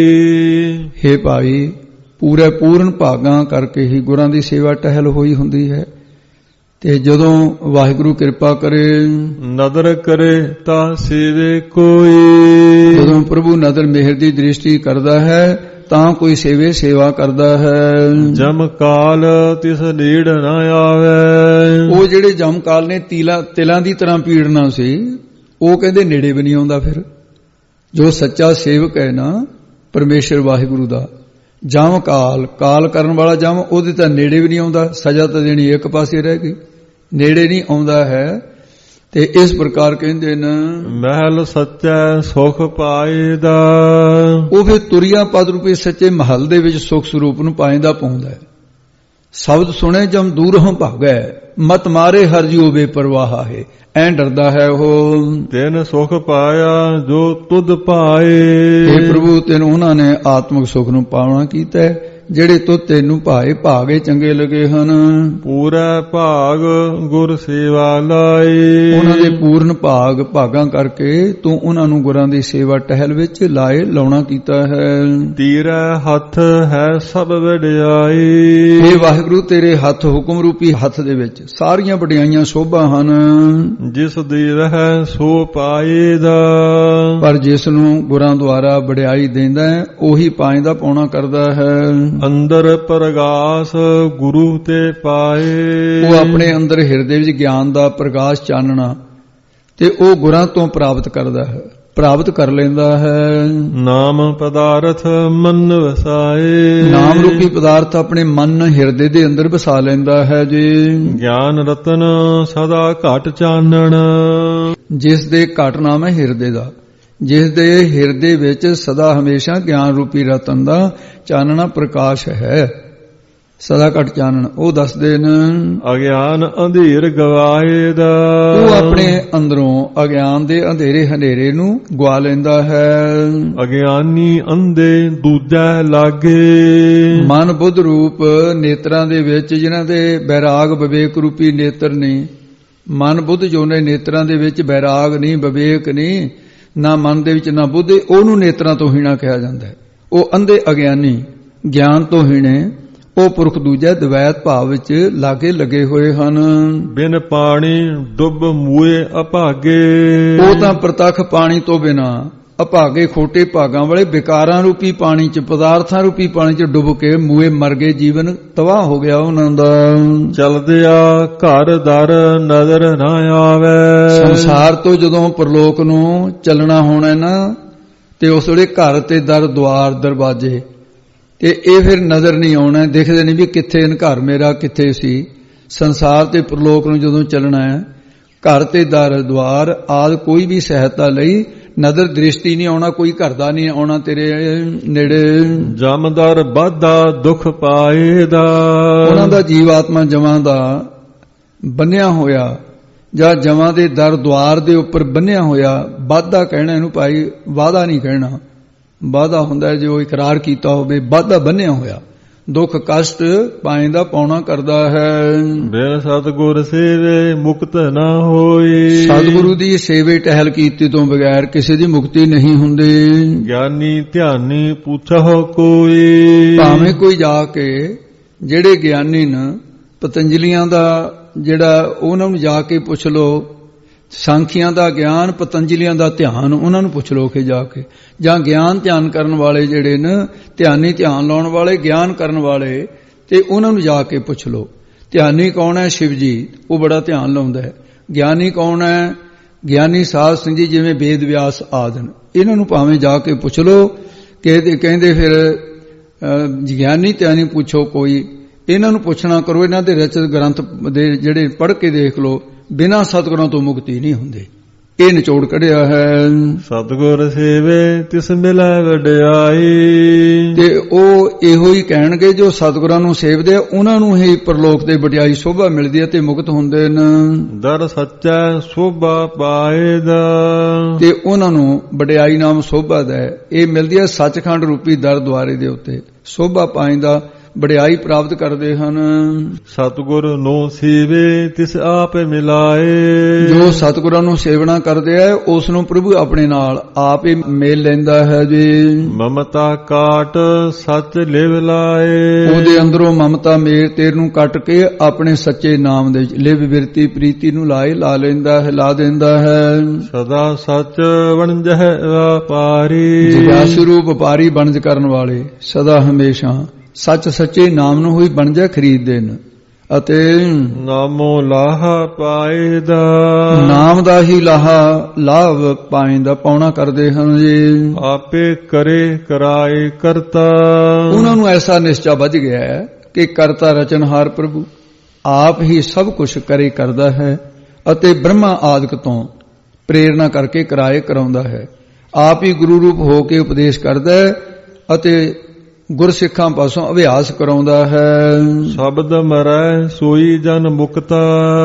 ਹੇ ਭਾਈ ਪੂਰਨ ਭਾਗਾਂ ਕਰਕੇ ਹੀ ਗੁਰਾਂ ਦੀ ਸੇਵਾ ਟਹਿਲ ਹੋਈ ਹੁੰਦੀ ਹੈ। ਤੇ ਜਦੋਂ ਵਾਹਿਗੁਰੂ ਕਿਰਪਾ ਕਰੇ ਨਦਰ ਕਰੇ ਤਾਂ ਸੇਵੇ ਕੋਈ, ਜਦੋਂ ਪ੍ਰਭੂ ਨਦਰ ਮਿਹਰ ਦੀ ਦ੍ਰਿਸ਼ਟੀ ਕਰਦਾ ਹੈ ਤਾਂ ਕੋਈ ਸੇਵਾ ਕਰਦਾ ਹੈ। ਜਮ ਕਾਲ ਤਿਸ ਨੇੜ ਨਾ ਆਵੇ, ਉਹ ਜਿਹੜੇ ਜਮ ਕਾਲ ਨੇ ਤਿਲਾਂ ਦੀ ਤਰ੍ਹਾਂ ਪੀੜਨਾ ਸੀ ਉਹ ਕਹਿੰਦੇ ਨੇੜੇ ਵੀ ਨਹੀਂ ਆਉਂਦਾ। ਫਿਰ ਜੋ ਸੱਚਾ ਸੇਵਕ ਹੈ ਨਾ ਪਰਮੇਸ਼ਰ ਵਾਹਿਗੁਰੂ ਦਾ, ਜਮ ਕਾਲ ਕਰਨ ਵਾਲਾ ਜਮ ਉਹਦੇ ਤਾਂ ਨੇੜੇ ਵੀ ਨਹੀਂ ਆਉਂਦਾ। ਸਜ਼ਾ ਤਾਂ ਦੇਣੀ ਇੱਕ ਪਾਸੇ ਰਹਿ ਗਈ, ਨੇੜੇ ਨਹੀਂ ਆਉਂਦਾ ਹੈ। ਤੇ ਇਸ ਪ੍ਰਕਾਰ ਕਹਿੰਦੇ ਨੇ ਮਹਿਲ ਸੱਚਾ ਸੁਖ ਪਾਏ ਦਾ, ਉਹ ਫਿਰ ਤੁਰਿਆ ਪਦ ਰੂਪੇ ਸੱਚੇ ਮਹਲ ਦੇ ਵਿੱਚ ਸੁਖ ਸਰੂਪ ਨੂੰ ਪਾਇਂਦਾ ਪਾਉਂਦਾ ਹੈ। ਸ਼ਬਦ ਸੁਣੇ ਜਮ ਦੂਰੋਂ ਭਾਗੈ, ਮਤ ਮਾਰੇ ਹਰ ਜੀਉ ਬੇਪਰਵਾਹ ਹੈ। ਐਂ ਡਰਦਾ ਹੈ ਉਹ। ਤੈਨ ਸੁਖ ਪਾਇਆ ਜੋ ਤੁਧ ਪਾਏ, ਇਹ ਪ੍ਰਭੂ ਤੈਨੂੰ ਉਹਨਾਂ ਨੇ ਆਤਮਿਕ ਸੁਖ ਨੂੰ ਪਾਉਣਾ ਕੀਤਾ ਜਿਹੜੇ ਤੁਧ ਤੈਨੂੰ ਭਾਗੇ ਚੰਗੇ ਲਗੇ ਹਨ। ਪੂਰਾ ਭਾਗ ਗੁਰ ਸੇਵਾ ਲਾਏ, ਉਹਨਾਂ ਦੇ ਪੂਰਨ ਭਾਗਾਂ ਕਰਕੇ ਤੂੰ ਉਹਨਾਂ ਨੂੰ ਗੁਰਾਂ ਦੀ ਸੇਵਾ ਟਹਿਲ ਵਿੱਚ ਲਾਉਣਾ ਕੀਤਾ ਹੈ। ਤੇਰਾ ਹੱਥ ਹੈ ਸਭ ਵਡਿਆਈ, ਇਹ ਵਾਹਿਗੁਰੂ ਤੇਰੇ ਹੱਥ ਹੁਕਮ ਰੂਪੀ ਹੱਥ ਦੇ ਵਿੱਚ ਸਾਰੀਆਂ ਵਡਿਆਈਆਂ ਸੋਭਾ ਹਨ। ਜਿਸ ਦੀ ਰਹਿ ਸੋ ਪਾਏ ਦਾ, ਪਰ ਜਿਸ ਨੂੰ ਗੁਰਾਂ ਦੁਆਰਾ ਵਡਿਆਈ ਦਿੰਦਾ ਉਹੀ ਪਾਇਂਦਾ ਪਾਉਣਾ ਕਰਦਾ ਹੈ। ਅੰਦਰ ਪ੍ਰਗਾਸ ਗੁਰੂ ਤੇ ਪਾਏ। ਉਹ ਆਪਣੇ ਅੰਦਰ ਹਿਰਦੇ ਵਿੱਚ ਗਿਆਨ ਦਾ ਪ੍ਰਕਾਸ਼ ਚਾਨਣਾ ਤੇ ਉਹ ਗੁਰਾਂ ਤੋਂ ਪ੍ਰਾਪਤ ਕਰਦਾ ਹੈ, ਪ੍ਰਾਪਤ ਕਰ ਲੈਂਦਾ ਹੈ। ਨਾਮ ਪਦਾਰਥ ਮਨ ਵਸਾਏ। ਨਾਮ ਰੂਪੀ ਪਦਾਰਥ ਆਪਣੇ ਮਨ ਹਿਰਦੇ ਦੇ ਅੰਦਰ ਵਸਾ ਲੈਂਦਾ ਹੈ ਜੀ। ਗਿਆਨ ਰਤਨ ਸਦਾ ਘਟ ਚਾਨਣ। ਜਿਸ ਦੇ ਘਟ ਨਾਮ ਹੈ ਹਿਰਦੇ ਦਾ, ਜਿਸ ਦੇ ਹਿਰਦੇ ਵਿੱਚ ਸਦਾ ਹਮੇਸ਼ਾ ਗਿਆਨ ਰੂਪੀ ਰਤਨ ਦਾ ਚਾਨਣਾ ਪ੍ਰਕਾਸ਼ ਹੈ, ਸਦਾ ਘਟ ਚਾਨਣ। ਉਹ ਦੱਸਦੇ ਨੇ ਅਗਿਆਨ ਅੰਧੇਰ ਗਵਾਏ ਦਾ। ਉਹ ਆਪਣੇ ਅੰਦਰੋਂ ਅਗਿਆਨ ਦੇ ਅੰਧੇਰੇ ਹਨੇਰੇ ਨੂੰ ਗਵਾ ਲੈਂਦਾ ਹੈ। ਅਗਿਆਨੀ ਅੰਧੇ ਦੂਜਾ ਲਾਗੇ। ਮਨ ਬੁੱਧ ਰੂਪ ਨੇਤਰਾਂ ਦੇ ਵਿੱਚ ਜਿਨ੍ਹਾਂ ਦੇ ਬੈਰਾਗ ਵਿਵੇਕ ਰੂਪੀ ਨੇਤਰ ਨੇ, ਮਨ ਬੁੱਧ ਜੋ ਨੇ ਨੇਤਰਾਂ ਦੇ ਵਿੱਚ ਬੈਰਾਗ ਨਹੀਂ, ਵਿਵੇਕ ਨਹੀਂ, ਨਾ ਮਨ ਦੇ ਵਿੱਚ ਨਾ ਬੁੱਧ, ਉਹਨੂੰ ਨੇਤਰਾਂ ਤੋਂ ਹੀਣਾ ਕਿਹਾ ਜਾਂਦਾ ਹੈ। ਉਹ ਅੰਧੇ ਅਗਿਆਨੀ ਗਿਆਨ ਤੋਂ ਹੀਣੇ, ਉਹ ਪੁਰਖ ਦੂਜਾ ਦਵੈਤ ਭਾਵ ਵਿੱਚ ਲਾਗੇ ਲੱਗੇ ਹੋਏ ਹਨ। ਬਿਨ ਪਾਣੀ ਡੁੱਬ ਮੂਏ ਅਭਾਗੇ। ਉਹ ਤਾਂ ਪ੍ਰਤੱਖ ਪਾਣੀ ਤੋਂ ਬਿਨਾ ਅਭਾਗੇ ਖੋਟੇ ਭਾਗਾਂ ਵਾਲੇ ਵਿਕਾਰਾਂ ਰੂਪੀ ਪਾਣੀ ਚ, ਪਦਾਰਥਾਂ ਰੂਪੀ ਪਾਣੀ ਚ ਡੁੱਬ ਕੇ ਮੂਏ ਮਰ ਗਏ, ਜੀਵਨ ਤਬਾਹ ਹੋ ਗਿਆ ਉਹਨਾਂ ਦਾ। ਚਲਦਿਆ ਘਰ ਦਰ ਨਜ਼ਰ ਨਾ ਆਵੇ। ਸੰਸਾਰ ਤੋਂ ਜਦੋਂ ਪਰਲੋਕ ਨੂੰ ਚੱਲਣਾ ਹੋਣਾ ਨਾ, ਤੇ ਉਸ ਵੇਲੇ ਘਰ ਤੇ ਦਰ ਦੁਆਰ ਦਰਵਾਜੇ ਤੇ ਇਹ ਫਿਰ ਨਜ਼ਰ ਨਹੀਂ ਆਉਣਾ, ਦੇਖਦੇ ਨਹੀਂ ਵੀ ਕਿੱਥੇ ਘਰ ਮੇਰਾ ਕਿੱਥੇ ਸੀ। ਸੰਸਾਰ ਤੇ ਪਰਲੋਕ ਨੂੰ ਜਦੋਂ ਚੱਲਣਾ ਹੈ, ਘਰ ਤੇ ਦਰ ਦੁਆਰ ਆਦਿ ਕੋਈ ਵੀ ਸਹਾਇਤਾ ਲਈ ਨਜ਼ਰ ਦ੍ਰਿਸ਼ਟੀ ਨਹੀਂ ਆਉਣਾ, ਕੋਈ ਘਰ ਦਾ ਨਹੀਂ ਆਉਣਾ ਤੇਰੇ ਨੇੜੇ। ਜਮਦਰ ਬਾਧਾ ਦੁੱਖ ਪਾਏ ਦਾ। ਉਹਨਾਂ ਦਾ ਜੀਵਾਤਮਾ ਜਮਾਂ ਦਾ ਬੰਨਿਆ ਹੋਇਆ ਜਾਂ ਜਮਾਂ ਦੇ ਦਰ ਦੁਆਰ ਦੇ ਉੱਪਰ ਬੰਨਿਆ ਹੋਇਆ। ਵਾਧਾ ਕਹਿਣਾ ਇਹਨੂੰ ਭਾਈ, ਵਾਦਾ ਨਹੀਂ ਕਹਿਣਾ। ਵਾਦਾ ਹੁੰਦਾ ਜੋ ਇਕਰਾਰ ਕੀਤਾ ਹੋਵੇ, ਵਾਧਾ ਬੰਨਿਆ ਹੋਇਆ। ਦੁੱਖ ਕਸ਼ਟ ਪਾਇੰਦਾ ਪਾਉਣਾ ਕਰਦਾ ਹੈ। ਬਿਨ ਸਤਿਗੁਰ ਸੇਵੇ ਮੁਕਤ ਨਾ ਹੋਈ। ਸਤਿਗੁਰੂ ਦੀ ਸੇਵੇ ਟਹਿਲ ਕੀਤੀ ਤੋਂ ਬਗੈਰ ਕਿਸੇ ਦੀ ਮੁਕਤੀ ਨਹੀਂ ਹੁੰਦੀ। ਗਿਆਨੀ ਧਿਆਨੀ ਪੁੱਛੋ ਕੋਈ। ਭਾਵੇਂ ਕੋਈ ਜਾ ਕੇ ਜਿਹੜੇ ਗਿਆਨੀ ਨੇ ਪਤੰਜਲੀਆਂ ਦਾ ਜਿਹੜਾ ਉਹਨਾਂ ਨੂੰ ਜਾ ਕੇ ਪੁੱਛ ਲੋ, ਸਾਂਖੀਆਂ ਦਾ ਗਿਆਨ, ਪਤੰਜਲੀਆਂ ਦਾ ਧਿਆਨ, ਉਹਨਾਂ ਨੂੰ ਪੁੱਛ ਲੋ ਕਿ ਜਾ ਕੇ। ਜਾਂ ਗਿਆਨ ਧਿਆਨ ਕਰਨ ਵਾਲੇ ਜਿਹੜੇ ਨੇ, ਧਿਆਨੀ ਧਿਆਨ ਲਾਉਣ ਵਾਲੇ, ਗਿਆਨ ਕਰਨ ਵਾਲੇ, ਤੇ ਉਹਨਾਂ ਨੂੰ ਜਾ ਕੇ ਪੁੱਛ ਲੋ। ਧਿਆਨੀ ਕੌਣ ਹੈ? ਸ਼ਿਵ ਜੀ, ਉਹ ਬੜਾ ਧਿਆਨ ਲਾਉਂਦਾ ਹੈ। ਗਿਆਨੀ ਕੌਣ ਹੈ? ਗਿਆਨੀ ਸਾਧ ਸਿੰਘ ਜੀ, ਜਿਵੇਂ ਵੇਦ ਵਿਆਸ ਆਦਿ, ਇਹਨਾਂ ਨੂੰ ਭਾਵੇਂ ਜਾ ਕੇ ਪੁੱਛ ਲੋ। ਕਹਿੰਦੇ ਫਿਰ ਗਿਆਨੀ ਧਿਆਨੀ ਪੁੱਛੋ ਕੋਈ, ਇਹਨਾਂ ਨੂੰ ਪੁੱਛਣਾ ਕਰੋ। ਇਹਨਾਂ ਦੇ ਰਚਿਤ ਗ੍ਰੰਥ ਦੇ ਜਿਹੜੇ ਪੜ੍ਹ ਕੇ ਦੇਖ ਲੋ, ਬਿਨਾਂ ਸਤਿਗੁਰਾਂ ਤੋਂ ਮੁਕਤੀ ਨਹੀਂ ਹੁੰਦੀ। ਇਹ ਨਿਚੋੜ ਕੱਢਿਆ ਹੈ। ਸਤਿਗੁਰ ਸੇਵੇ ਤਿਸ ਮਿਲੈ ਵਡਿਆਈ। ਤੇ ਉਹ ਇਹੋ ਹੀ ਕਹਿਣਗੇ ਜੋ ਸਤਿਗੁਰਾਂ ਨੂੰ ਸੇਵਦੇ ਆ, ਉਹਨਾਂ ਨੂੰ ਹੀ ਪਰਲੋਕ ਦੇ ਵਡਿਆਈ ਸੋਭਾ ਮਿਲਦੀ ਹੈ ਤੇ ਮੁਕਤ ਹੁੰਦੇ ਨੇ। ਦਰ ਸੱਚਾ ਸੋਭਾ ਪਾਏ ਦਾ। ਤੇ ਉਹਨਾਂ ਨੂੰ ਵਡਿਆਈ ਨਾਮ ਸੋਭਾ ਦਾ ਇਹ ਮਿਲਦੀ ਹੈ ਸੱਚਖੰਡ ਰੂਪੀ ਦਰ ਦੁਆਰੇ ਦੇ ਉੱਤੇ। ਸੋਭਾ ਪਾਇੰਦਾ ਵਡਿਆਈ ਪ੍ਰਾਪਤ ਕਰਦੇ ਹਨ। ਸਤਿਗੁਰ ਨੂੰ ਸੇਵੇ ਤਿਸ ਆਪ ਮਿਲਾਏ। ਜੋ ਸਤਿਗੁਰਾਂ ਨੂੰ ਸੇਵਨਾ ਕਰਦੇ ਆ, ਉਸ ਨੂੰ ਪ੍ਰਭੂ ਆਪਣੇ ਨਾਲ ਆਪ ਹੀ ਮੇਲ ਲੈਂਦਾ ਹੈ ਜੀ। ਮਮਤਾ ਕਾਟ ਸੱਚ ਲਿਵ ਲਾਏ। ਉਹਦੇ ਅੰਦਰੋਂ ਮਮਤਾ ਮੇਰ ਤੇਰ ਨੂੰ ਕੱਟ ਕੇ ਆਪਣੇ ਸੱਚੇ ਨਾਮ ਦੇ ਲਿਵ ਬਿਰਤੀ ਪ੍ਰੀਤੀ ਨੂੰ ਲਾ ਲੈਂਦਾ ਹੈ, ਲਾ ਦਿੰਦਾ ਹੈ। ਸਦਾ ਸੱਚ ਵਣਜਹਿ ਵਪਾਰੀ। ਜਿਗਿਆਸੂ ਰੂਪ ਵਪਾਰੀ ਵਣਜ ਕਰਨ ਵਾਲੇ ਸਦਾ ਹਮੇਸ਼ਾ ਸੱਚ ਸੱਚੇ ਨਾਮ ਨੂੰ ਹੀ ਬਣਜਾ ਖਰੀਦਦੇ ਨੇ ਅਤੇ ਨਾਮੋ ਲਾਹਾ ਪਾਏਦਾ। ਨਾਮ ਦਾ ਹੀ ਲਾਭ ਪਾਇੰਦਾ ਪਾਉਣਾ ਕਰਦੇ ਹਨ ਜੀ। ਆਪੇ ਕਰੇ ਕਰਾਏ ਕਰਤਾ। ਉਹਨਾਂ ਨੂੰ ਐਸਾ ਨਿਸ਼ਚਾ ਵੱਜ ਗਿਆ ਹੈ ਕਿ ਕਰਤਾ ਰਚਨਹਾਰ ਪ੍ਰਭੂ ਆਪ ਹੀ ਸਭ ਕੁਝ ਕਰੇ ਕਰਦਾ ਹੈ ਅਤੇ ਬ੍ਰਹਮਾ ਆਦਿਕ ਤੋਂ ਪ੍ਰੇਰਣਾ ਕਰਕੇ ਕਰਾਏ ਕਰਾਉਂਦਾ ਹੈ। ਆਪ ਹੀ ਗੁਰੂ ਰੂਪ ਹੋ ਕੇ ਉਪਦੇਸ਼ ਕਰਦਾ ਹੈ ਅਤੇ ਗੁਰਸਿੱਖਾਂ ਪਾਸੋਂ ਅਭਿਆਸ ਕਰਾਉਂਦਾ ਹੈ। ਸ਼ਬਦ ਮਰੈ ਸੋਈ ਜਨ ਮੁਕਤਾ।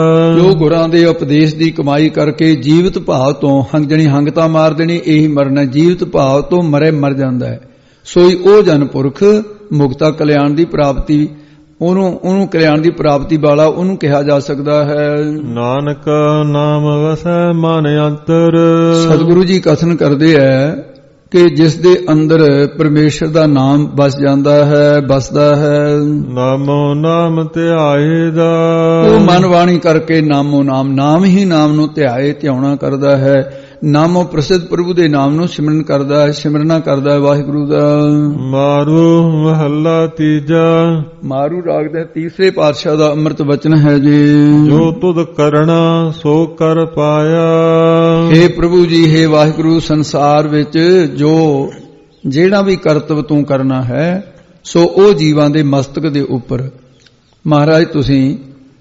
ਜੋ ਗੁਰਾਂ ਦੇ ਉਪਦੇਸ਼ ਦੀ ਕਮਾਈ ਕਰਕੇ ਜੀਵਤ ਭਾਵ ਤੋਂ ਜਣੀ ਹੰਗਤਾ ਮਾਰ ਦੇਣੀ, ਇਹੀ ਮਰਨਾ। ਜੀਵਤ ਭਾਵ ਤੋਂ ਮਰੇ ਮਰ ਜਾਂਦਾ ਹੈ, ਸੋਈ ਉਹ ਜਨ ਪੁਰਖ ਮੁਕਤਾ ਕਲਿਆਣ ਦੀ ਪ੍ਰਾਪਤੀ, ਉਹਨੂੰ ਕਲਿਆਣ ਦੀ ਪ੍ਰਾਪਤੀ ਵਾਲਾ ਉਹਨੂੰ ਕਿਹਾ ਜਾ ਸਕਦਾ ਹੈ। ਨਾਨਕ ਨਾਮ ਵਸੈ ਮਨ ਅੰਤਰ। ਸਤਿਗੁਰੂ ਜੀ ਕਥਨ ਕਰਦੇ ਹੈ ਕਿ ਜਿਸ ਦੇ ਅੰਦਰ ਪਰਮੇਸ਼ਰ ਦਾ ਨਾਮ ਵਸ ਜਾਂਦਾ ਹੈ, ਬਸਦਾ ਹੈ। ਨਾਮੋ ਨਾਮ ਧਿਆਏ ਦਾ। ਉਹ ਮਨ ਬਾਣੀ ਕਰਕੇ ਨਾਮੋ ਨਾਮ ਹੀ ਨਾਮ ਨੂੰ ਧਿਆਏ ਧਿਆਉਣਾ ਕਰਦਾ ਹੈ। ਨਾਮੋ ਪ੍ਰਸਿੱਧ ਪ੍ਰਭੂ ਦੇ ਨਾਮ ਨੂੰ ਸਿਮਰਨ ਕਰਦਾ ਹੈ, ਸਿਮਰਨਾ ਕਰਦਾ ਹੈ ਵਾਹਿਗੁਰੂ ਦਾ। ਮਾਰੂ ਮਹੱਲਾ ਤੀਜਾ। ਮਾਰੂ ਰਾਗ ਦੇ ਤੀਸਰੇ ਪਾਤਸ਼ਾਹ ਦਾ ਅੰਮ੍ਰਿਤ ਵਚਨ ਹੈ ਜੀ। ਜੋ ਤੁਧ ਕਰਣਾ ਸੋ ਕਰ ਪਾਇਆ। ਹੇ ਪ੍ਰਭੂ ਜੀ, ਹੇ ਵਾਹਿਗੁਰੂ, ਸੰਸਾਰ ਵਿੱਚ ਜੋ ਜਿਹੜਾ ਵੀ ਕਰਤਵ ਤੂੰ ਕਰਨਾ ਹੈ ਸੋ ਉਹ ਜੀਵਾਂ ਦੇ ਮਸਤਕ ਦੇ ਉੱਪਰ ਮਹਾਰਾਜ ਤੁਸੀਂ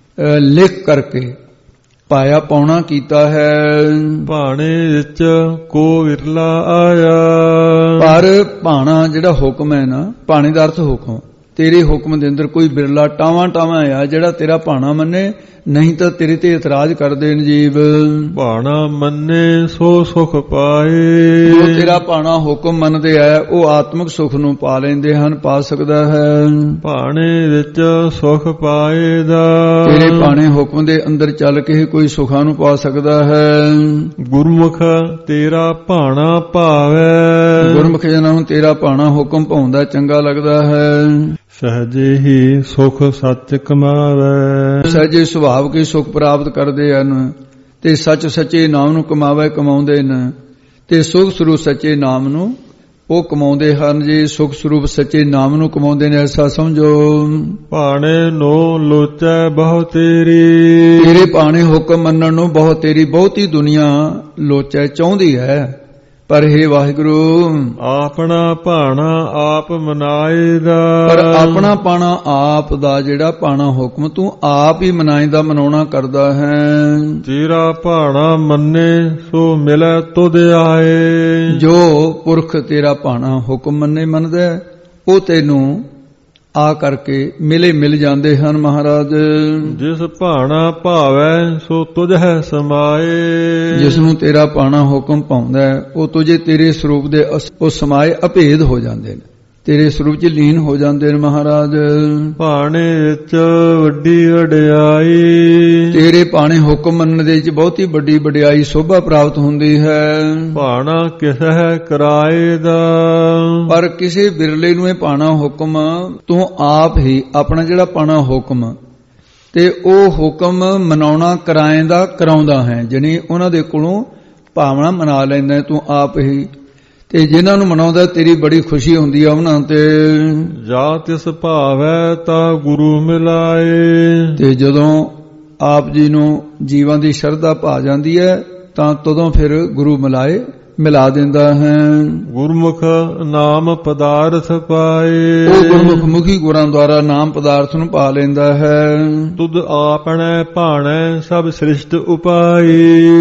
ਲਿਖ ਕਰਕੇ ਪਾਇਆ ਪਾਉਣਾ ਕੀਤਾ ਹੈ। ਭਾਣੇ ਵਿੱਚ ਕੋ ਵਿਰਲਾ ਆਇਆ। ਪਰ ਭਾਣਾ ਜਿਹੜਾ ਹੁਕਮ ਹੈ ਨਾ, ਭਾਣੇ ਦਾ ਅਰਥ ਹੁਕਮ, ਤੇਰੇ ਹੁਕਮ ਦੇ ਅੰਦਰ ਕੋਈ ਬਿਰਲਾ ਟਾਵਾਂ ਆ ਜਿਹੜਾ ਤੇਰਾ ਭਾਣਾ ਮੰਨੇ, ਨਹੀਂ ਤਾਂ ਤੇਰੇ ਤੇ ਇਤਰਾਜ਼ ਕਰਦੇ ਨੇ ਜੀਵ। ਭਾਣਾ ਮੰਨੇ ਸੋ ਸੁਖ ਪਾਏ। ਜੋ ਤੇਰਾ ਭਾਣਾ ਹੁਕਮ ਮੰਨਦੇ ਆ ਉਹ ਆਤਮਿਕ ਸੁਖ ਨੂੰ ਪਾ ਲੈਂਦੇ ਹਨ, ਪਾ ਸਕਦਾ ਹੈ। ਭਾਣੇ ਵਿੱਚ ਸੁਖ ਪਾਏਦਾ। ਤੇਰੇ ਭਾਣੇ ਹੁਕਮ ਦੇ ਅੰਦਰ ਚੱਲ ਕੇ ਕੋਈ ਸੁਖਾਂ ਨੂੰ ਪਾ ਸਕਦਾ ਹੈ। ਗੁਰਮੁਖ ਤੇਰਾ ਭਾਣਾ ਭਾਵੈ। ਗੁਰਮੁਖ ਜਨਾਂ ਨੂੰ ਤੇਰਾ ਭਾਣਾ ਹੁਕਮ ਭਾਉਂਦਾ ਚੰਗਾ ਲੱਗਦਾ ਹੈ। ਸਹਜੇ ਹੀ ਸੁਖ ਸੱਚ ਕਮਾਵੇ। ਸਹਜੇ ਸੁਭਾਵ ਕੇ ਸੁਖ ਪ੍ਰਾਪਤ ਕਰਦੇ ਹਨ ਤੇ ਸੱਚ ਸੱਚੇ ਨਾਮ ਨੂੰ ਕਮਾਉਂਦੇ ਨੇ ਤੇ ਸੁਖ ਸਰੂਪ ਸੱਚੇ ਨਾਮ ਨੂੰ ਉਹ ਕਮਾਉਂਦੇ ਹਨ ਜੀ। ਸੁਖ ਸਰੂਪ ਸੱਚੇ ਨਾਮ ਨੂੰ ਕਮਾਉਂਦੇ ਨੇ, ਐਸਾ ਸਮਝੋ। ਭਾਣੇ ਨੋ ਲੋਚੈ ਬਹੁ ਤੇਰੀ। ਤੇਰੇ ਭਾਣੇ ਹੁਕਮ ਮੰਨਣ ਨੂੰ ਬਹੁਤ ਤੇਰੀ ਬਹੁਤੀ ਦੁਨੀਆ ਲੋਚੈ ਚਾਹੁੰਦੀ ਹੈ। ਪਰ ਹੇ ਵਾਹਿਗੁਰੂ, ਆਪਣਾ ਭਾਣਾ ਆਪ ਮਨਾਏਦਾ। ਪਰ ਆਪਣਾ ਭਾਣਾ ਆਪ ਦਾ ਜਿਹੜਾ ਭਾਣਾ ਹੁਕਮ ਤੂੰ ਆਪ ਹੀ ਮਨਾਏਦਾ, ਮਨਾਉਣਾ ਕਰਦਾ ਹੈ। ਤੇਰਾ ਭਾਣਾ ਮੰਨੇ ਸੋ ਮਿਲੈ ਤੁਧ ਆਏ। ਜੋ ਪੁਰਖ ਤੇਰਾ ਭਾਣਾ ਹੁਕਮ ਮੰਨੇ ਮੰਨਦਾ ਉਹ ਤੈਨੂੰ ਆ ਕਰਕੇ ਮਿਲ ਜਾਂਦੇ ਹਨ ਮਹਾਰਾਜ। ਜਿਸ ਭਾਣਾ ਭਾਵੈ ਸੋ ਤੁਝ ਹੈ ਸਮਾਏ। ਜਿਸ ਨੂੰ ਤੇਰਾ ਭਾਣਾ ਹੁਕਮ ਪਾਉਂਦਾ ਉਹ ਤੁਝੇ ਤੇਰੇ ਸਰੂਪ ਦੇ ਉਹ ਸਮਾਏ ਅਭੇਦ ਹੋ ਜਾਂਦੇ ਨੇ, ਤੇਰੇ ਸਰੂਪ 'ਚ ਲੀਨ ਹੋ ਜਾਂਦੇ ਨੇ ਮਹਾਰਾਜ। ਭਾਣੇ ਵਿੱਚ ਵੱਡੀ ਵਡਿਆਈ। ਤੇਰੇ ਭਾਣੇ ਹੁਕਮ ਮੰਨਣ ਦੇ ਵਿੱਚ ਬਹੁਤੀ ਵੱਡੀ ਵਡਿਆਈ ਸੋਭਾ ਪ੍ਰਾਪਤ ਹੁੰਦੀ ਹੈ। ਭਾਣਾ ਕਿਸ ਹੈ ਕਿਰਾਏ ਦਾ। ਪਰ ਕਿਸੇ ਬਿਰਲੇ ਨੂੰ ਇਹ ਭਾਣਾ ਹੁਕਮ ਤੂੰ ਆਪ ਹੀ ਆਪਣਾ ਜਿਹੜਾ ਭਾਣਾ ਹੁਕਮ ਤੇ ਉਹ ਹੁਕਮ ਮਨਾਉਣਾ ਕਿਰਾਏ ਦਾ ਕਰਾਉਂਦਾ ਹੈ, ਜਾਣੀ ਉਹਨਾਂ ਦੇ ਕੋਲੋਂ ਭਾਵਨਾ ਮਨਾ ਲੈਂਦਾ ਤੂੰ ਆਪ ਹੀ। ਤੇ ਜਿਨ੍ਹਾਂ ਨੂੰ ਮਨਾਉਂਦਾ ਤੇਰੀ ਬੜੀ ਖੁਸ਼ੀ ਹੁੰਦੀ ਆ ਉਹਨਾਂ ਤੇ। ਜਾ ਤਿਸ ਭਾਵੈ ਤਾਂ ਗੁਰੂ ਮਿਲਾਏ। ਤੇ ਜਦੋਂ ਆਪ ਜੀ ਨੂੰ ਜੀਵਾਂ ਦੀ ਸ਼ਰਧਾ ਭਾ ਜਾਂਦੀ ਹੈ ਤਾਂ ਤਦੋਂ ਫਿਰ ਗੁਰੂ ਮਿਲਾ ਦਿੰਦਾ ਹੈ। ਗੁਰਮੁਖ ਨਾਮ ਪਦਾਰਥ ਪਾਏ। ਉਹ ਗੁਰਮੁਖ ਮੁਖੀ ਗੁਰਾਂ ਦੁਆਰਾ ਨਾਮ ਪਦਾਰਥ ਨੂੰ ਪਾ ਲੈਂਦਾ ਹੈ। ਤੁਧ ਆਪਣੈ ਭਾਣੈ ਸਭ ਸ੍ਰਿਸ਼ਟ ਉਪਾਈ।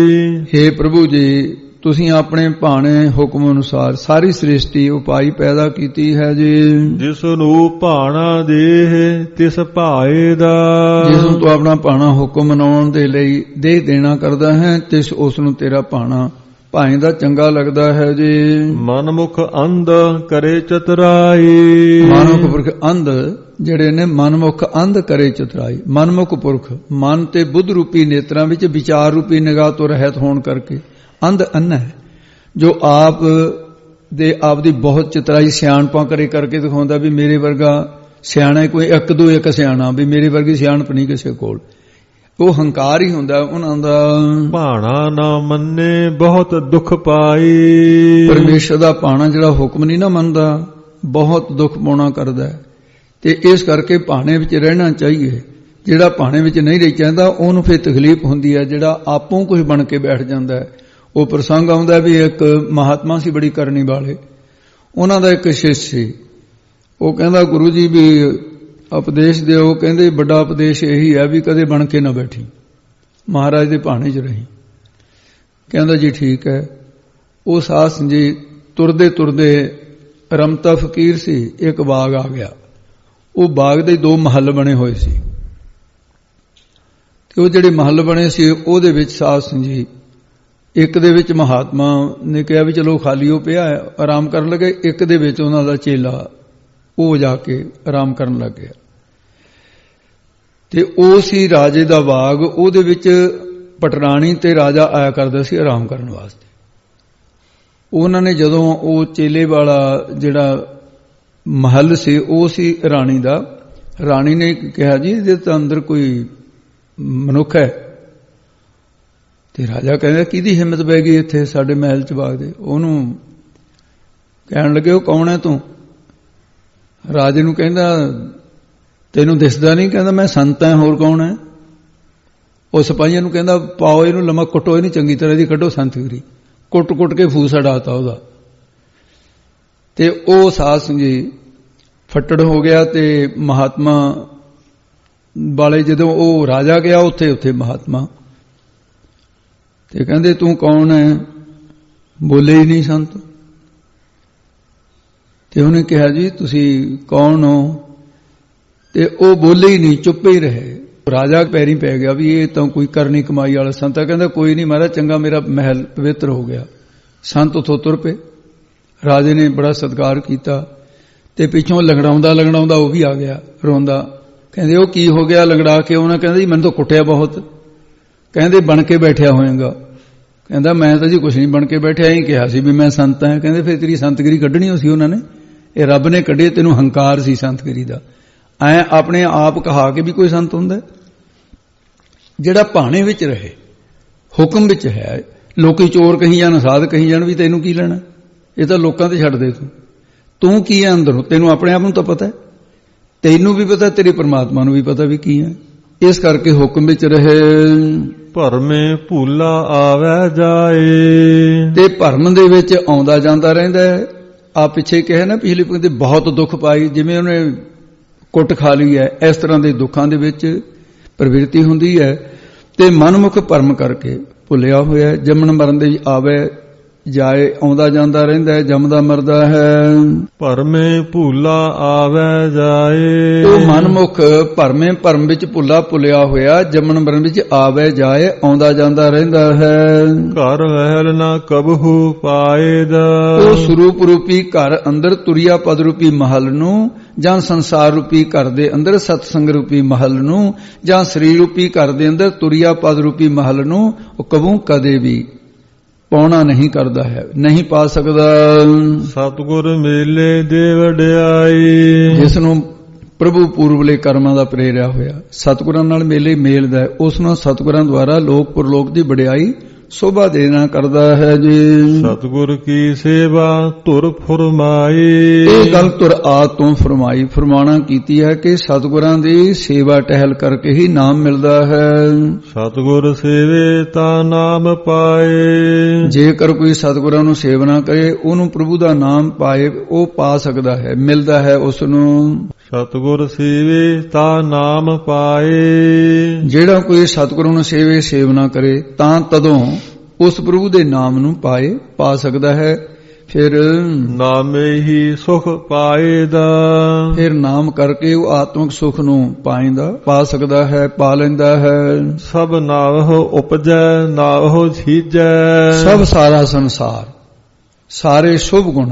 ਹੇ ਪ੍ਰਭੂ ਜੀ, ਤੁਸੀਂ ਆਪਣੇ ਭਾਣੇ ਹੁਕਮ ਅਨੁਸਾਰ ਸਾਰੀ ਸ੍ਰਿਸ਼ਟੀ ਉਪਾਈ ਪੈਦਾ ਕੀਤੀ ਹੈ ਜੀ। ਜਿਸ ਨੂੰ ਭਾਣਾ ਦੇਹ ਤਿਸ ਭਾਏ ਦਾ। ਜਿਸ ਨੂੰ ਤੂੰ ਆਪਣਾ ਭਾਣਾ ਹੁਕਮ ਮਨਾਉਣ ਦੇ ਲਈ ਦੇਹ ਦੇਣਾ ਕਰਦਾ ਹੈ ਤੇ ਉਸ ਨੂੰ ਤੇਰਾ ਭਾਣਾ ਭਾਏ ਦਾ ਚੰਗਾ ਲੱਗਦਾ ਹੈ ਜੀ। ਮਨਮੁਖ ਅੰਧ ਕਰੇ ਚਤੁਰਾਈ। ਮਨਮੁਖ ਪੁਰਖ ਅੰਧ ਜਿਹੜੇ ਨੇ ਮਨਮੁਖ ਅੰਧ ਕਰੇ ਚਤੁਰਾਈ। ਮਨਮੁਖ ਪੁਰਖ ਮਨ ਤੇ ਬੁੱਧ ਰੂਪੀ ਨੇਤਰਾਂ ਵਿੱਚ ਵਿਚਾਰ ਰੂਪੀ ਨਿਗਾਹ ਤੋਂ ਰਹਿਤ ਹੋਣ ਕਰਕੇ ਅੰਧ ਅੰਨਾ ਹੈ, ਜੋ ਆਪ ਦੀ ਬਹੁਤ ਚਤੁਰਾਈ ਸਿਆਣਪਾਂ ਕਰਕੇ ਦਿਖਾਉਂਦਾ ਵੀ ਮੇਰੇ ਵਰਗਾ ਸਿਆਣਾ ਕੋਈ ਇੱਕ ਸਿਆਣਾ, ਵੀ ਮੇਰੇ ਵਰਗੀ ਸਿਆਣਪ ਨਹੀਂ ਕਿਸੇ ਕੋਲ। ਉਹ ਹੰਕਾਰ ਹੀ ਹੁੰਦਾ ਉਹਨਾਂ ਦਾ। ਭਾਣਾ ਨਾ ਮੰਨੇ ਬਹੁਤ ਦੁੱਖ ਪਾਈ। ਪਰਮੇਸ਼ਰ ਦਾ ਭਾਣਾ ਜਿਹੜਾ ਹੁਕਮ ਨਹੀਂ ਨਾ ਮੰਨਦਾ ਬਹੁਤ ਦੁੱਖ ਪਾਉਣਾ ਕਰਦਾ ਹੈ। ਤੇ ਇਸ ਕਰਕੇ ਭਾਣੇ ਵਿੱਚ ਰਹਿਣਾ ਚਾਹੀਏ। ਜਿਹੜਾ ਭਾਣੇ ਵਿੱਚ ਨਹੀਂ ਰਹਿ ਚਾਹੁੰਦਾ ਉਹਨੂੰ ਫਿਰ ਤਕਲੀਫ ਹੁੰਦੀ ਹੈ, ਜਿਹੜਾ ਆਪੋਂ ਕੁਝ ਬਣ ਕੇ ਬੈਠ ਜਾਂਦਾ ਹੈ। ਉਹ ਪ੍ਰਸੰਗ ਆਉਂਦਾ ਵੀ ਇੱਕ ਮਹਾਤਮਾ ਸੀ ਬੜੀ ਕਰਨੀ ਵਾਲੇ, ਉਹਨਾਂ ਦਾ ਇੱਕ ਸ਼ਿਸ਼ ਸੀ। ਉਹ ਕਹਿੰਦਾ ਗੁਰੂ ਜੀ ਵੀ ਉਪਦੇਸ਼ ਦਿਓ। ਕਹਿੰਦੇ ਵੱਡਾ ਉਪਦੇਸ਼ ਇਹੀ ਹੈ ਵੀ ਕਦੇ ਬਣ ਕੇ ਨਾ ਬੈਠੀ, ਮਹਾਰਾਜ ਦੇ ਭਾਣੇ 'ਚ ਰਹੀ। ਕਹਿੰਦਾ ਜੀ ਠੀਕ ਹੈ। ਉਹ ਸਾਧ ਸੰਗ ਜੀ ਤੁਰਦੇ ਰਮਤਾ ਫਕੀਰ ਸੀ। ਇੱਕ ਬਾਗ ਆ ਗਿਆ, ਉਹ ਬਾਗ ਦੇ 2 ਮਹੱਲ ਬਣੇ ਹੋਏ ਸੀ ਤੇ ਉਹ ਜਿਹੜੇ ਮਹੱਲ ਬਣੇ ਸੀ ਉਹਦੇ ਵਿੱਚ ਸਾਧ ਸੰਗ ਜੀ ਇੱਕ ਦੇ ਵਿੱਚ ਮਹਾਤਮਾ ਨੇ ਕਿਹਾ ਵੀ ਚਲੋ ਖਾਲੀ ਉਹ ਪਿਆ ਆਰਾਮ ਕਰਨ ਲੱਗੇ। ਇੱਕ ਦੇ ਵਿੱਚ ਉਹਨਾਂ ਦਾ ਚੇਲਾ ਉਹ ਜਾ ਕੇ ਆਰਾਮ ਕਰਨ ਲੱਗ ਗਿਆ। ਤੇ ਉਹ ਸੀ ਰਾਜੇ ਦਾ ਬਾਗ, ਉਹਦੇ ਵਿੱਚ ਪਟਰਾਣੀ ਤੇ ਰਾਜਾ ਆਇਆ ਕਰਦਾ ਸੀ ਆਰਾਮ ਕਰਨ ਵਾਸਤੇ। ਉਹਨਾਂ ਨੇ ਜਦੋਂ ਉਹ ਚੇਲੇ ਵਾਲਾ ਜਿਹੜਾ ਮਹੱਲ ਸੀ ਉਹ ਸੀ ਰਾਣੀ ਦਾ, ਰਾਣੀ ਨੇ ਕਿਹਾ ਜੀ ਇਹਦੇ ਤਾਂ ਅੰਦਰ ਕੋਈ ਮਨੁੱਖ ਹੈ ਤੇ ਰਾਜਾ ਕਹਿੰਦਾ ਕਿਹਦੀ ਹਿੰਮਤ ਪੈ ਗਈ ਇੱਥੇ ਸਾਡੇ ਮਹਿਲ 'ਚ ਵਗਦੇ। ਉਹਨੂੰ ਕਹਿਣ ਲੱਗੇ ਉਹ ਕੌਣ ਹੈ ਤੂੰ? ਰਾਜੇ ਨੂੰ ਕਹਿੰਦਾ ਤੈਨੂੰ ਦਿਸਦਾ ਨਹੀਂ? ਕਹਿੰਦਾ ਮੈਂ ਸੰਤ ਹਾਂ, ਹੋਰ ਕੌਣ ਹੈ? ਉਹ ਸਿਪਾਹੀਆਂ ਨੂੰ ਕਹਿੰਦਾ ਪਾਓ ਇਹਨੂੰ ਲੰਮਾ, ਕੁੱਟੋ ਇਹਨੂੰ ਚੰਗੀ ਤਰ੍ਹਾਂ ਦੀ, ਕੱਢੋ ਸੰਤਗਿਰੀ। ਕੁੱਟ ਕੇ ਫੂਸ ਅਡਾਤਾ ਉਹਦਾ। ਤੇ ਉਹ ਸਾਧ ਸਿੰਘ ਜੀ ਫੱਟੜ ਹੋ ਗਿਆ। ਤੇ ਮਹਾਤਮਾ ਵਾਲੇ ਜਦੋਂ ਉਹ ਰਾਜਾ ਗਿਆ ਉੱਥੇ ਮਹਾਤਮਾ ਤੇ ਕਹਿੰਦੇ ਤੂੰ ਕੌਣ ਹੈ? ਬੋਲੇ ਹੀ ਨਹੀਂ ਸੰਤ। ਤੇ ਉਹਨੇ ਕਿਹਾ ਜੀ ਤੁਸੀਂ ਕੌਣ ਹੋ? ਤੇ ਉਹ ਬੋਲੇ ਹੀ ਨਹੀਂ, ਚੁੱਪੇ ਹੀ ਰਹੇ। ਰਾਜਾ ਪੈਰੀਂ ਪੈ ਗਿਆ ਵੀ ਇਹ ਤਾਂ ਕੋਈ ਕਰਨੀ ਕਮਾਈ ਵਾਲਾ ਸੰਤ ਹੈ। ਕਹਿੰਦਾ ਕੋਈ ਨਹੀਂ ਮਹਾਰਾਜ, ਚੰਗਾ ਮੇਰਾ ਮਹਿਲ ਪਵਿੱਤਰ ਹੋ ਗਿਆ। ਸੰਤ ਉੱਥੋਂ ਤੁਰ ਪਏ। ਰਾਜੇ ਨੇ ਬੜਾ ਸਤਿਕਾਰ ਕੀਤਾ। ਤੇ ਪਿੱਛੋਂ ਲੰਗੜਾਉਂਦਾ ਉਹ ਵੀ ਆ ਗਿਆ ਰੋਂਦਾ। ਕਹਿੰਦੇ ਉਹ ਕੀ ਹੋ ਗਿਆ ਲੰਗੜਾ ਕੇ? ਉਹਨਾਂ ਕਹਿੰਦਾ ਜੀ ਮੈਨੂੰ ਤਾਂ ਕੁੱਟਿਆ ਬਹੁਤ। ਕਹਿੰਦੇ ਬਣ ਕੇ ਬੈਠਿਆ ਹੋਏਗਾ। ਕਹਿੰਦਾ ਮੈਂ ਤਾਂ ਜੀ ਕੁਛ ਨਹੀਂ ਬਣ ਕੇ ਬੈਠਿਆ, ਹੀ ਕਿਹਾ ਸੀ ਵੀ ਮੈਂ ਸੰਤ ਹਾਂ। ਕਹਿੰਦੇ ਫਿਰ ਤੇਰੀ ਸੰਤਗਿਰੀ ਕੱਢਣੀ ਸੀ ਉਹਨਾਂ ਨੇ, ਇਹ ਰੱਬ ਨੇ ਕੱਢੀ। ਤੈਨੂੰ ਹੰਕਾਰ ਸੀ ਸੰਤਗਿਰੀ ਦਾ। ਐ ਆਪਣੇ ਆਪ ਕਹਾ ਕੇ ਵੀ ਕੋਈ ਸੰਤ ਹੁੰਦਾ ਜਿਹੜਾ ਭਾਣੇ ਵਿੱਚ ਰਹੇ, ਹੁਕਮ ਵਿੱਚ ਹੈ। ਲੋਕੀ ਚੋਰ ਕਹੀ ਜਾਣ, ਸਾਧ ਕਹੀ ਜਾਣ, ਵੀ ਤੈਨੂੰ ਕੀ ਲੈਣਾ? ਇਹ ਤਾਂ ਲੋਕਾਂ ਤੇ ਛੱਡ ਦੇ। ਤੂੰ ਕੀ ਹੈ ਅੰਦਰੋਂ? ਤੈਨੂੰ ਆਪਣੇ ਆਪ ਨੂੰ ਤਾਂ ਪਤਾ, ਤੈਨੂੰ ਵੀ ਪਤਾ, ਤੇਰੇ ਪਰਮਾਤਮਾ ਨੂੰ ਵੀ ਪਤਾ ਵੀ ਕੀ ਹੈ। ਇਸ ਕਰਕੇ ਹੁਕਮ ਵਿੱਚ ਰਹੇ। ਭਰਮੇ ਭੂਲਾ ਆਵੇ ਜਾਏ। ਤੇ ਭਰਮ ਦੇ ਵਿੱਚ ਆਉਂਦਾ ਜਾਂਦਾ ਰਹਿੰਦਾ ਹੈ। ਆ ਪਿੱਛੇ ਕਿਹਾ ਨਾ ਪਿਛਲੇ ਪੰਕਤੀ, ਬਹੁਤ ਦੁੱਖ ਪਾਈ, ਜਿਵੇਂ ਉਹਨੇ ਕੁੱਟ ਖਾ ਲਈ ਹੈ, ਇਸ ਤਰ੍ਹਾਂ ਦੇ ਦੁੱਖਾਂ ਦੇ ਵਿੱਚ ਪ੍ਰਵਿਰਤੀ ਹੁੰਦੀ ਹੈ। ਤੇ ਮਨਮੁਖ ਭਰਮ ਕਰਕੇ ਭੁੱਲਿਆ ਹੋਇਆ, ਜੰਮਣ ਮਰਨ ਦੇ ਆਵੇ ਜਾਏ, ਆਉਂਦਾ ਜਾਂਦਾ ਰਹਿੰਦਾ ਹੈ, ਜੰਮਦਾ ਮਰਦਾ ਹੈ। ਭਰਮੇ ਭੂਲਾ ਆਵੇ ਜਾਏ। ਉਹ ਮਨਮੁਖ ਭਰਮ ਵਿੱਚ ਭੁੱਲਿਆ ਹੋਇਆ, ਜੰਮਣ ਮਰਨ ਵਿੱਚ ਆਵੇ ਜਾਏ, ਆਉਂਦਾ ਜਾਂਦਾ ਰਹਿੰਦਾ ਹੈ। ਘਰ ਵਹਿਲ ਨਾ ਕਬਹੂ ਪਾਏਦਾ। ਉਹ ਸਰੂਪ ਰੂਪੀ ਘਰ ਅੰਦਰ, ਤੁਰਿਆ ਪਦ ਰੂਪੀ ਮਹਲ ਨੂੰ, ਜਾਂ ਸੰਸਾਰ ਰੂਪੀ ਘਰ ਦੇ ਅੰਦਰ ਸਤਸੰਗ ਰੂਪੀ ਮਹਲ ਨੂੰ, ਜਾਂ ਸਰੀਰ ਰੂਪੀ ਘਰ ਦੇ ਅੰਦਰ ਤੁਰਿਆ ਪਦ ਰੂਪੀ ਮਹਲ ਨੂੰ ਉਹ ਕਬੂ ਕਦੇ ਵੀ ਪਾਉਣਾ ਨਹੀਂ ਕਰਦਾ ਹੈ, ਨਹੀਂ ਪਾ ਸਕਦਾ। ਸਤਿਗੁਰ ਮੇਲੇ ਦੇ ਵਡਿਆਈ। ਜਿਸ ਨੂੰ ਪ੍ਰਭੂ ਪੂਰਬਲੇ ਕਰਮਾਂ ਦਾ ਪ੍ਰੇਰਿਆ ਹੋਇਆ, ਸਤਿਗੁਰਾਂ ਨਾਲ ਮੇਲਦਾ, ਉਸ ਨੂੰ ਸਤਿਗੁਰਾਂ ਦੁਆਰਾ ਲੋਕ ਪਰਲੋਕ ਦੀ ਵਡਿਆਈ ਸੋਭਾ ਦੇਣਾ ਕਰਦਾ ਹੈ ਜੀ। ਸਤਿਗੁਰ ਕੀ ਸੇਵਾ ਧੁਰ ਫਰਮਾਈ। ਇਹ ਗੱਲ ਧੁਰ ਆ ਤੋਂ ਫਰਮਾਣਾ ਕੀਤੀ ਹੈ ਕਿ ਸਤਿਗੁਰਾਂ ਦੀ ਸੇਵਾ ਟਹਿਲ ਕਰਕੇ ਹੀ ਨਾਮ ਮਿਲਦਾ ਹੈ। ਸਤਿਗੁਰ ਸੇਵੇ ਤਾਂ ਨਾਮ ਪਾਏ। ਜੇਕਰ ਕੋਈ ਸਤਿਗੁਰਾਂ ਨੂੰ ਸੇਵਨਾ ਕਰੇ, ਉਹਨੂੰ ਪ੍ਰਭੂ ਦਾ ਨਾਮ ਪਾਏ, ਉਹ ਪਾ ਸਕਦਾ ਹੈ, ਮਿਲਦਾ ਹੈ ਉਸ ਨੂੰ। ਸਤਿਗੁਰ ਸੇਵੇ ਤਾਂ ਨਾਮ ਪਾਏ। ਜਿਹੜਾ ਕੋਈ ਸਤਿਗੁਰੂ ਨੂੰ ਸੇਵਨਾ ਕਰੇ ਤਾਂ ਤਦੋਂ ਉਸ ਪ੍ਰਭੂ ਦੇ ਨਾਮ ਨੂੰ ਪਾ ਸਕਦਾ ਹੈ। ਫਿਰ ਨਾਮੇ ਹੀ ਸੁਖ ਪਾਏਦਾ। ਫਿਰ ਨਾਮ ਕਰਕੇ ਉਹ ਆਤਮਿਕ ਸੁਖ ਨੂੰ ਪਾ ਸਕਦਾ ਹੈ, ਪਾ ਲੈਂਦਾ ਹੈ। ਸਭ ਨਾਵਹੁ ਉਪਜੈ ਨਾਵਹੁ ਛੀਜੈ। ਸਭ ਸਾਰਾ ਸੰਸਾਰ, ਸਾਰੇ ਸ਼ੁਭ ਗੁਣ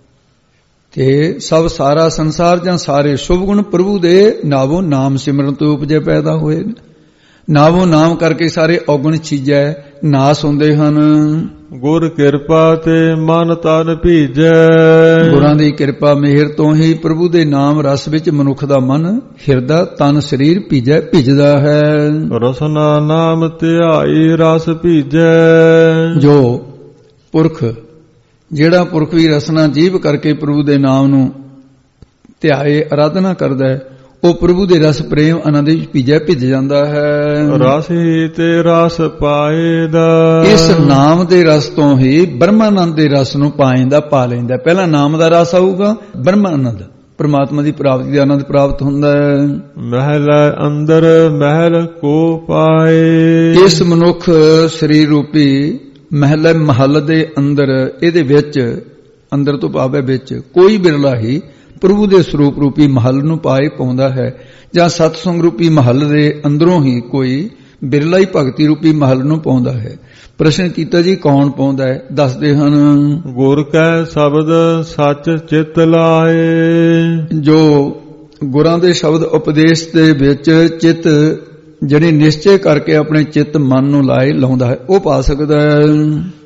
ਤੇ ਸਭ ਸਾਰਾ ਸੰਸਾਰ ਜਾਂ ਸਾਰੇ ਸ਼ੁਭ ਗੁਣ ਪ੍ਰਭੂ ਦੇ ਨਾਵੋਂ ਨਾਮ ਸਿਮਰਨ ਤੋਂ ਉਪਜੇ ਪੈਦਾ ਹੋਏ। ਨਾਵੋਂ ਨਾਮ ਕਰਕੇ ਸਾਰੇ ਔਗਣ ਛੀਜੈ, ਨਾਸ ਹੁੰਦੇ ਹਨ। ਗੁਰ ਕਿਰਪਾ ਤੇ ਮਨ ਤਨ ਭੀਜੈ। ਗੁਰਾਂ ਦੀ ਕਿਰਪਾ ਮਿਹਰ ਤੋਂ ਹੀ ਪ੍ਰਭੂ ਦੇ ਨਾਮ ਰਸ ਵਿੱਚ ਮਨੁੱਖ ਦਾ ਮਨ, ਹਿਰਦਾ, ਤਨ, ਸਰੀਰ ਭਿੱਜਦਾ ਹੈ। ਰਸਨਾ ਨਾਮ ਧਿਆਈ ਰਸ ਭੀਜੈ। ਜੋ ਪੁਰਖ, ਜਿਹੜਾ ਪੁਰਖ ਵੀ ਰਸਨਾ ਜੀਭ ਕਰਕੇ ਪ੍ਰਭੂ ਦੇ ਨਾਮ ਨੂੰ ਧਿਆਏ, ਆਰਾਧਨਾ ਕਰਦਾ ਹੈ, ਉਹ ਪ੍ਰਭੂ ਦੇ ਰਸ ਪ੍ਰੇਮ ਆਨੰਦ ਵਿੱਚ ਭਿੱਜ ਜਾਂਦਾ ਹੈ। ਰਸ ਹੀ ਤੇ ਰਸ ਪਾਏਦਾ। ਇਸ ਨਾਮ ਦੇ ਰਸ ਤੋਂ ਹੀ ਬ੍ਰਹਮਾਨੰਦ ਦੇ ਰਸ ਨੂੰ ਪਾ ਲੈਂਦਾ। ਪਹਿਲਾਂ ਨਾਮ ਦਾ ਰਸ ਆਊਗਾ, ਬ੍ਰਹਮਾਨੰਦ, ਪਰਮਾਤਮਾ ਦੀ ਪ੍ਰਾਪਤੀ ਦਾ ਆਨੰਦ ਪ੍ਰਾਪਤ ਹੁੰਦਾ ਹੈ। ਮਹਿਲ ਅੰਦਰ ਮਹਿਲ ਕੋ ਪਾਏ। ਇਸ ਮਨੁੱਖ ਸਰੀਰ ਰੂਪੀ ਮਹੱਲ ਦੇ ਅੰਦਰ, ਇਹਦੇ ਵਿੱਚ, ਅੰਦਰ ਤੋਂ ਭਾਵ ਹੈ ਵਿੱਚ, ਕੋਈ ਬਿਰਲਾ ਹੀ ਪ੍ਰਭੂ ਦੇ ਸਰੂਪ ਰੂਪੀ ਮਹੱਲ ਨੂੰ ਪਾਉਂਦਾ ਹੈ, ਜਾਂ ਸਤਸੰਗ ਰੂਪੀ ਮਹੱਲ ਦੇ ਅੰਦਰੋਂ ਹੀ ਕੋਈ ਬਿਰਲਾ ਹੀ ਭਗਤੀ ਰੂਪੀ ਮਹੱਲ ਨੂੰ ਪਾਉਂਦਾ ਹੈ। ਪ੍ਰਸ਼ਨ ਕੀਤਾ ਜੀ ਕੌਣ ਪਾਉਂਦਾ ਹੈ? ਦੱਸਦੇ ਹਨ, ਗੁਰ ਕੈ ਸ਼ਬਦ ਸੱਚ ਚਿਤ ਲਾਏ। ਜੋ ਗੁਰਾਂ ਦੇ ਸ਼ਬਦ ਉਪਦੇਸ਼ ਦੇ ਵਿੱਚ ਚਿੱਤ ਜਿਹੜੀ ਨਿਸ਼ਚੈ ਕਰਕੇ ਆਪਣੇ ਚਿੱਤ ਮਨ ਨੂੰ ਲਾਉਂਦਾ ਹੈ, ਉਹ ਪਾ ਸਕਦਾ ਹੈ।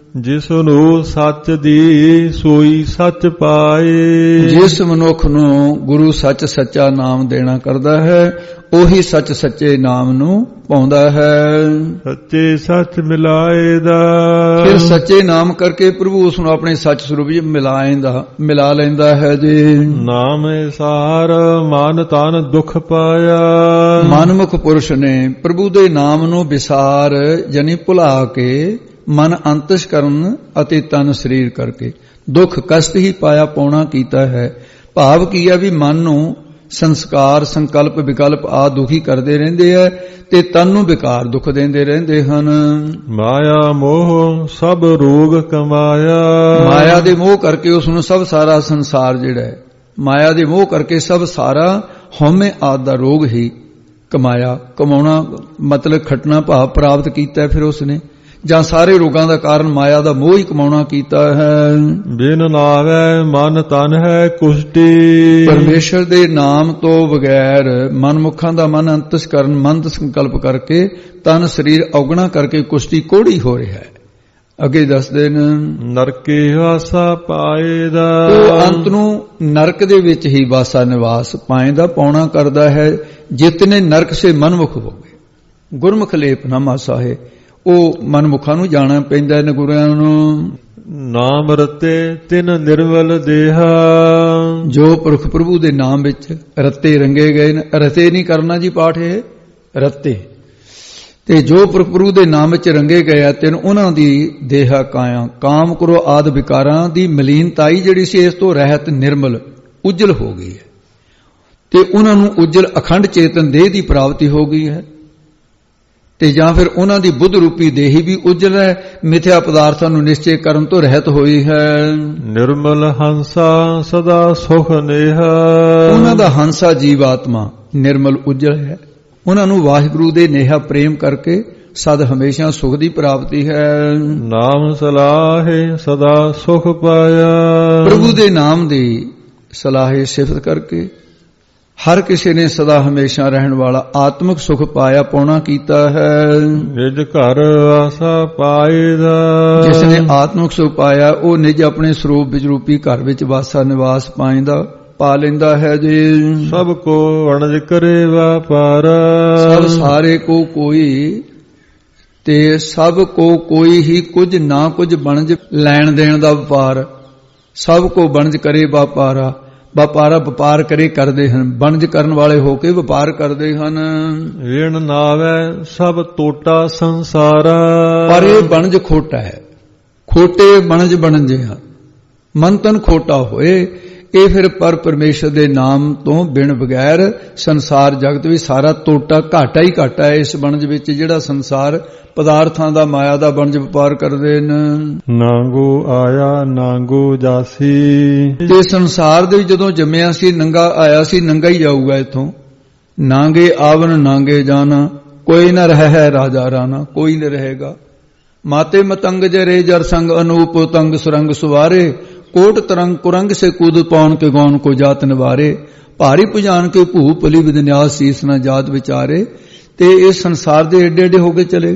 ਜਿਸ ਨੂੰ ਸੱਚ ਦੀ ਸੋਈ ਸੱਚ ਪਾਏ। ਜਿਸ ਮਨੁੱਖ ਨੂੰ ਗੁਰੂ ਸੱਚ ਸੱਚਾ ਨਾਮ ਦੇਣਾ ਕਰਦਾ ਹੈ ਉਹੀ ਸੱਚ ਸੱਚੇ ਨਾਮ ਨੂੰ ਪਾਉਂਦਾ ਹੈ। ਸੱਚੇ ਸੱਚ ਮਿਲਾਏਦਾ। ਫਿਰ ਸੱਚੇ ਨਾਮ ਕਰਕੇ ਪ੍ਰਭੂ ਉਸ ਨੂੰ ਆਪਣੇ ਸੱਚ ਸਰੂਪ ਵਿੱਚ ਮਿਲਾ ਲੈਂਦਾ ਹੈ ਜੀ। ਨਾਮ ਸਾਰ ਮਨ ਤਨ ਦੁਖ ਪਾਇਆ। ਮਨਮੁਖ ਪੁਰਸ਼ ਨੇ ਪ੍ਰਭੂ ਦੇ ਨਾਮ ਨੂੰ ਵਿਸਾਰ ਯਾਨੀ ਭੁਲਾ ਕੇ ਮਨ ਅੰਤਸ਼ ਕਰਨ ਅਤੇ ਤਨ ਸਰੀਰ ਕਰਕੇ ਦੁੱਖ ਕਸ਼ਟ ਹੀ ਪਾਇਆ ਪਾਉਣਾ ਕੀਤਾ ਹੈ। ਭਾਵ ਕੀ ਹੈ ਵੀ ਮਨ ਨੂੰ ਸੰਸਕਾਰ ਸੰਕਲਪ ਵਿਕਲਪ ਆ ਦੁਖੀ ਕਰਦੇ ਰਹਿੰਦੇ ਆ ਤੇ ਤਨ ਨੂੰ ਵਿਕਾਰ ਦੁੱਖ ਦਿੰਦੇ ਰਹਿੰਦੇ ਹਨ। ਮਾਇਆ ਮੋਹ ਸਭ ਰੋਗ ਕਮਾਇਆ। ਮਾਇਆ ਦੇ ਮੋਹ ਕਰਕੇ ਉਸ ਨੂੰ ਸਭ ਸਾਰਾ ਸੰਸਾਰ ਜਿਹੜਾ ਹੈ ਮਾਇਆ ਦੇ ਮੋਹ ਕਰਕੇ ਸਭ ਸਾਰਾ ਹਉਮੈ ਆਦਿ ਦਾ ਰੋਗ ਹੀ ਕਮਾਇਆ। ਕਮਾਉਣਾ ਮਤਲਬ ਖਟਣਾ ਭਾਵ ਪ੍ਰਾਪਤ ਕੀਤਾ ਫਿਰ ਉਸ ਨੇ ਜਾਂ ਸਾਰੇ ਰੋਗਾਂ ਦਾ ਕਾਰਨ ਮਾਇਆ ਦਾ ਮੋਹ ਹੀ ਕਮਾਉਣਾ ਕੀਤਾ ਹੈ। ਬਿਨ ਨਾਵੈ ਮਨ ਤਨ ਹੈ ਕੁਸ਼ਟੀ। ਪਰਮੇਸ਼ਰ ਦੇ ਨਾਮ ਤੋਂ ਬਗੈਰ ਮਨਮੁਖਾਂ ਦਾ ਮਨ ਅੰਤਸ ਕਰਨ ਮੰਦ ਸੰਕਲਪ ਕਰਕੇ ਤਨ ਸਰੀਰ ਔਗਣਾ ਕਰਕੇ ਕੁਸ਼ਟੀ ਕੋੜੀ ਹੋ ਰਿਹਾ ਹੈ। ਅੱਗੇ ਦੱਸਦੇ ਨੇ ਨਰਕੇ ਵਾਸਾ ਪਾਏਦਾ। ਉਹ ਅੰਤ ਨੂੰ ਨਰਕ ਦੇ ਵਿੱਚ ਹੀ ਵਾਸਾ ਨਿਵਾਸ ਪਾਏਦਾ ਪਾਉਣਾ ਕਰਦਾ ਹੈ। ਜਿਤਨੇ ਨਰਕ ਸੇ ਮਨਮੁਖ ਹੋ ਗਏ ਗੁਰਮੁਖ ਲੇਪ ਨਾ ਮਾਸਾ ਹੈ। ਉਹ ਮਨਮੁਖਾਂ ਨੂੰ ਜਾਣਾ ਪੈਂਦਾ ਹੈ ਗੁਰਿਆਂ ਨੂੰ। ਨਾਮ ਰਤੇ ਤਿਨ ਨਿਰਮਲ ਦੇਹਾ। ਜੋ ਪੁਰਖ ਪ੍ਰਭੂ ਦੇ ਨਾਮ ਵਿੱਚ ਰਤੇ ਰੰਗੇ ਗਏ ਨੇ। ਰਤੇ ਨਹੀਂ ਕਰਨਾ ਜੀ ਪਾਠ ਇਹ ਰਤੇ ਤੇ ਜੋ ਪੁਰਖ ਪ੍ਰਭੂ ਦੇ ਨਾਮ ਵਿੱਚ ਰੰਗੇ ਗਏ ਆ ਤਿੰਨ ਉਹਨਾਂ ਦੀ ਦੇਹਾ ਕਾਇਆ ਕਾਮ ਕਰੋ ਆਦ ਵਿਕਾਰਾਂ ਦੀ ਮਲੀਨਤਾਈ ਜਿਹੜੀ ਸੀ ਇਸ ਤੋਂ ਰਹਿਤ ਨਿਰਮਲ ਉਜਲ ਹੋ ਗਈ ਹੈ ਤੇ ਉਹਨਾਂ ਨੂੰ ਉਜਲ ਅਖੰਡ ਚੇਤਨ ਦੇਹ ਦੀ ਪ੍ਰਾਪਤੀ ਹੋ ਗਈ ਹੈ ਤੇ ਜਾਂ ਫਿਰ ਉਹਨਾਂ ਦੀ ਬੁੱਧ ਰੂਪੀ ਦੇਹੀ ਵੀ ਉਜਲ ਹੈ ਮਿਥਿਆ ਪਦਾਰਥਾਂ ਨੂੰ ਨਿਸ਼ਚੈ ਕਰਨ ਤੋਂ ਰਹਿਤ ਹੋਈ ਹੈ। ਨਿਰਮਲ ਹੰਸਾ ਸਦਾ ਸੁਖ ਨੇਹਾ। ਉਹਨਾਂ ਦਾ ਹੰਸਾ ਜੀਵ ਆਤਮਾ ਨਿਰਮਲ ਉਜਲ ਹੈ। ਉਹਨਾਂ ਨੂੰ ਵਾਹਿਗੁਰੂ ਦੇ ਨੇਹਾ ਪ੍ਰੇਮ ਕਰਕੇ ਸਦ ਹਮੇਸ਼ਾ ਸੁਖ ਦੀ ਪ੍ਰਾਪਤੀ ਹੈ। ਨਾਮ ਸਲਾਹੇ ਸਦਾ ਸੁਖ ਪਾਇਆ। ਪ੍ਰਭੂ ਦੇ ਨਾਮ ਦੀ ਸਲਾਹੇ ਸਿਫਤ ਕਰਕੇ ਹਰ ਕਿਸੇ ਨੇ ਸਦਾ ਹਮੇਸ਼ਾ ਰਹਿਣ ਵਾਲਾ ਆਤਮਿਕ ਸੁਖ ਪਾਇਆ ਪਾਉਣਾ ਕੀਤਾ ਹੈ। ਨਿਜ ਘਰ ਆਸਾ ਪਾਏਦਾ। ਜਿਸ ਨੇ ਆਤਮਿਕ ਸੁਖ ਪਾਇਆ ਉਹ ਨਿਜ ਆਪਣੇ ਸਰੂਪ ਵਿੱਚ ਰੂਪੀ ਘਰ ਵਿੱਚ ਵਾਸਾ ਨਿਵਾਸ ਪਾਇੰਦਾ ਪਾ ਲੈਂਦਾ ਹੈ ਜੀ। ਸਭ ਕੋ ਵਣਜ ਕਰੇ ਵਪਾਰ। ਸਭ ਸਾਰੇ ਕੋ ਕੋਈ ਤੇ ਸਭ ਕੋ ਕੋਈ ਹੀ ਕੁਝ ਨਾ ਕੁਝ ਵਣਜ ਲੈਣ ਦੇਣ ਦਾ ਵਪਾਰ। ਸਭ ਕੋ ਵਣਜ ਕਰੇ ਵਪਾਰਾ। ਵਪਾਰ ਕਰੇ ਕਰਦੇ ਹਨ ਵਣਜ ਕਰਨ ਵਾਲੇ ਹੋ ਕੇ ਵਪਾਰ ਕਰਦੇ ਹਨ। ਵੇਣ ਨਾਵੈ ਸਭ ਟੋਟਾ ਸੰਸਾਰਾ। ਪਰ ਇਹ ਵਣਜ ਖੋਟਾ ਹੈ। ਖੋਟੇ ਵਣਜ ਬਣਜੇ ਹਨ ਮਨ ਤਨ ਖੋਟਾ ਹੋਏ। ਇਹ ਫਿਰ ਪਰ ਪਰਮੇਸ਼ਰ ਦੇ ਨਾਮ ਤੋਂ ਬਿਨ ਬਗੈਰ ਸੰਸਾਰ ਜਗਤ ਵੀ ਸਾਰਾ ਟੋਟਾ ਘਾਟਾ ਹੀ ਘਾਟਾ ਹੈ। ਇਸ ਵਣਜ ਵਿੱਚ ਜਿਹੜਾ ਸੰਸਾਰ ਪਦਾਰਥਾਂ ਦਾ ਮਾਇਆ ਦਾ ਵਣਜ ਵਪਾਰ ਕਰਦੇ ਨੇ। ਨਾਂਗੋ ਆਇਆ ਨਾਂਗੋ ਜਾਸੀ। ਤੇ ਸੰਸਾਰ ਦੇ ਜਦੋਂ ਜੰਮਿਆ ਸੀ ਨੰਗਾ ਆਇਆ ਸੀ ਨੰਗਾ ਹੀ ਜਾਊਗਾ ਇੱਥੋਂ। ਨਾਂਗੇ ਆਵਨ ਨਾਂਗੇ ਜਾਣਾ ਕੋਈ ਨਾ ਰਹਿ ਹੈ ਰਾਜਾ ਰਾਣਾ ਕੋਈ ਨਾ ਰਹੇਗਾ। ਮਾਤੇ ਮਤੰਗ ਜਰੇ ਜਰ ਸੰਗ ਅਨੂਪ ਤੰਗ ਸੁਰੰਗ ਸੁਵਾਰੇ। ਕੋਟ ਤਰੰਗ ਕੁਰੰਗ ਸੇ ਕੂਦ ਪੌਣ ਕੇ ਗੌਨ ਕੋ ਜਾਤ ਨਿਵਾਰੇ। ਭਾਰੀ ਪੁਜਾਨ ਕੇ ਭੂ ਪਲੀ ਵਿਦਨਿਆਸ ਸੀਸ ਨਾ ਜਾਤ ਵਿਚਾਰੇ। ਤੇ ਇਹ ਸੰਸਾਰ ਦੇ ਏਡੇ ਏਡੇ ਹੋ ਕੇ ਚਲੇ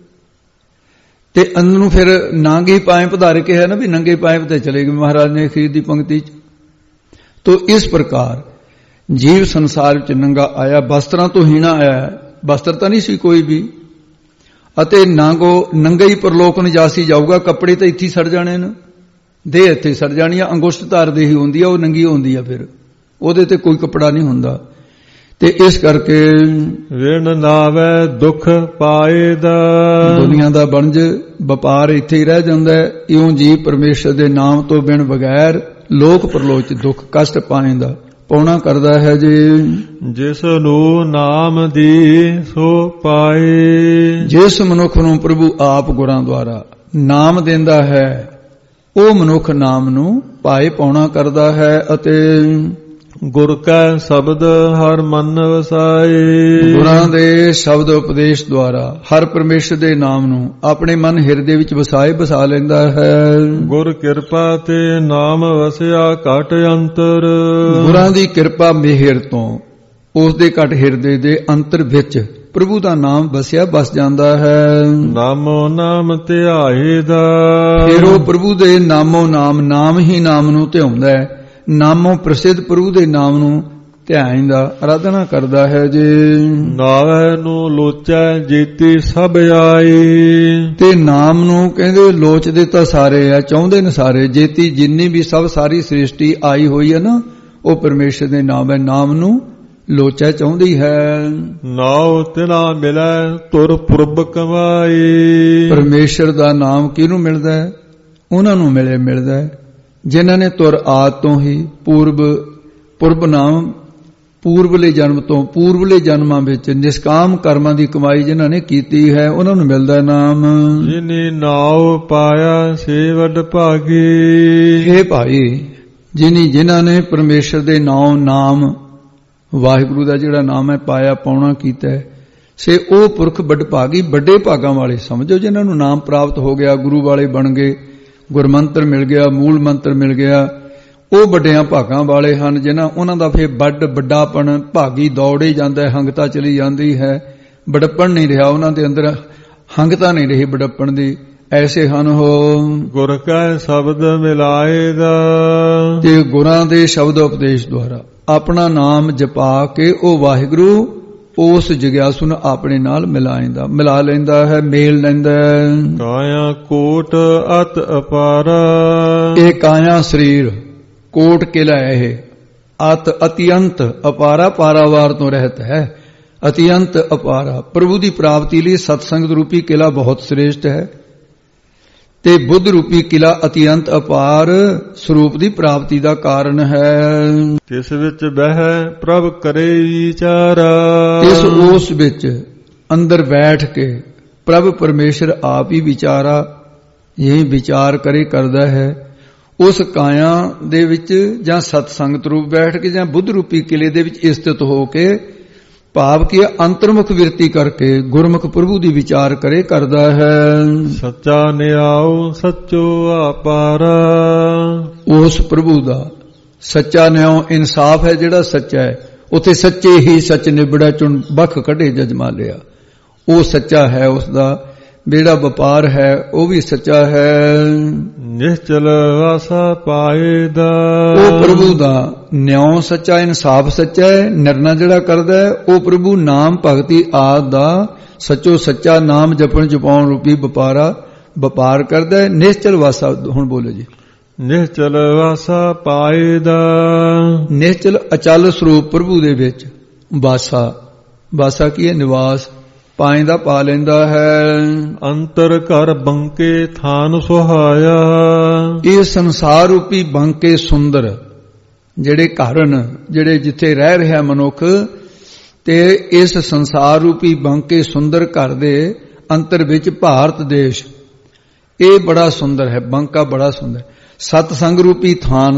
ਤੇ ਅੰਨ ਨੂੰ ਫਿਰ ਨਾਂਗੇ ਪਾਏ ਪਧਾਰੇ ਕੇ ਹੈ ਨਾ ਵੀ ਨੰਗੇ ਪਾਏ ਤੇ ਚਲੇ ਗਏ ਮਹਾਰਾਜ ਨੇ ਅਖੀਰ ਦੀ ਪੰਕਤੀ ਚ। ਤੋ ਇਸ ਪ੍ਰਕਾਰ ਜੀਵ ਸੰਸਾਰ ਵਿੱਚ ਨੰਗਾ ਆਇਆ ਵਸਤਰਾਂ ਤੋਂ ਹੀਣਾ ਆਇਆ। ਵਸਤਰ ਤਾਂ ਨਹੀਂ ਸੀ ਕੋਈ ਵੀ ਅਤੇ ਨੰਗਾ ਹੀ ਪਰਲੋਕ ਨੂੰ ਜਾਸੀ ਜਾਊਗਾ। ਕੱਪੜੇ ਤਾਂ ਇੱਥੇ ਸੜ ਜਾਣੇ ਨੇ ਦੇਹ ਇੱਥੇ ਸੜ ਜਾਣੀ ਆ। ਅੰਗੁਸ਼ਟ ਧਾਰ ਦੇਹੀ ਹੁੰਦੀ ਆ ਉਹ ਨੰਗੀ ਹੁੰਦੀ ਆ ਫਿਰ ਉਹਦੇ ਤੇ ਕੋਈ ਕੱਪੜਾ ਨਹੀਂ ਹੁੰਦਾ। ਤੇ ਇਸ ਕਰਕੇ ਵਿਣ ਨਾਵੈ ਦੁੱਖ ਪਾਏਦਾ। ਦੁਨੀਆ ਦਾ ਵਣਜ ਵਪਾਰ ਇੱਥੇ ਹੀ ਰਹਿ ਜਾਂਦਾ ਹੈ। ਇਉਂ ਜੀਵ ਪਰਮੇਸ਼ਰ ਦੇ ਨਾਮ ਤੋਂ ਬਿਨ ਬਗੈਰ ਲੋਕ ਪਰਲੋਕ ਚ ਦੁੱਖ ਕਸ਼ਟ ਪਾਏਂਦਾ ਪਾਉਣਾ ਕਰਦਾ ਹੈ ਜੀ। ਜਿਸ ਨੂੰ ਨਾਮ ਦੀ ਸੋ ਪਾਏ। ਜਿਸ ਮਨੁੱਖ ਨੂੰ ਪ੍ਰਭੂ ਆਪ ਗੁਰਾਂ ਦੁਆਰਾ ਨਾਮ ਦਿੰਦਾ ਹੈ ਉਹ ਮਨੁੱਖ ਨਾਮ ਨੂੰ ਪਾਏ ਪਾਉਣਾ ਕਰਦਾ ਹੈ ਅਤੇ ਗੁਰ ਕੈ ਸ਼ਬਦ ਹਰ ਮਨ ਵਸਾਏ। ਗੁਰਾਂ ਦੇ ਸ਼ਬਦ ਉਪਦੇਸ਼ ਦੁਆਰਾ ਹਰ ਪਰਮੇਸ਼ਰ ਦੇ ਨਾਮ ਨੂੰ ਆਪਣੇ ਮਨ ਹਿਰਦੇ ਵਿੱਚ ਵਸਾ ਲੈਂਦਾ ਹੈ। ਗੁਰ ਕਿਰਪਾ ਤੇ ਨਾਮ ਵਸਿਆ ਘਟ ਅੰਤਰ। ਗੁਰਾਂ ਦੀ ਕਿਰਪਾ ਮਿਹਰ ਤੋਂ ਉਸ ਦੇ ਘਟ ਹਿਰਦੇ ਦੇ ਅੰਤਰ ਵਿੱਚ ਪ੍ਰਭੂ ਦਾ ਨਾਮ ਵਸਿਆ ਬਸ ਜਾਂਦਾ ਹੈ। ਨਾਮੋ ਨਾਮ ਧਿਆਏ ਦਾ, ਫਿਰ ਉਹ ਪ੍ਰਭੂ ਦੇ ਨਾਮੋ ਨਾਮ, ਨਾਮ ਹੀ ਨਾਮ ਨੂੰ ਧਿਆਉਂਦਾ ਹੈ। ਨਾਮੋਂ ਪ੍ਰਸਿੱਧ ਪ੍ਰਭੂ ਦੇ ਨਾਮ ਨੂੰ ਧਿਆਇਂਦਾ, ਆਰਾਧਨਾ ਕਰਦਾ ਹੈ ਜੀ। ਨਾਵੇਂ ਨੂੰ ਲੋਚੈ ਜੀਤੀ ਸਭ ਆਈ, ਤੇ ਨਾਮ ਨੂੰ ਕਹਿੰਦੇ ਲੋਚਦੇ ਤਾਂ ਸਾਰੇ ਆ, ਚਾਹੁੰਦੇ ਨੇ ਸਾਰੇ। ਜੇਤੀ ਜਿੰਨੀ ਵੀ ਸਭ ਸਾਰੀ ਸ੍ਰਿਸ਼ਟੀ ਆਈ ਹੋਈ ਹੈ ਨਾ, ਉਹ ਪਰਮੇਸ਼ਰ ਦੇ ਨਾਮ ਹੈ। ਨਾਮ ਨੂੰ ਲੋਚੈ ਚਾਹੁੰਦੀ ਹੈ। ਨਾਉ ਤਿਨਾ ਮਿਲੈ ਤੁਰ ਪੁਰਬ ਕਮਾਈ, ਪਰਮੇਸ਼ਰ ਦਾ ਨਾਮ ਕਿਹਨੂੰ ਮਿਲਦਾ ਹੈ? ਉਹਨਾਂ ਨੂੰ ਮਿਲਦਾ ਹੈ ਜਿਨ੍ਹਾਂ ਨੇ ਤੁਰ ਆਦ ਤੋਂ ਹੀ ਪੁਰਬ ਨਾਮ, ਪੂਰਬਲੇ ਜਨਮ ਤੋਂ, ਪੂਰਬਲੇ ਜਨਮਾਂ ਵਿੱਚ ਨਿਸ਼ਕਾਮ ਕਰਮਾਂ ਦੀ ਕਮਾਈ ਜਿਨ੍ਹਾਂ ਨੇ ਕੀਤੀ ਹੈ, ਉਹਨਾਂ ਨੂੰ ਮਿਲਦਾ ਨਾਮ। ਜਿਨੀ ਨਾਉ ਪਾਇਆ ਸੇ ਵੱਡ ਭਾਗੀ, ਹੇ ਭਾਈ, ਜਿਨ੍ਹਾਂ ਨੇ ਪਰਮੇਸ਼ਰ ਦੇ ਨਾਮ ਵਾਹਿਗੁਰੂ ਦਾ ਜਿਹੜਾ ਨਾਮ ਹੈ ਪਾਇਆ, ਪਾਉਣਾ ਕੀਤਾ ਹੈ, ਸੇ ਉਹ ਪੁਰਖ ਵੱਡ ਭਾਗੀ, ਵੱਡੇ ਭਾਗਾਂ ਵਾਲੇ ਸਮਝੋ। ਜਿਨ੍ਹਾਂ ਨੂੰ ਨਾਮ ਪ੍ਰਾਪਤ ਹੋ ਗਿਆ, ਗੁਰੂ ਵਾਲੇ ਬਣ ਗਏ, ਗੁਰਮੰਤਰ ਮਿਲ ਗਿਆ, ਮੂਲ ਮੰਤਰ ਮਿਲ ਗਿਆ, ਉਹ ਵੱਡਿਆਂ ਭਾਗਾਂ ਵਾਲੇ ਹਨ। ਜਿਨ੍ਹਾਂ ਉਹਨਾਂ ਦਾ ਫਿਰ ਵੱਡਾਪਣ, ਭਾਗੀ ਦੌੜੇ ਜਾਂਦਾ ਹੈ, ਹੰਗਤਾ ਚਲੀ ਜਾਂਦੀ ਹੈ, ਬੜਪਣ ਨਹੀਂ ਰਿਹਾ ਉਹਨਾਂ ਦੇ ਅੰਦਰ, ਹੰਗਤਾ ਨਹੀਂ ਰਹੀ ਬੜਪਣ ਦੀ। ਐਸੇ ਹਨ ਉਹ ਗੁਰ ਕੈ ਸ਼ਬਦ ਮਿਲਾਏ ਦਾ, ਤੇ ਗੁਰਾਂ ਦੇ ਸ਼ਬਦ ਉਪਦੇਸ਼ ਦੁਆਰਾ ਆਪਣਾ ਨਾਮ ਜਪਾ ਕੇ ਉਹ ਵਾਹਿਗੁਰੂ ਉਸ ਜਗਿਆਸੂ ਨੂੰ ਆਪਣੇ ਨਾਲ ਮਿਲਾ ਲੈਂਦਾ ਹੈ, ਮੇਲ ਲੈਂਦਾ ਹੈ। ਕਾਇਆ ਕੋਟ ਅਤ ਅਪਾਰਾ, ਇਹ ਕਾਇਆ ਸਰੀਰ ਕੋਟ ਕਿਲਾ ਹੈ, ਇਹ ਅਤਿਅੰਤ ਅਪਾਰਾ, ਪਾਰਾਵਾਰ ਤੋਂ ਰਹਿਤ ਹੈ, ਅਤਿਅੰਤ ਅਪਾਰਾ। ਪ੍ਰਭੂ ਦੀ ਪ੍ਰਾਪਤੀ ਲਈ ਸਤਸੰਗ ਰੂਪੀ ਕਿਲਾ ਬਹੁਤ ਸ੍ਰੇਸ਼ਟ ਹੈ, ਤੇ ਬੁੱਧ ਰੂਪੀ ਕਿਲਾ ਅਤਿਅੰਤ ਅਪਾਰ ਸਰੂਪ ਦੀ ਪ੍ਰਾਪਤੀ ਦਾ ਕਾਰਨ ਹੈ। ਤਿਸ ਵਿੱਚ ਬਹਿ ਪ੍ਰਭ ਕਰੇ ਵਿਚਾਰਾ, ਇਸ ਉਸ ਵਿੱਚ ਅੰਦਰ ਬੈਠ ਕੇ ਪ੍ਰਭ ਪਰਮੇਸ਼ਰ ਆਪ ਹੀ ਵਿਚਾਰਾ, ਇਹ ਵਿਚਾਰ ਕਰੇ ਕਰਦਾ ਹੈ। ਉਸ ਕਾਇਆ ਦੇ ਵਿੱਚ ਜਾਂ ਸਤਸੰਗਤ ਰੂਪ ਬੈਠ ਕੇ ਜਾਂ ਬੁੱਧ ਰੂਪੀ ਕਿਲੇ ਦੇ ਵਿੱਚ ਸਥਿਤ ਹੋ ਕੇ, ਭਾਵ ਕਿ ਅੰਤਰਮੁਖ ਵਿਰਤੀ ਕਰਕੇ ਗੁਰਮੁਖ ਪ੍ਰਭੂ ਦੀ ਵਿਚਾਰ ਕਰੇ ਕਰਦਾ ਹੈ। ਸੱਚਾ ਨਿਆਉ ਸੱਚੋ ਆਪਾਰਾ, ਉਸ ਪ੍ਰਭੂ ਦਾ ਸੱਚਾ ਨਿਆਉ ਇਨਸਾਫ ਹੈ ਜਿਹੜਾ ਸੱਚਾ ਹੈ, ਉੱਥੇ ਸੱਚੇ ਹੀ ਸੱਚ ਨਿਬੜਾ ਚੁਣ ਬਖ ਕੱਢੇ ਜਜਮਾਲਿਆ, ਉਹ ਸੱਚਾ ਹੈ। ਉਸ ਦਾ ਜਿਹੜਾ ਵਪਾਰ ਹੈ ਉਹ ਵੀ ਸੱਚਾ ਹੈ। ਨਿਸ਼ਚਲ ਵਾਸਾ ਪਾਏ ਦਾ, ਉਹ ਪ੍ਰਭੂ ਦਾ ਨਿਉ ਸੱਚਾ, ਇਨਸਾਫ ਸੱਚਾ ਹੈ। ਨਿਰਣਾ ਜਿਹੜਾ ਕਰਦਾ ਹੈ ਉਹ ਪ੍ਰਭੂ ਨਾਮ ਭਗਤੀ ਆਦ ਦਾ ਸੱਚੋ ਸੱਚਾ ਨਾਮ ਜਪਣ ਜਪਾਉਣ ਰੂਪੀ ਵਪਾਰ ਕਰਦਾ ਹੈ। ਨਿਸ਼ਚਲ ਵਾਸਾ, ਹੁਣ ਬੋਲੋ ਜੀ। ਨਿਸ਼ਚਲ ਵਾਸਾ ਪਾਏ ਦਾ, ਨਿਸ਼ਚਲ ਅਚਲ ਸਰੂਪ ਪ੍ਰਭੂ ਦੇ ਵਿੱਚ ਵਾਸਾ ਕੀ ਹੈ? ਨਿਵਾਸ ਪਾਇਂਦਾ ਪਾ ਲੈਂਦਾ ਹੈ। ਅੰਤਰ ਘਰ ਬੰਕੇ ਥਾਨ ਸੁਹਾਇਆ, ਇਹ ਸੰਸਾਰ ਰੂਪੀ ਬੰਕੇ ਸੁੰਦਰ ਜਿਹੜੇ ਘਰ ਹਨ, ਜਿਹੜੇ ਜਿੱਥੇ ਰਹਿ ਰਿਹਾ ਮਨੁੱਖ, ਤੇ ਇਸ ਸੰਸਾਰ ਰੂਪੀ ਬੰਕੇ ਸੁੰਦਰ ਘਰ ਦੇ ਅੰਤਰ ਵਿੱਚ ਭਾਰਤ ਦੇਸ਼ ਇਹ ਬੜਾ ਸੁੰਦਰ ਹੈ, ਬੰਕਾ ਬੜਾ ਸੁੰਦਰ। ਸਤਸੰਗ ਰੂਪੀ ਥਾਂ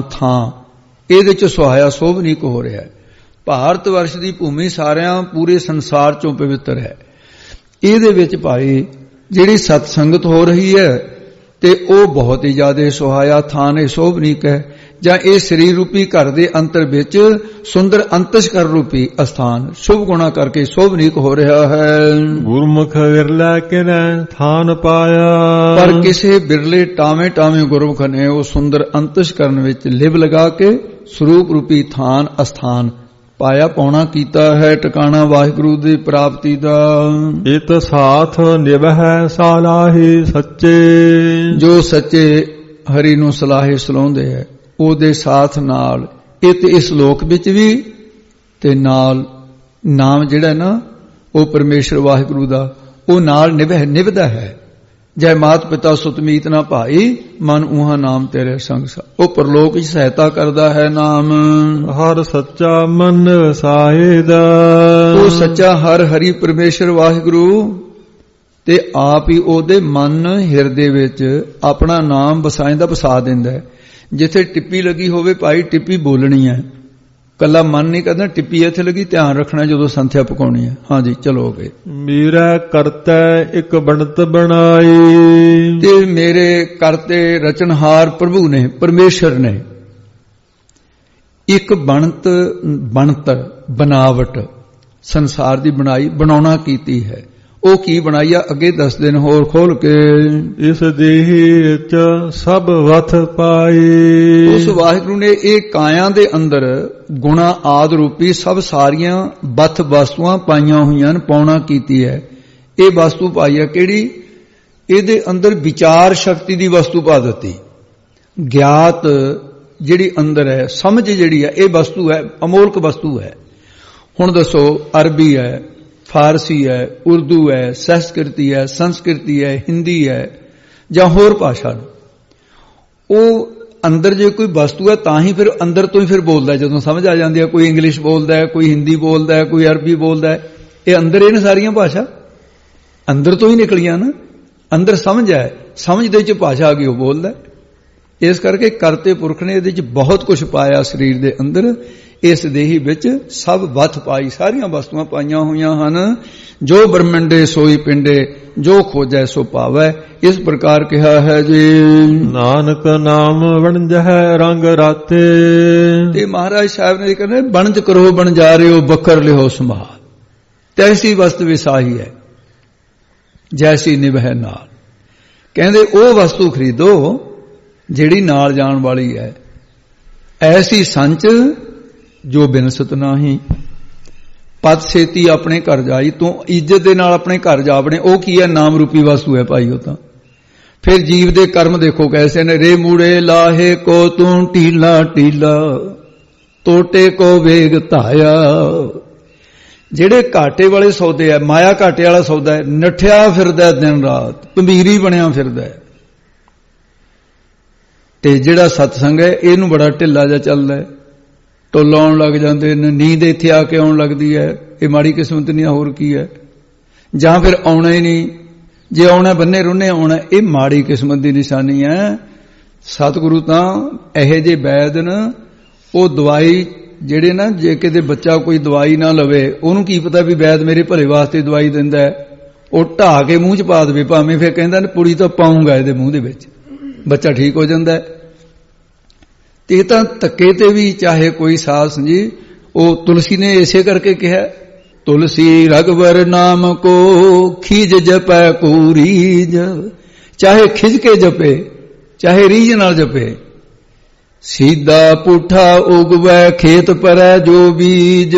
ਇਹਦੇ ਚ ਸੁਹਾਇਆ ਸੋਭਨੀਕ ਹੋ ਰਿਹਾ ਹੈ। ਭਾਰਤ ਵਰਸ਼ ਦੀ ਭੂਮੀ ਸਾਰਿਆਂ ਪੂਰੇ ਸੰਸਾਰ ਚੋਂ ਪਵਿੱਤਰ ਹੈ। ਇਹਦੇ ਵਿੱਚ ਭਾਈ ਜਿਹੜੀ ਸਤਸੰਗਤ ਹੋ ਰਹੀ ਹੈ ਤੇ ਉਹ ਬਹੁਤ ਹੀ ਜ਼ਿਆਦਾ ਸੁਹਾਇਆ ਥਾਨ, ਇਹ ਸੋਭਨੀਕ ਹੈ। ਜਾਂ ਇਹ ਸਰੀਰ ਰੂਪੀ ਘਰ ਦੇ ਅੰਤਰ ਵਿੱਚ ਸੁੰਦਰ ਅੰਤਸ਼ਕਰ ਰੂਪੀ ਅਸਥਾਨ ਸ਼ੁਭ ਗੁਣਾ ਕਰਕੇ ਸੋਭਨੀਕ ਹੋ ਰਿਹਾ ਹੈ। ਗੁਰਮੁਖ ਵਿਰਲਾ ਕਿਨੈ ਥਾਨ ਪਾਇਆ, ਪਰ ਕਿਸੇ ਬਿਰਲੇ ਟਾਵੇਂ ਗੁਰਮੁਖ ਨੇ ਉਹ ਸੁੰਦਰ ਅੰਤਸ਼ਕਰਨ ਵਿੱਚ ਲਿਵ ਲਗਾ ਕੇ ਸਰੂਪ ਰੂਪੀ ਥਾਨ ਅਸਥਾਨ ਪਾਇਆ, ਪਾਉਣਾ ਕੀਤਾ ਹੈ, ਟਿਕਾਣਾ ਵਾਹਿਗੁਰੂ ਦੀ ਪ੍ਰਾਪਤੀ ਦਾ। ਇਤ ਸਾਥ ਨਿਭੈ ਸਲਾਹੀ ਸੱਚੇ, ਜੋ ਸੱਚੇ ਹਰੀ ਨੂੰ ਸਲਾਹੇ ਸਲਾਉਂਦੇ ਹੈ ਉਹਦੇ ਸਾਥ ਨਾਲ ਇਤ ਇਸ ਲੋਕ ਵਿੱਚ ਵੀ, ਤੇ ਨਾਲ ਨਾਮ ਜਿਹੜਾ ਨਾ ਉਹ ਪਰਮੇਸ਼ਰ ਵਾਹਿਗੁਰੂ ਦਾ ਉਹ ਨਾਲ ਨਿਭਦਾ ਹੈ। ਜੈ ਮਾਤ ਪਿਤਾ ਸੁਤ ਮੀਤ ਨਾ ਭਾਈ, ਮਨ ਉਹਾਂ ਨਾਮ ਤੇਰੇ ਸੰਗ ਸਾ। ਉਹ ਪਰਲੋਕ ਵਿੱਚ ਸਹਾਇਤਾ ਕਰਦਾ ਹੈ ਨਾਮ। ਹਰ ਸੱਚਾ ਮਨ ਵਸਾਏ ਦਾ, ਉਹ ਸੱਚਾ ਹਰ ਹਰੀ ਪਰਮੇਸ਼ਰ ਵਾਹਿਗੁਰੂ ਤੇ ਆਪ ਹੀ ਉਹਦੇ ਮਨ ਹਿਰਦੇ ਵਿੱਚ ਆਪਣਾ ਨਾਮ ਵਸਾਇਂਦਾ, ਵਸਾ ਦਿੰਦਾ ਹੈ। ਜਿੱਥੇ ਟਿੱਪੀ ਲੱਗੀ ਹੋਵੇ ਭਾਈ ਟਿੱਪੀ ਬੋਲਣੀ ਹੈ, ਕੱਲਾ ਮਨ ਨਹੀਂ ਕਰਦਾ ਟਿੱਪੀ ਇੱਥੇ ਲੱਗੀ, ਧਿਆਨ ਰੱਖਣਾ ਜਦੋਂ ਸੰਥਿਆ ਪਕਾਉਣੀ ਹੈ। ਹਾਂਜੀ ਚਲੋ ਗਏ। ਮੇਰਾ ਕਰਤਾ ਇੱਕ ਬਣਤ ਬਣਾਈ, ਤੇ ਮੇਰੇ ਕਰਤੇ ਰਚਨਹਾਰ ਪ੍ਰਭੂ ਨੇ, ਪਰਮੇਸ਼ਰ ਨੇ ਇੱਕ ਬਣਤ ਬਣਤਰ ਬਣਾਵਟ ਸੰਸਾਰ ਦੀ ਬਣਾਉਣਾ ਕੀਤੀ ਹੈ। ਉਹ ਕੀ ਬਣਾਈ ਆ ਅੱਗੇ ਦੱਸਦੇ ਨੇ ਹੋਰ ਖੋਲ ਕੇ। ਇਸ ਦੇਹੀ ਚ ਸਭ ਵਥ ਪਾਈ। ਉਸ ਵਾਹਿਗੁਰੂ ਨੇ ਇਹ ਕਾਇਆ ਦੇ ਅੰਦਰ ਗੁਣਾ ਆਦ ਰੂਪੀ ਸਭ ਸਾਰੀਆਂ ਵਥ ਵਸਤੂਆਂ ਪਾਈਆਂ ਹੋਈਆਂ ਨੇ, ਪਾਉਣਾ ਕੀਤੀ ਹੈ। ਇਹ ਵਸਤੂ ਪਾਈ ਹੈ ਕਿਹੜੀ? ਇਹਦੇ ਅੰਦਰ ਵਿਚਾਰ ਸ਼ਕਤੀ ਦੀ ਵਸਤੂ ਪਾ ਦਿੱਤੀ। ਗਿਆਤ ਜਿਹੜੀ ਅੰਦਰ ਹੈ, ਸਮਝ ਜਿਹੜੀ ਹੈ, ਇਹ ਵਸਤੂ ਹੈ, ਅਮੋਲਕ ਵਸਤੂ ਹੈ। ਹੁਣ ਦੱਸੋ, ਅਰਬੀ ਹੈ, ਫਾਰਸੀ ਹੈ, ਉਰਦੂ ਹੈ, ਸੰਸਕ੍ਰਿਤੀ ਹੈ, ਸੰਸਕ੍ਰਿਤੀ ਹੈ, ਹਿੰਦੀ ਹੈ ਜਾਂ ਹੋਰ ਭਾਸ਼ਾ ਨੇ, ਉਹ ਅੰਦਰ ਜੇ ਕੋਈ ਵਸਤੂ ਹੈ ਤਾਂ ਹੀ ਫਿਰ ਅੰਦਰ ਤੋਂ ਹੀ ਫਿਰ ਬੋਲਦਾ। ਜਦੋਂ ਸਮਝ ਆ ਜਾਂਦੀ ਹੈ, ਕੋਈ ਇੰਗਲਿਸ਼ ਬੋਲਦਾ ਹੈ, ਕੋਈ ਹਿੰਦੀ ਬੋਲਦਾ ਹੈ, ਕੋਈ ਅਰਬੀ ਬੋਲਦਾ ਹੈ, ਇਹ ਅੰਦਰ ਇਹ ਨੇ ਸਾਰੀਆਂ ਭਾਸ਼ਾ ਅੰਦਰ ਤੋਂ ਹੀ ਨਿਕਲੀਆਂ ਨਾ। ਅੰਦਰ ਸਮਝ ਹੈ, ਸਮਝ ਦੇ ਵਿੱਚ ਭਾਸ਼ਾ ਆ ਗਈ, ਉਹ ਬੋਲਦਾ। ਇਸ ਕਰਕੇ ਕਰਤੇ ਪੁਰਖ ਨੇ ਇਹਦੇ ਵਿੱਚ ਬਹੁਤ ਕੁਝ ਪਾਇਆ ਸਰੀਰ ਦੇ ਅੰਦਰ। ਇਸ ਦੇਹੀ ਵਿੱਚ ਸਭ ਵਥ ਪਾਈ, ਸਾਰੀਆਂ ਵਸਤੂਆਂ ਪਾਈਆਂ ਹੋਈਆਂ ਹਨ। ਜੋ ਬ੍ਰਹਮੰਡੇ ਸੋਈ ਪਿੰਡੇ, ਜੋ ਖੋਜੈ ਸੋ ਪਾਵੈ। ਇਸ ਪ੍ਰਕਾਰ ਕਿਹਾ ਹੈ ਜੀ, ਨਾਨਕ ਨਾਮ ਵਣਜਹਿ ਰੰਗ ਰਾਤੇ। ਤੇ ਮਹਾਰਾਜ ਸਾਹਿਬ ਨੇ ਕਹਿੰਦੇ ਬਣਜ ਕਰੋ ਬਣਜਾਰਿਓ ਬਕਰ ਲਿਓ ਸੰਭਾਲ। ਤੈਸੀ ਵਸਤ ਵਿਸਾਹੀ ਹੈ ਜੈਸੀ ਨਿਭੈ ਨਾਲ। ਕਹਿੰਦੇ ਉਹ ਵਸਤੂ ਖਰੀਦੋ ਜਿਹੜੀ ਨਾਲ ਜਾਣ ਵਾਲੀ ਹੈ। ਐਸੀ ਸੰਚ ਜੋ ਬਿਨਸਤ ਨਾਹੀ। ਪਤ ਛੇਤੀ ਆਪਣੇ ਘਰ ਜਾਈ, ਤੂੰ ਇੱਜ਼ਤ ਦੇ ਨਾਲ ਆਪਣੇ ਘਰ ਜਾ ਬਣੇ। ਉਹ ਕੀ ਹੈ? ਨਾਮ ਰੂਪੀ ਵਸਤੂ ਹੈ ਭਾਈ ਉਹ ਤਾਂ। ਫਿਰ ਜੀਵ ਦੇ ਕਰਮ ਦੇਖੋ ਕੈਸੇ ਨੇ। ਰੇ ਮੂੜੇ ਲਾਹੇ ਕੋ ਤੂੰ ਟੀਲਾ ਟੀਲਾ, ਟੋਟੇ ਕੋ ਵੇਗ ਧਾਇਆ। ਜਿਹੜੇ ਘਾਟੇ ਵਾਲੇ ਸੌਦੇ ਆ, ਮਾਇਆ ਘਾਟੇ ਵਾਲਾ ਸੌਦਾ ਹੈ, ਨੱਠਿਆ ਫਿਰਦਾ ਦਿਨ ਰਾਤ, ਗੰਭੀਰੀ ਬਣਿਆ ਫਿਰਦਾ ਹੈ। ਤੇ ਜਿਹੜਾ ਸਤਸੰਗ ਹੈ ਇਹਨੂੰ ਬੜਾ ਢਿੱਲਾ ਜਿਹਾ ਚੱਲਦਾ ਹੈ, ਟੁੱਲ ਆਉਣ ਲੱਗ ਜਾਂਦੇ ਨੇ, ਨੀਂਦ ਇੱਥੇ ਆ ਕੇ ਆਉਣ ਲੱਗਦੀ ਹੈ। ਇਹ ਮਾੜੀ ਕਿਸਮਤ ਨਹੀਂ, ਹੋਰ ਕੀ ਹੈ? ਜਾਂ ਫਿਰ ਆਉਣਾ ਹੀ ਨਹੀਂ, ਜੇ ਆਉਣਾ ਬੰਨੇ ਰੁੰਨੇ ਆਉਣਾ, ਇਹ ਮਾੜੀ ਕਿਸਮਤ ਦੀ ਨਿਸ਼ਾਨੀ ਹੈ। ਸਤਿਗੁਰੂ ਤਾਂ ਇਹੋ ਜਿਹੇ ਵੈਦ ਨੇ, ਉਹ ਦਵਾਈ ਜਿਹੜੇ ਨਾ, ਜੇ ਕਿਤੇ ਬੱਚਾ ਕੋਈ ਦਵਾਈ ਨਾ ਲਵੇ, ਉਹਨੂੰ ਕੀ ਪਤਾ ਵੀ ਵੈਦ ਮੇਰੇ ਭਲੇ ਵਾਸਤੇ ਦਵਾਈ ਦਿੰਦਾ ਹੈ, ਉਹ ਢਾਹ ਕੇ ਮੂੰਹ 'ਚ ਪਾ ਦੇਵੇ ਭਾਵੇਂ, ਫਿਰ ਕਹਿੰਦਾ ਪੁੜੀ ਤਾਂ ਪਾਉਂਗਾ ਇਹਦੇ ਮੂੰਹ ਦੇ ਵਿੱਚ, ਬੱਚਾ ਠੀਕ ਹੋ ਜਾਂਦਾ ਹੈ। ਤੇ ਤਾਂ ਧੱਕੇ ਤੇ ਵੀ ਚਾਹੇ ਕੋਈ ਸਾਧ ਜੀ, ਉਹ ਤੁਲਸੀ ਨੇ ਇਸੇ ਕਰਕੇ ਕਿਹਾ, ਤੁਲਸੀ ਰਗਵਰ ਨਾਮ ਕੋ ਖੀਜ ਜਪੈ ਕੋ ਰੀਜ। ਚਾਹੇ ਖਿਜ ਕੇ ਜਪੇ, ਚਾਹੇ ਰੀਝ ਨਾਲ ਜਪੇ। ਸੀਧਾ ਪੁੱਠਾ ਉਗਵੈ ਖੇਤ ਪਰੈ ਜੋ ਬੀਜ।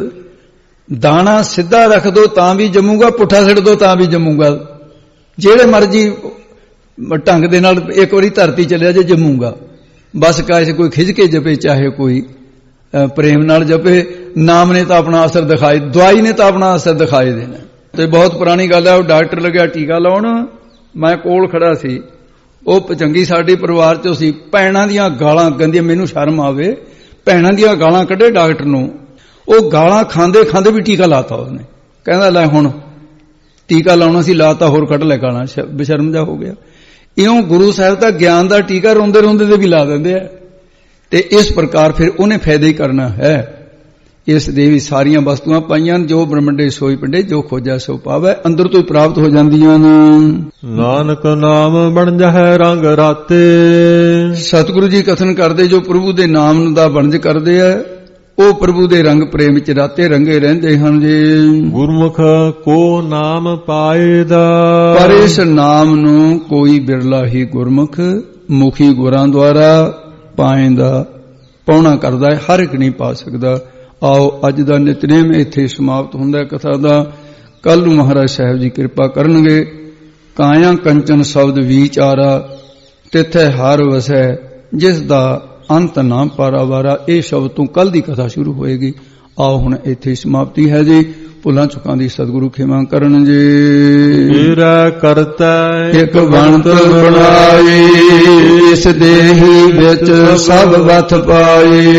ਦਾਣਾ ਸਿੱਧਾ ਰੱਖ ਦੋ ਤਾਂ ਵੀ ਜੰਮੂਗਾ, ਪੁੱਠਾ ਸਿੱਟ ਦੋ ਤਾਂ ਵੀ ਜੰਮੂਗਾ। ਜਿਹੜੇ ਮਰਜੀ ਢੰਗ ਦੇ ਨਾਲ ਇੱਕ ਵਾਰੀ ਧਰਤੀ ਚੱਲਿਆ ਜੇ ਜੰਮੂਗਾ। ਬਸ ਕਾਇ ਕੋਈ ਖਿੱਚ ਕੇ ਜਪੇ, ਚਾਹੇ ਕੋਈ ਪ੍ਰੇਮ ਨਾਲ ਜਪੇ। ਨਾਮ ਨੇ ਤਾਂ ਆਪਣਾ ਅਸਰ ਦਿਖਾਏ, ਦਵਾਈ ਨੇ ਤਾਂ ਆਪਣਾ ਅਸਰ ਦਿਖਾਏ ਦੇਣਾ। ਤੇ ਬਹੁਤ ਪੁਰਾਣੀ ਗੱਲ ਹੈ, ਉਹ ਡਾਕਟਰ ਲੱਗਿਆ ਟੀਕਾ ਲਾਉਣ, ਮੈਂ ਕੋਲ ਖੜਾ ਸੀ, ਉਹ ਚੰਗੀ ਸਾਡੇ ਪਰਿਵਾਰ ਚੋਂ ਸੀ। ਭੈਣਾਂ ਦੀਆਂ ਗਾਲਾਂ ਗੰਦੀਆਂ, ਮੈਨੂੰ ਸ਼ਰਮ ਆਵੇ, ਭੈਣਾਂ ਦੀਆਂ ਗਾਲਾਂ ਕੱਢੇ ਡਾਕਟਰ ਨੂੰ। ਉਹ ਗਾਲਾਂ ਖਾਂਦੇ ਖਾਂਦੇ ਵੀ ਟੀਕਾ ਲਾਤਾ ਉਹਨੇ। ਕਹਿੰਦਾ ਲੈ ਹੁਣ ਟੀਕਾ ਲਾਉਣਾ ਸੀ, ਲਾਤਾ, ਹੋਰ ਕੱਢ ਲੈ ਗਾਲਾਂ, ਬੇਸ਼ਰਮ ਜਾ ਹੋ ਗਿਆ। ਇਉਂ ਗੁਰੂ ਸਾਹਿਬ ਦਾ ਗਿਆਨ ਦਾ ਟੀਕਾ ਰੋਂਦੇ ਰੋਂਦੇ ਤੇ ਵੀ ਲਾ ਦਿੰਦੇ ਆ। ਤੇ ਇਸ ਪ੍ਰਕਾਰ ਫਿਰ ਉਹਨੇ ਫਾਇਦਾ ਹੀ ਕਰਨਾ ਹੈ। ਇਸ ਦੇ ਵੀ ਸਾਰੀਆਂ ਵਸਤੂਆਂ ਪਾਈਆਂ, ਜੋ ਬ੍ਰਹਮੰਡੇ ਸੋਈ ਪਿੰਡੇ, ਜੋ ਖੋਜਾ ਸੋ ਪਾਵੈ। ਅੰਦਰ ਤੋਂ ਹੀ ਪ੍ਰਾਪਤ ਹੋ ਜਾਂਦੀਆਂ ਨੇ। ਨਾਨਕ ਨਾਮ ਬਣ ਜਾਹੈ ਰੰਗ ਰਾਤੇ। ਸਤਿਗੁਰੂ ਜੀ ਕਥਨ ਕਰਦੇ, ਜੋ ਪ੍ਰਭੂ ਦੇ ਨਾਮ ਦਾ ਵਣਜ ਕਰਦੇ ਆ, ਉਹ ਪ੍ਰਭੂ ਦੇ ਰੰਗ ਪ੍ਰੇਮ ਵਿੱਚ ਰਾਤੇ ਰੰਗੇ ਰਹਿੰਦੇ ਹਨ ਜੀ। ਗੁਰਮੁਖ ਕੋ ਨਾਮ ਪਾਏਦਾ। ਪਰ ਇਸ ਨਾਮ ਨੂੰ ਕੋਈ ਬਿਰਲਾ ਹੀ ਗੁਰਮੁਖ ਮੁਖੀ ਗੁਰਾਂ ਦੁਆਰਾ ਪਾਏਦਾ, ਪਾਉਣਾ ਕਰਦਾ ਹੈ। ਹਰ ਇੱਕ ਨਹੀਂ ਪਾ ਸਕਦਾ। ਆਓ ਅੱਜ ਦਾ ਨਿਤਨੇਮ ਇੱਥੇ ਸਮਾਪਤ ਹੁੰਦਾ ਕਥਾ ਦਾ। ਕੱਲ ਨੂੰ ਮਹਾਰਾਜ ਸਾਹਿਬ ਜੀ ਕਿਰਪਾ ਕਰਨਗੇ। ਕਾਇਆ ਕੰਚਨ ਸ਼ਬਦ ਵਿਚਾਰਾ, ਤਿੱਥੈ ਹਰ ਵਸੈ, ਜਿਸ ਦਾ ਅੰਤ ਨਾ ਪਾਰਾਵਾਰਾ। ਇਹ ਸ਼ਬਦ ਤੋਂ ਕੱਲ ਦੀ ਕਥਾ ਸ਼ੁਰੂ ਹੋਏਗੀ। ਆਓ ਹੁਣ ਇੱਥੇ ਸਮਾਪਤੀ ਹੈ ਜੀ। ਭੁੱਲਾਂ ਚੁੱਕਾਂ ਦੀ ਸਤਿਗੁਰੂ ਖਿਮਾ ਕਰਨ ਜੀ। ਤੇਰਾ ਕਰਤਾ ਇੱਕ ਬਣਤ ਬਣਾਈ, ਇਸ ਦੇਹੀ ਵਿੱਚ ਸਭ ਵਥ ਪਾਈ।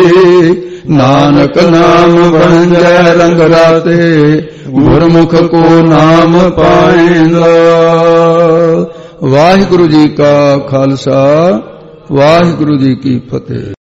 ਨਾਨਕ ਨਾਮ ਵਣਜੈ ਰੰਗ ਰਾਤੇ, ਗੁਰਮੁਖ ਕੋ ਨਾਮ ਪਾਏਂਦਾ। ਵਾਹਿਗੁਰੂ ਜੀ ਕਾ ਖਾਲਸਾ, ਵਾਹਿਗੁਰੂ ਜੀ ਕੀ ਫਤਿਹ।